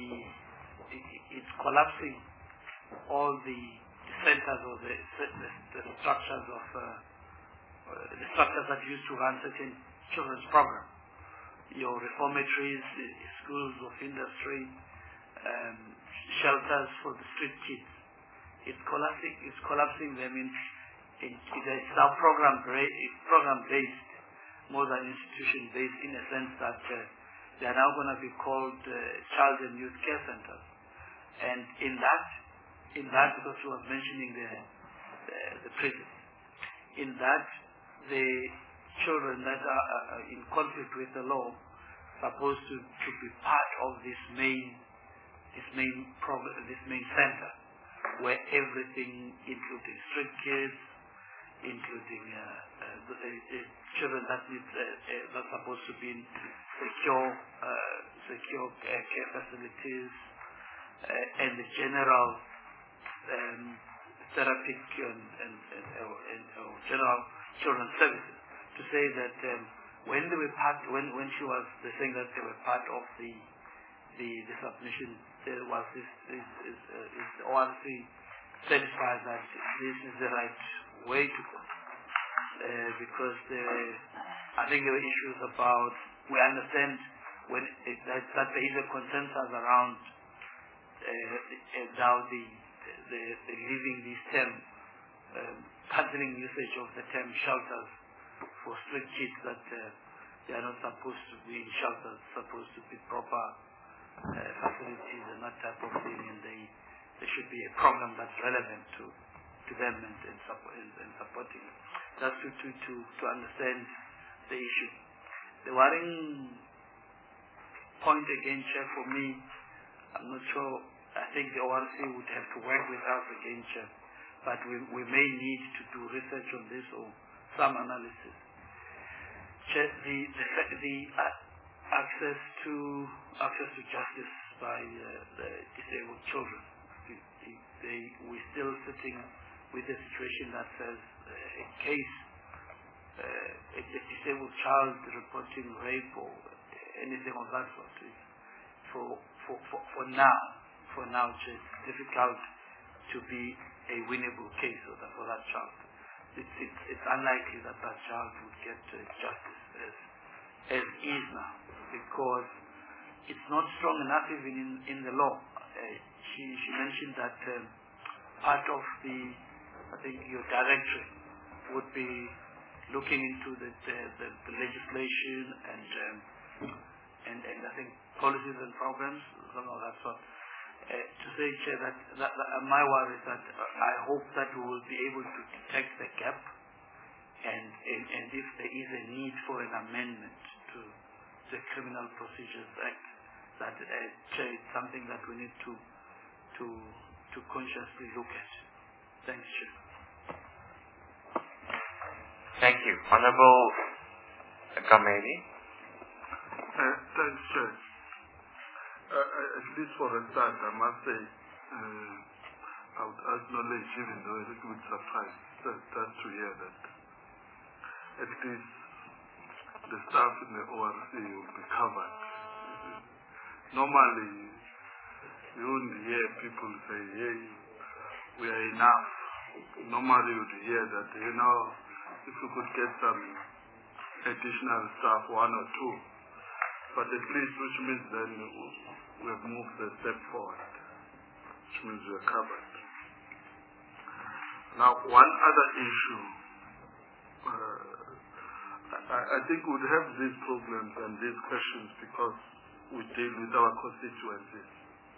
it's collapsing all the centers or the, the, the structures of uh, uh, the structures that used to run certain children's programs. Your reformatories, schools of industry, um, shelters for the street kids. It's collapsing. It's collapsing them in. in it's now program program based more than institution based, in a sense that. Uh, They are now going to be called uh, child and youth care centers, and in that, in that, because you were mentioning the the, the prison, in that the children that are uh, in conflict with the law supposed to, to be part of this main this main program, this main center, where everything, including street kids, including uh, uh, the, uh, children that need uh, uh, that's supposed to be in secure uh, secure uh, care facilities, uh, and the general um, therapeutic and, and, and, uh, and uh, general children's services. To say that um, when they were part, when when she was saying that they were part of the the, the submission, there was this this is uh, is O R C satisfied that this is the right way to go, uh, because there were, I think there were issues about, we understand when it, that, that there is a consensus around uh, now the the, the leaving this term, um, cancelling usage of the term shelters for street kids, that uh, they are not supposed to be in shelters, supposed to be proper uh, facilities and that type of thing, and they there should be a program that's relevant to to them and, and, support, and, and supporting them. That's to, to, to, to understand the issue. The worrying point again, Chair, for me, I'm not sure, I think the O R C would have to work with us again, Chair, but we, we may need to do research on this or some analysis. Chair, the, the, the uh, access to access to justice by uh, the disabled children, the, the, they, we're still sitting with a situation that says uh, a case, uh, a, a disabled child reporting rape or anything of that sort is, for, for, for, for now, for now it's difficult to be a winnable case for that, for that child. It's, it's, it's unlikely that that child would get uh, justice as, as is now, because it's not strong enough even in, in the law. Uh, she, she mentioned that um, part of the, I think your directorate would be looking into the, the, the, the legislation and, um, and and I think policies and programs, some of that sort. Uh, to say, Chair, that, that, that uh, my worry is that uh, I hope that we will be able to detect the gap, and, and, and if there is a need for an amendment to the Criminal Procedures Act, that uh, Chair, it's something that we need to to to consciously look at. Thanks, Chair. Thank you. Honorable Gamedi. Uh, thanks, Chair. Uh, at least for a start, I must say, uh, I would acknowledge, even though a little bit surprised, that, that to hear that at least the staff in the O R C will be covered. Normally, you wouldn't hear people say, hey, we are enough. Normally, you would hear that, you know, if we could get some additional staff, one or two, but at least, which means then we have moved a step forward, which means we are covered. Now, one other issue, uh, I, I think we would have these problems and these questions because we deal with our constituencies.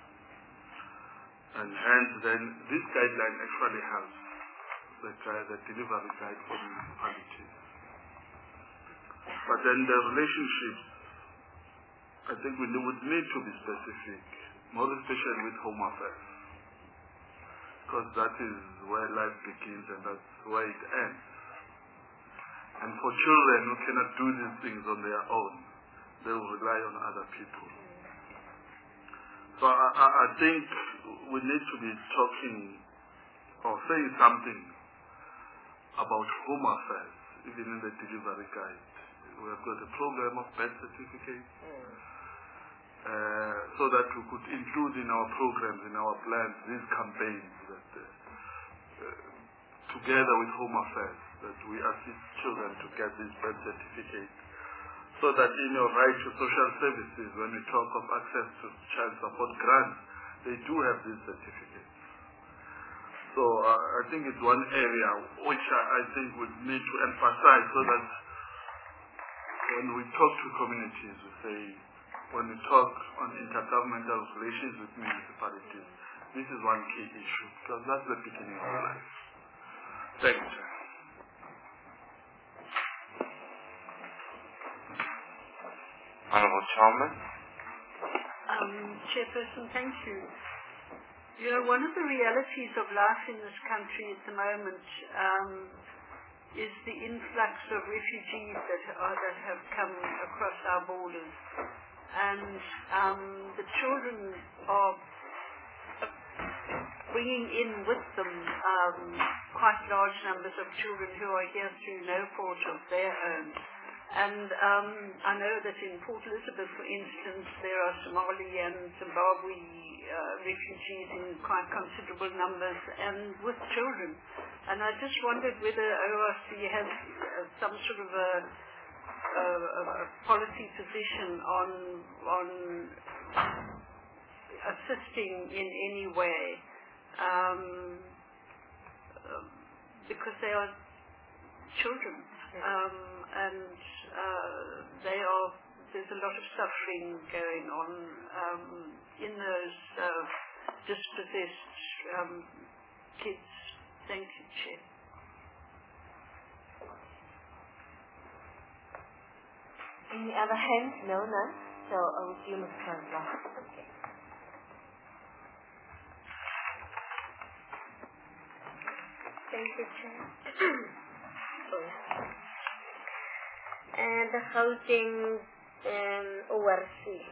And hence then, this guideline actually helps the, uh, the delivery guide for municipalities. But then the relationships, I think we would need to be specific, more especially with Home Affairs, because that is where life begins and that's where it ends. And for children who cannot do these things on their own, they will rely on other people. So I, I, I think we need to be talking or saying something about Home Affairs, even in the delivery guide. We have got a program of birth certificates, uh, so that we could include in our programs, in our plans, these campaigns that, uh, uh, together with Home Affairs, that we assist children to get these birth certificates, so that in your right to social services, when we talk of access to child support grants, they do have these certificates. So uh, I think it's one area which I, I think we need to emphasize, so that when we talk to communities, we say, when we talk on intergovernmental relations with municipalities, this is one key issue, because that's the beginning of life. Thank you. Honorable Chalmers. Um, Chairperson, thank you. You know, one of the realities of life in this country at the moment um, is the influx of refugees that, are, that have come across our borders. And um, the children are bringing in with them um, quite large numbers of children who are here through no fault of their own. And um, I know that in Port Elizabeth, for instance, there are Somali and Zimbabwe uh, refugees in quite considerable numbers and with children. And I just wondered whether O R C has uh, some sort of a, a, a policy position on, on assisting in any way. Um, because they are children. Um, and uh, they are, there's a lot of suffering going on um, in those uh, dispossessed um, kids. Thank you, Chair. Any other hands? No, none. So I will give Miz Chancellor. Okay. Thank you, Chair. And the housing um, O R C.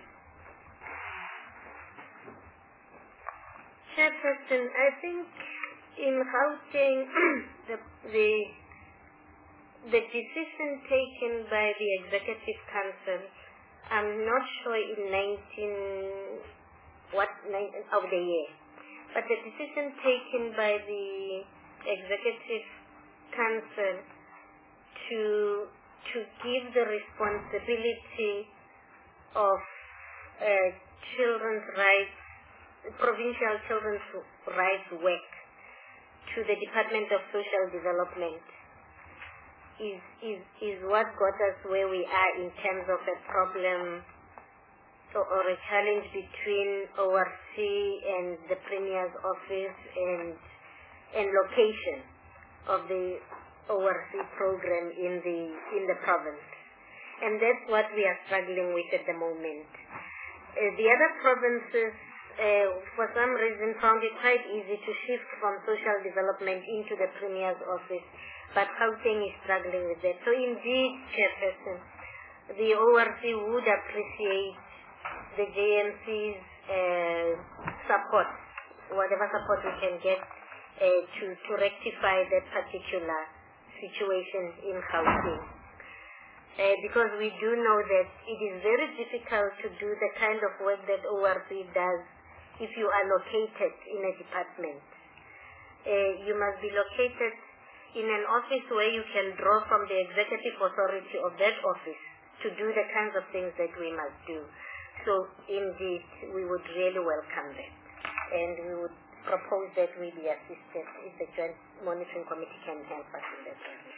Chairperson, I think in housing the, the the decision taken by the Executive Council, I'm not sure in nineteen what of the year, but the decision taken by the Executive Council to to give the responsibility of uh, children's rights, provincial children's rights work to the Department of Social Development is, is, is what got us where we are in terms of a problem or, or a challenge between O R C and the Premier's office and, and location of the O R C program in the in the province, and that's what we are struggling with at the moment. Uh, the other provinces, uh, for some reason, found it quite easy to shift from social development into the Premier's office, but Gauteng is struggling with that. So indeed, Chairperson, the O R C would appreciate the J M C's uh, support, whatever support we can get uh, to to rectify that particular situations in Gauteng. Uh, because we do know that it is very difficult to do the kind of work that O R C does if you are located in a department. Uh, you must be located in an office where you can draw from the executive authority of that office to do the kinds of things that we must do. So indeed, we would really welcome that. And we would propose that we be assisted if the Joint Monitoring Committee can help us in that area.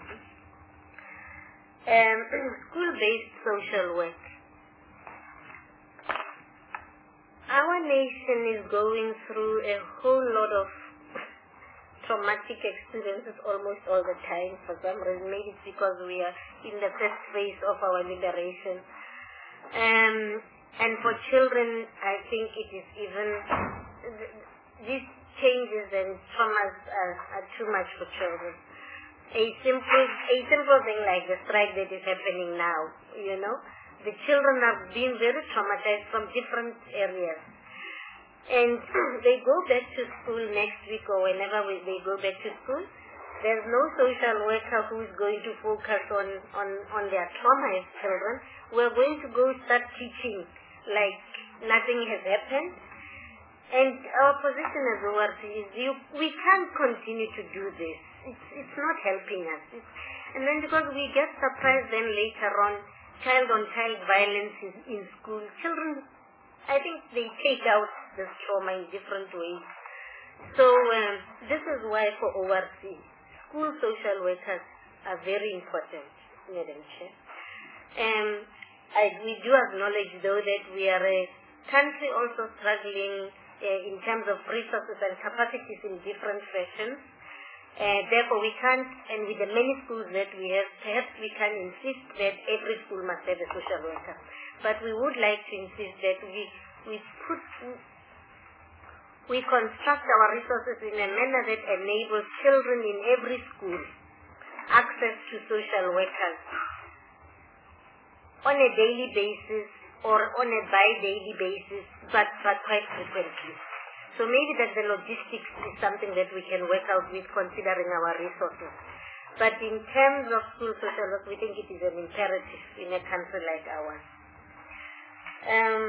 Um, school-based social work. Our nation is going through a whole lot of traumatic experiences almost all the time. For some reason, maybe it's because we are in the first phase of our liberation. Um, and for children, I think it is even... These changes and traumas are, are too much for children. A simple, a simple thing like the strike that is happening now, you know, the children are being very traumatized from different areas. And they go back to school next week or whenever we, they go back to school. There's no social worker who is going to focus on, on, on their trauma as children. We're going to go start teaching like nothing has happened. And our position as O R C is you, we can't continue to do this. It's, it's not helping us. It's, and then because we get surprised then later on, child-on-child violence in, in school, children, I think they take out this trauma in different ways. So um, this is why for O R C, school social workers are very important, Madam Chair. Um, I, we do acknowledge, though, that we are a country also struggling Uh, in terms of resources and capacities in different fashions. Uh, therefore, we can't, and with the many schools that we have, perhaps we can insist that every school must have a social worker. But we would like to insist that we we put we construct our resources in a manner that enables children in every school access to social workers on a daily basis or on a bi-daily basis, but, but quite frequently. So maybe that the logistics is something that we can work out with considering our resources. But in terms of school social work, we think it is an imperative in a country like ours. Um,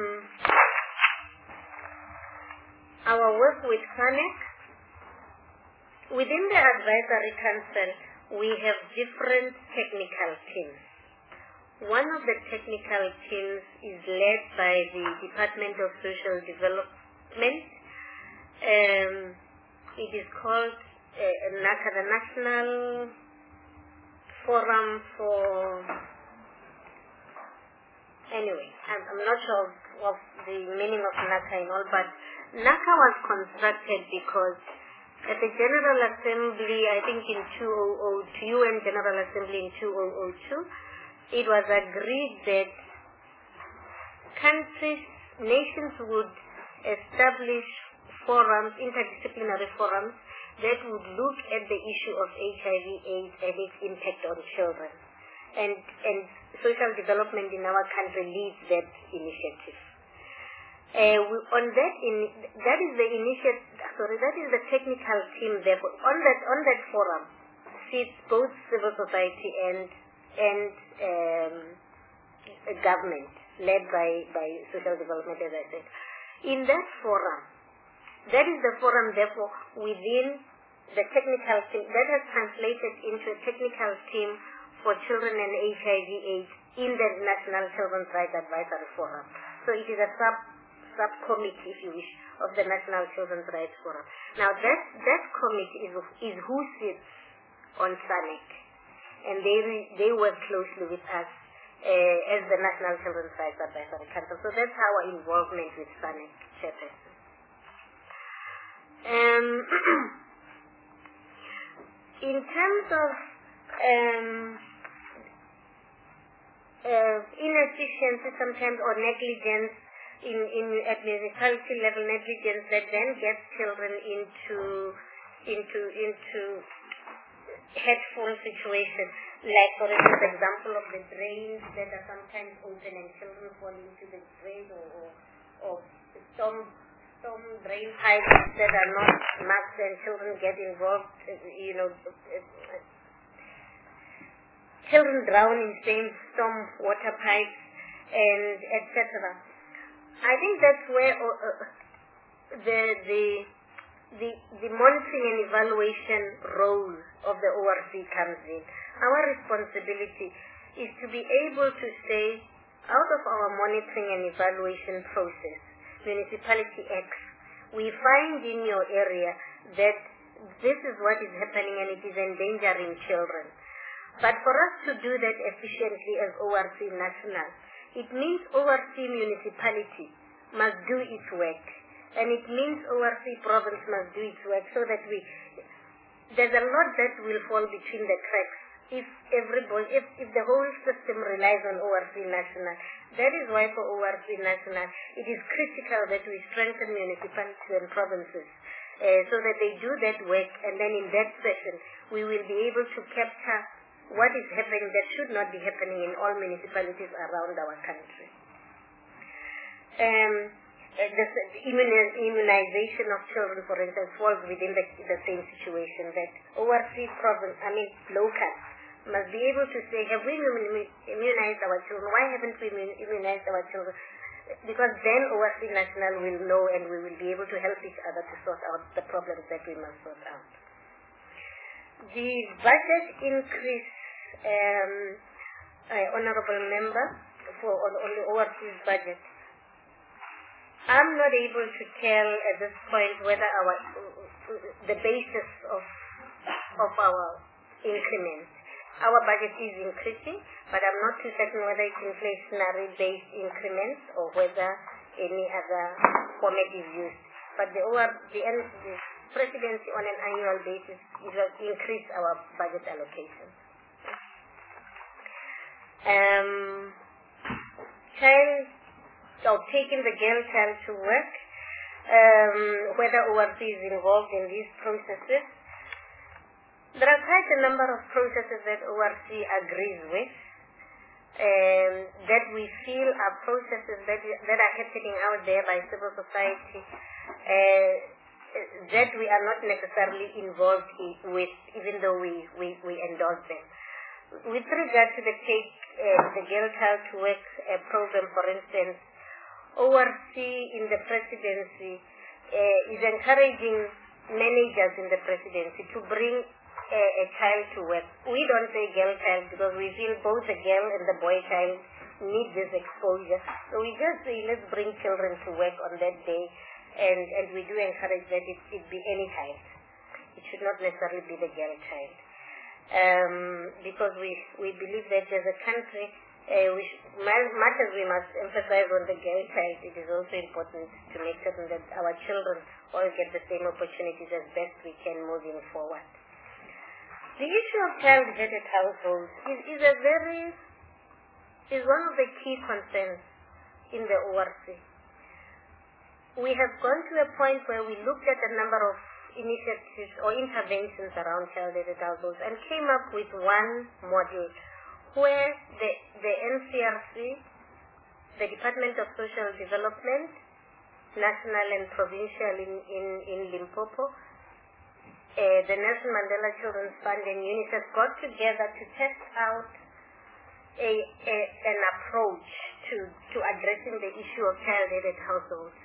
our work with SANEC, within the advisory council, we have different technical teams. One of the technical teams is led by the Department of Social Development. Um, it is called uh, NACA, the National Forum for... Anyway, I'm, I'm not sure of, of the meaning of NACA and all, but NACA was constructed because at the General Assembly, I think in two thousand two, U N General Assembly in two thousand two, it was agreed that countries, nations would establish forums, interdisciplinary forums, that would look at the issue of H I V AIDS and its impact on children. And, and social development in our country leads that initiative. Uh, we, on that, in, that is the initiative, sorry, that is the technical team there. On that, on that forum sits both civil society and, and um, government, led by, by social development, as I said. In that forum, that is the forum, therefore, within the technical team, that has translated into a technical team for children and H I V AIDS in the National Children's Rights Advisory Forum. So it is a sub subcommittee, if you wish, of the National Children's Rights Forum. Now that that committee is, is who sits on SANEC, and they they work closely with us uh, as the National Children's Rights Advisory Council. So that's our involvement with SANEC, Chairperson. Um, in terms of um, uh, inefficiency sometimes or negligence in, in at municipality level, negligence that then gets children into into into hateful situations, like for instance, the example of the drains that are sometimes open and children fall into the drains, or or, or storm storm drain pipes that are not marked and children get involved, you know. Children drown in same storm water pipes, and et cetera. I think that's where uh, the the the the monitoring and evaluation role of the O R C comes in. Our responsibility is to be able to say, out of our monitoring and evaluation process, Municipality X, we find in your area that this is what is happening and it is endangering children. But for us to do that efficiently as O R C national, it means O R C municipality must do its work. And it means O R C province must do its work, so that we, there's a lot that will fall between the cracks if everybody, if, if the whole system relies on O R C national. That is why for O R C national, it is critical that we strengthen municipalities and provinces uh, so that they do that work, and then in that session, we will be able to capture what is happening that should not be happening in all municipalities around our country. Um, the immunization of children, for instance, falls within the, the same situation, that O R C province, I mean local, must be able to say, have we immunized our children? Why haven't we immunized our children? Because then O R C national will know, and we will be able to help each other to sort out the problems that we must sort out. The budget increase, um, uh, honorable member, for on, on the O R C's budget, I'm not able to tell at this point whether our the basis of of our increment. Our budget is increasing, but I'm not too certain whether it's inflationary-based increments or whether any other format is used. But the O R, the, the presidency on an annual basis, it will increase our budget allocation. Um, child, or taking the girl child to work, um, whether O R C is involved in these processes. There are quite a number of processes that O R C agrees with, um, that we feel are processes that, that are happening out there by civil society, uh, that we are not necessarily involved in, with, even though we, we, we endorse them. With regard to the Take uh, the Girl Child to Work uh, program, for instance, O R C in the presidency uh, is encouraging managers in the presidency to bring a, a child to work. We don't say girl child because we feel both the girl and the boy child need this exposure. So we just say let's bring children to work on that day, and, and we do encourage that it, it be any child. It should not necessarily be the girl child. Um, because we, we believe that as a country, uh, we sh- much as we must emphasize on the girl child, it is also important to make certain that our children all get the same opportunities as best we can moving forward. The issue of child-headed households is, is a very, is one of the key concerns in the O R C. We have gone to a point where we looked at a number of initiatives or interventions around child-headed households and came up with one model where the, the N C R C, the Department of Social Development, national and provincial in, in, in Limpopo, uh, the Nelson Mandela Children's Fund and UNICEF got together to test out a, a, an approach to, to addressing the issue of child-headed households.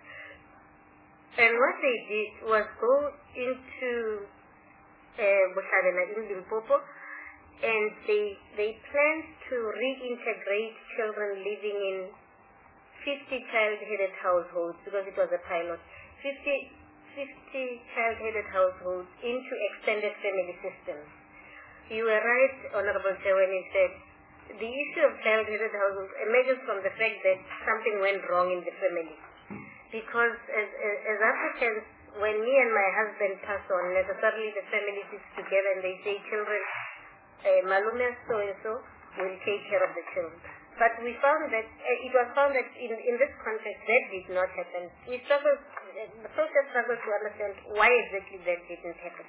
And what they did was go into Bushadena uh, in Limpopo, and they they planned to reintegrate children living in fifty child-headed households, because it was a pilot, fifty, fifty child-headed households into extended family systems. You were right, Honorable Chair, when you said the issue of child-headed households emerges from the fact that something went wrong in the family. Because as, as, as Africans, when me and my husband pass on, necessarily the family sits together and they say, children, uh, Malume so-and-so will take care of the children. But we found that, uh, it was found that in, in this context, that did not happen. We struggled, uh, the process struggled to understand why exactly that didn't happen.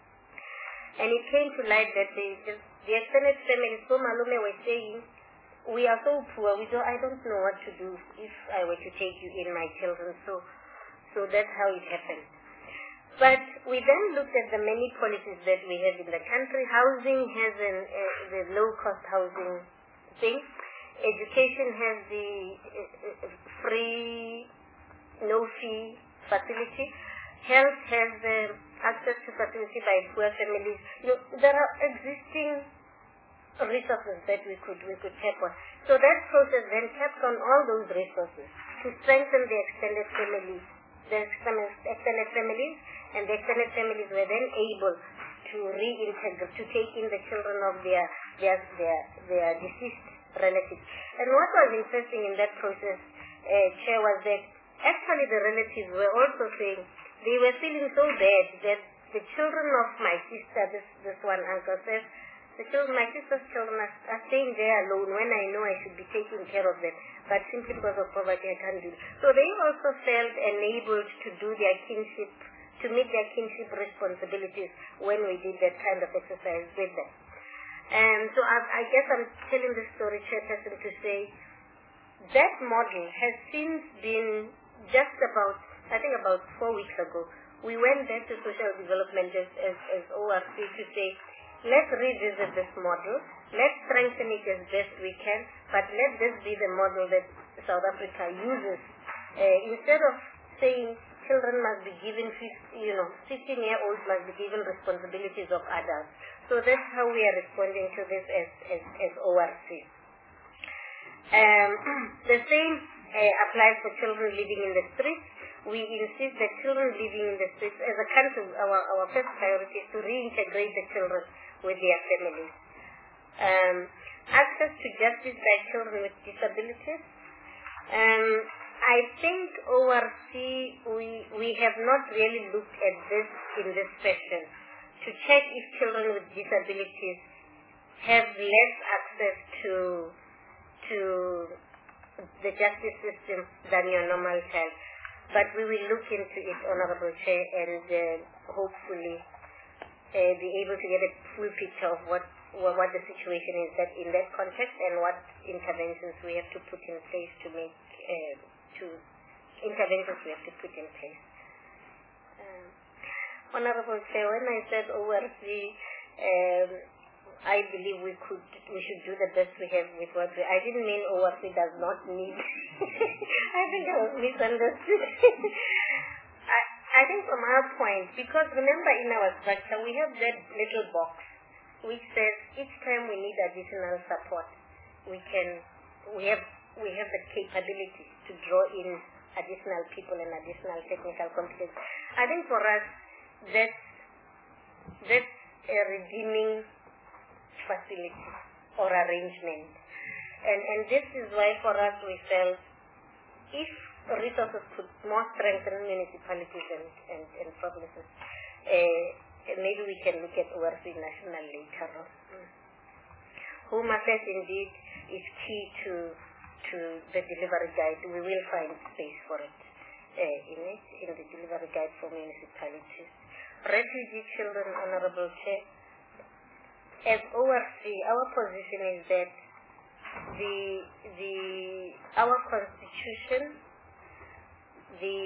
And it came to light that the, the, the extended families, so Malume were saying, we are so poor, we don't, I don't know what to do if I were to take you in, my children. So so that's how it happened. But we then looked at the many policies that we have in the country. Housing has an, uh, the low-cost housing thing. Education has the uh, free, no-fee facility. Health has the access to facility by poor families. You know, there are existing resources that we could we could tap on. So that process then tapped on all those resources to strengthen the extended families, the extended families, and the extended families were then able to reintegrate, to take in the children of their their their, their deceased relatives. And what was interesting in that process, uh, Chair, was that actually the relatives were also saying they were feeling so bad that the children of my sister, this this one uncle says, the children, my sister's children are, are staying there alone when I know I should be taking care of them, but simply because of poverty I can't do it. So they also felt enabled to do their kinship, to meet their kinship responsibilities when we did that kind of exercise with them. And so I, I guess I'm telling this story, Chairperson, to say that model has since been just about, I think about four weeks ago, we went back to social development as, as, as O R C to say, let's revisit this model, let's strengthen it as best we can, but let this be the model that South Africa uses. Uh, instead of saying children must be given, you know, fifteen-year-olds must be given responsibilities of adults. So that's how we are responding to this as, as, as O R C. Um, the same uh, applies for children living in the streets. We insist that children living in the streets, as a country, our, our first priority is to reintegrate the children with their families. Um, access to justice by children with disabilities. Um, I think O R C, we, we have not really looked at this in this session to check if children with disabilities have less access to to the justice system than your normal child. But we will look into it, Honorable Chair, and uh, hopefully uh, be able to get a full picture of what, what what the situation is that in that context and what interventions we have to put in place to make uh, to interventions we have to put in place. Um, Honorable Chair, when I said O R C, um, I believe we could, we should do the best we have with what we, I didn't mean O R C does not need. I think I was misunderstood. I, I think from our point, because remember in our structure we have that little box which says each time we need additional support, we can, we have, we have the capability to draw in additional people and additional technical competence. I think for us, that's, that's a redeeming facility or arrangement. And, and this is why for us we felt if resources could more strengthen municipalities and, and, and provinces, uh, maybe we can look at O R C national later on. Mm. Home affairs indeed is key to to the delivery guide. We will find space for it uh, in it, in the delivery guide for municipalities. Refugee children, Honorable Chair, as O R C, our position is that the the our constitution, the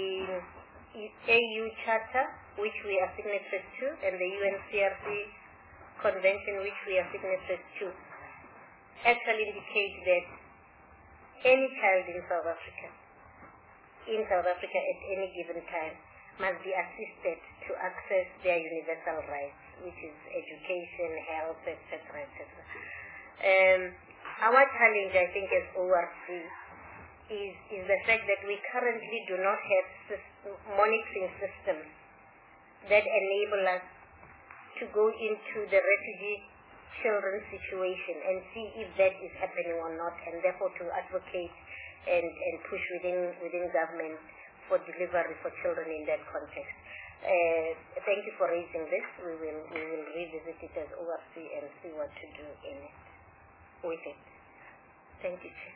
A U Charter, which we are signatories to, and the U N C R C Convention, which we are signatories to, actually indicate that any child in South Africa, in South Africa at any given time, must be assisted to access their universal rights, which is education, health, et cetera, et cetera. Um, our challenge, I think, as O R C is, is the fact that we currently do not have system, monitoring systems that enable us to go into the refugee children's situation and see if that is happening or not, and therefore to advocate and, and push within within government for delivery for children in that context. Uh, thank you for raising this. We will we will revisit it as O R C and see what to do in it with it. Thank you, Chair.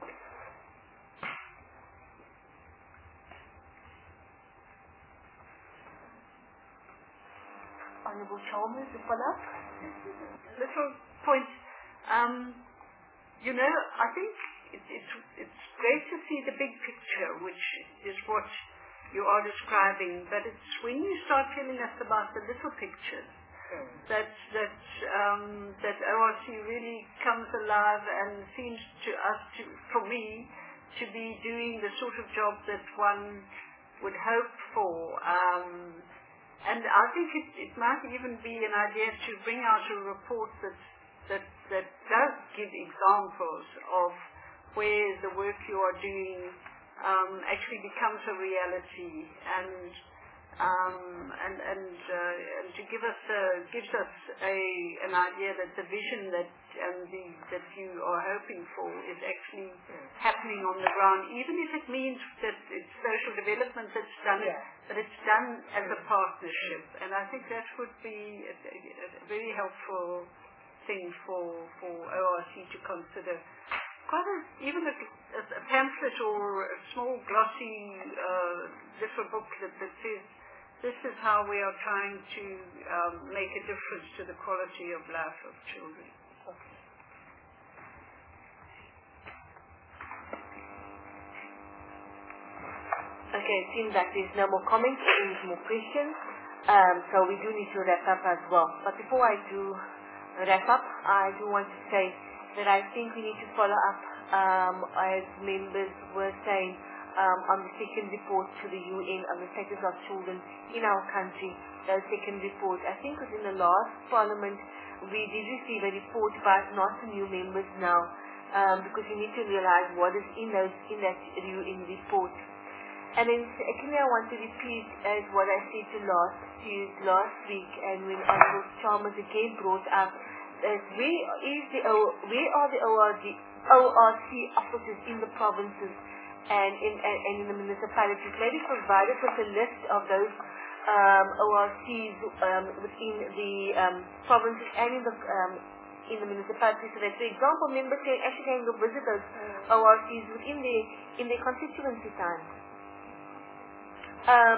Honourable Chalmers, to follow up. Little point. Um, you know, I think it, it's it's great to see the big picture, which is what you are describing. But it's when you start telling us about the little pictures mm. that that um, that O R C really comes alive and seems to us, to, for me, to be doing the sort of job that one would hope for. Um, And I think it, it might even be an idea to bring out a report that that that does give examples of where the work you are doing um, actually becomes a reality, and um, and and, uh, and to give us a, gives us a an idea that the vision that um, the, that you are hoping for is actually happening on the ground, even if it means that it's social development that's done it. Yeah. But it's done as a partnership, and I think that would be a, a, a very helpful thing for for O R C to consider. Quite a, even a, a pamphlet or a small glossy uh, little booklet that says this is how we are trying to um, make a difference to the quality of life of children. Okay. Okay, it seems like there's no more comments, there's more questions, um, so we do need to wrap up as well. But before I do wrap up, I do want to say that I think we need to follow up, um, as members were saying, um, on the second report to the U N on the status of children in our country. The second report, I think was in the last parliament, we did receive a report, but not the new members now, um, because you need to realize what is in those in that U N report. And then secondly, I want to repeat as what I said to last to last week, and when Honourable Chalmers again brought up that where is the where are the O R C offices in the provinces and in, and, and in the municipalities. Maybe provide us with a list of those um, O R Cs um, within the um, provinces and in the um, in the municipalities, so that, for example, members can actually can go visit those mm. O R Cs within their in their constituency time. Um,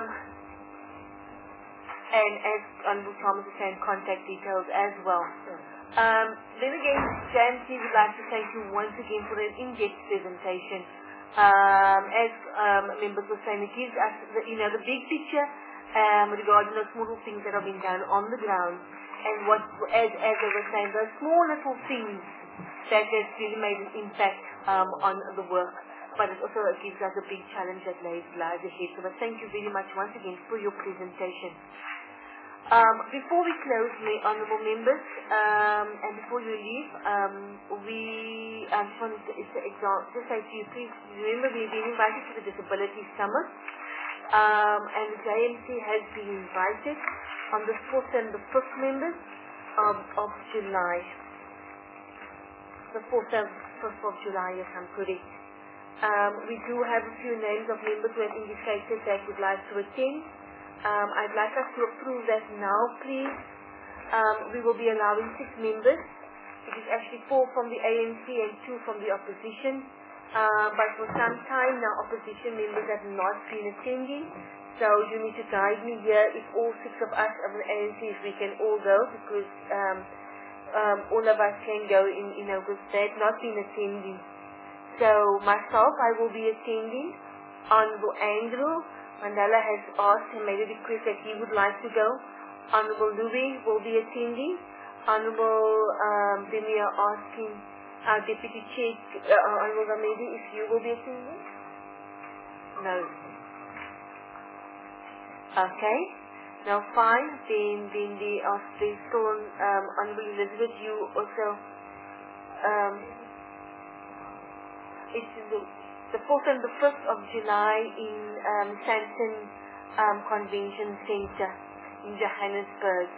and as Honourable Thomas is saying, contact details as well. Mm. Um, then again, Jancy would like to thank you once again for an in-depth presentation. Um, as um, members were saying, it gives us the, you know, the big picture um, regarding those small little things that have been done on the ground, and what, as, as I was saying, those small little things that has really made an impact um, on the work. But it also gives us a big challenge that lies, lies ahead. So, but thank you very much once again for your presentation. Um, before we close, my honourable members, um, and before you leave, um, we um, just wanted to just say to you, please remember we've been invited to the Disability Summit, um, and the J M C has been invited on the fourth and the fifth members of, of July. The fourth and fifth of July, yes, I'm correct. Um, we do have a few names of members who have indicated that would like to attend. Um, I'd like us to approve that now, please. Um, we will be allowing six members. It is actually four from the A N C and two from the opposition. Uh, but for some time now, opposition members have not been attending. So you need to guide me here if all six of us of the A N C, if we can all go, because um, um, all of us can go in, in August. They have not been attending. So myself, I will be attending. Honourable Andrew Mandela has asked and made a request that he would like to go. Honourable Louis will be attending. Honourable um, then we are asking our Deputy Chair, uh, Honourable Ramedi, if you will be attending? No. Okay. Now fine. Then then they ask they still um, Honourable Elizabeth, you also um, it's the The fourth and the fifth of July in um, Sandton um, Convention Centre in Johannesburg.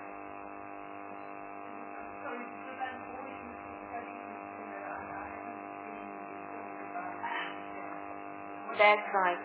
That's right.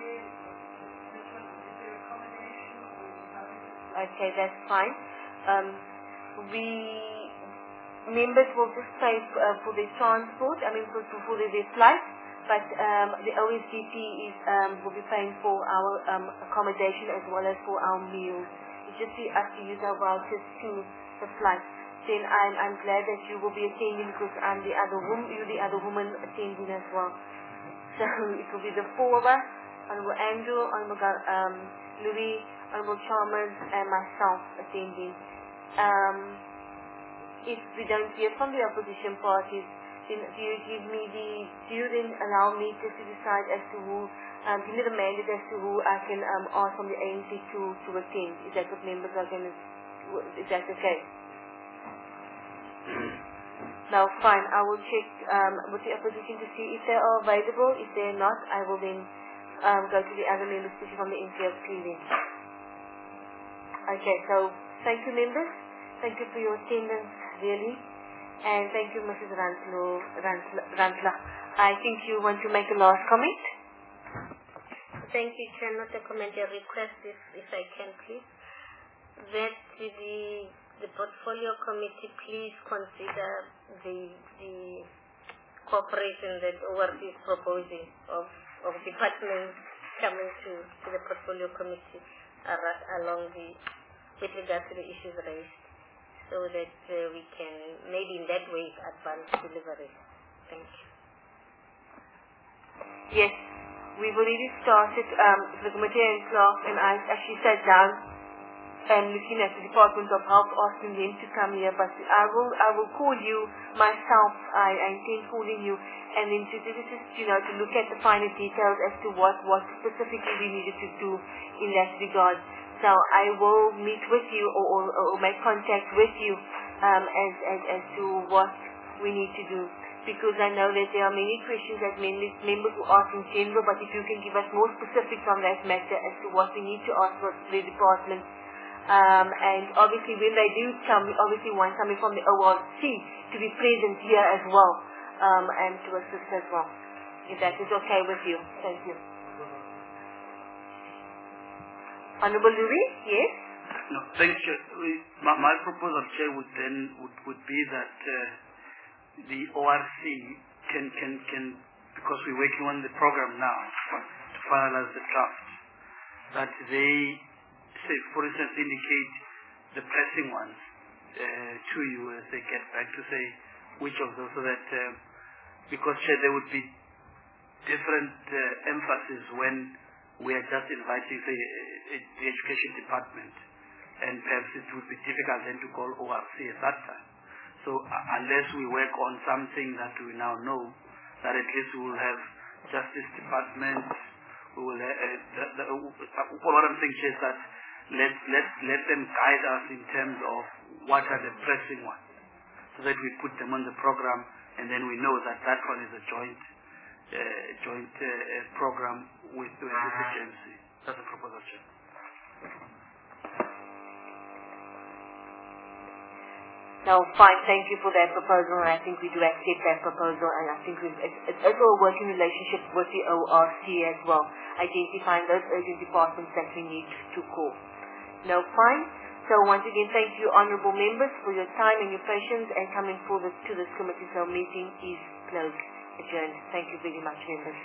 Okay, that's fine. Um, we members will just pay uh, for their transport. I mean, for, for their flight. But um, the O S D P is, um, will be paying for our um, accommodation as well as for our meals. It's just for us to use our vouchers to the flight. Then I'm, I'm glad that you will be attending because I'm the other woman, you're the other woman attending as well. So it will be the four of us, Honourable Andrew, Honourable um, Louis, Honourable Chalmers, and myself attending. Um, if we don't hear from the opposition parties, then do you give me the, do you then allow me just to decide as to who, um, give me the mandate as to who I can um, ask from the A N C to, to attend? Is that what members are going to, is that okay? Now fine, I will check um, with the opposition to see if they are available. If they are not, I will then um, go to the other members, especially from the N C L P then. Okay, so thank you members. Thank you for your attendance, really. And thank you, Missus Rantlo, Rantla. I think you want to make a last comment? Thank you, Chair. Not a comment, a request, if, if I can, please. That the the portfolio committee please consider the the cooperation that O R C is proposing of, of departments coming to, to the portfolio committee uh, along the with regard to the issues raised, so that uh, we can, maybe in that way, advance delivery. Thank you. Yes, we've already started, um, the committee and staff and I actually sat down and looking at the Department of Health, asking them to come here, but I will I will call you myself, I, I intend calling you, and then to do this is, you know, to look at the finer details as to what, what specifically we needed to do in that regard. So I will meet with you or, or, or make contact with you um, as, as, as to what we need to do. Because I know that there are many questions that members, members will ask in general, but if you can give us more specifics on that matter as to what we need to ask for the department. Um, and obviously when they do come, we obviously want somebody from the O R C to be present here as well um, and to assist as well. if that is okay with you. Thank you. Honorable Louis, yes? No, thanks, Chair. We, my, my proposal, Chair, would then would, would be that uh, the O R C can, can, can, because we're working on the program now to finalize the draft, that they, say, for instance, indicate the pressing ones uh, to you as they get back to say which of those, so that, uh, because Chair, there would be different uh, emphasis when we are just inviting, say, the education department, and perhaps it would be difficult then to call O R C at that time. So uh, unless we work on something that we now know, that at least we will have Justice Department, we will have, uh, the, the, uh, what I'm saying is that let, let, let them guide us in terms of what are the pressing ones, so that we put them on the program, and then we know that that one is a joint uh, joint uh, program with the agency. That's a proposal, Chair. No, fine. Thank you for that proposal, and I think we do accept that proposal, and I think we've, it's, it's also a working relationship with the O R C as well, identifying those urgent departments that we need to call. No, fine. So once again, thank you, honourable members, for your time and your patience and coming forward to this committee. So meeting is closed, adjourned. Thank you very much, members.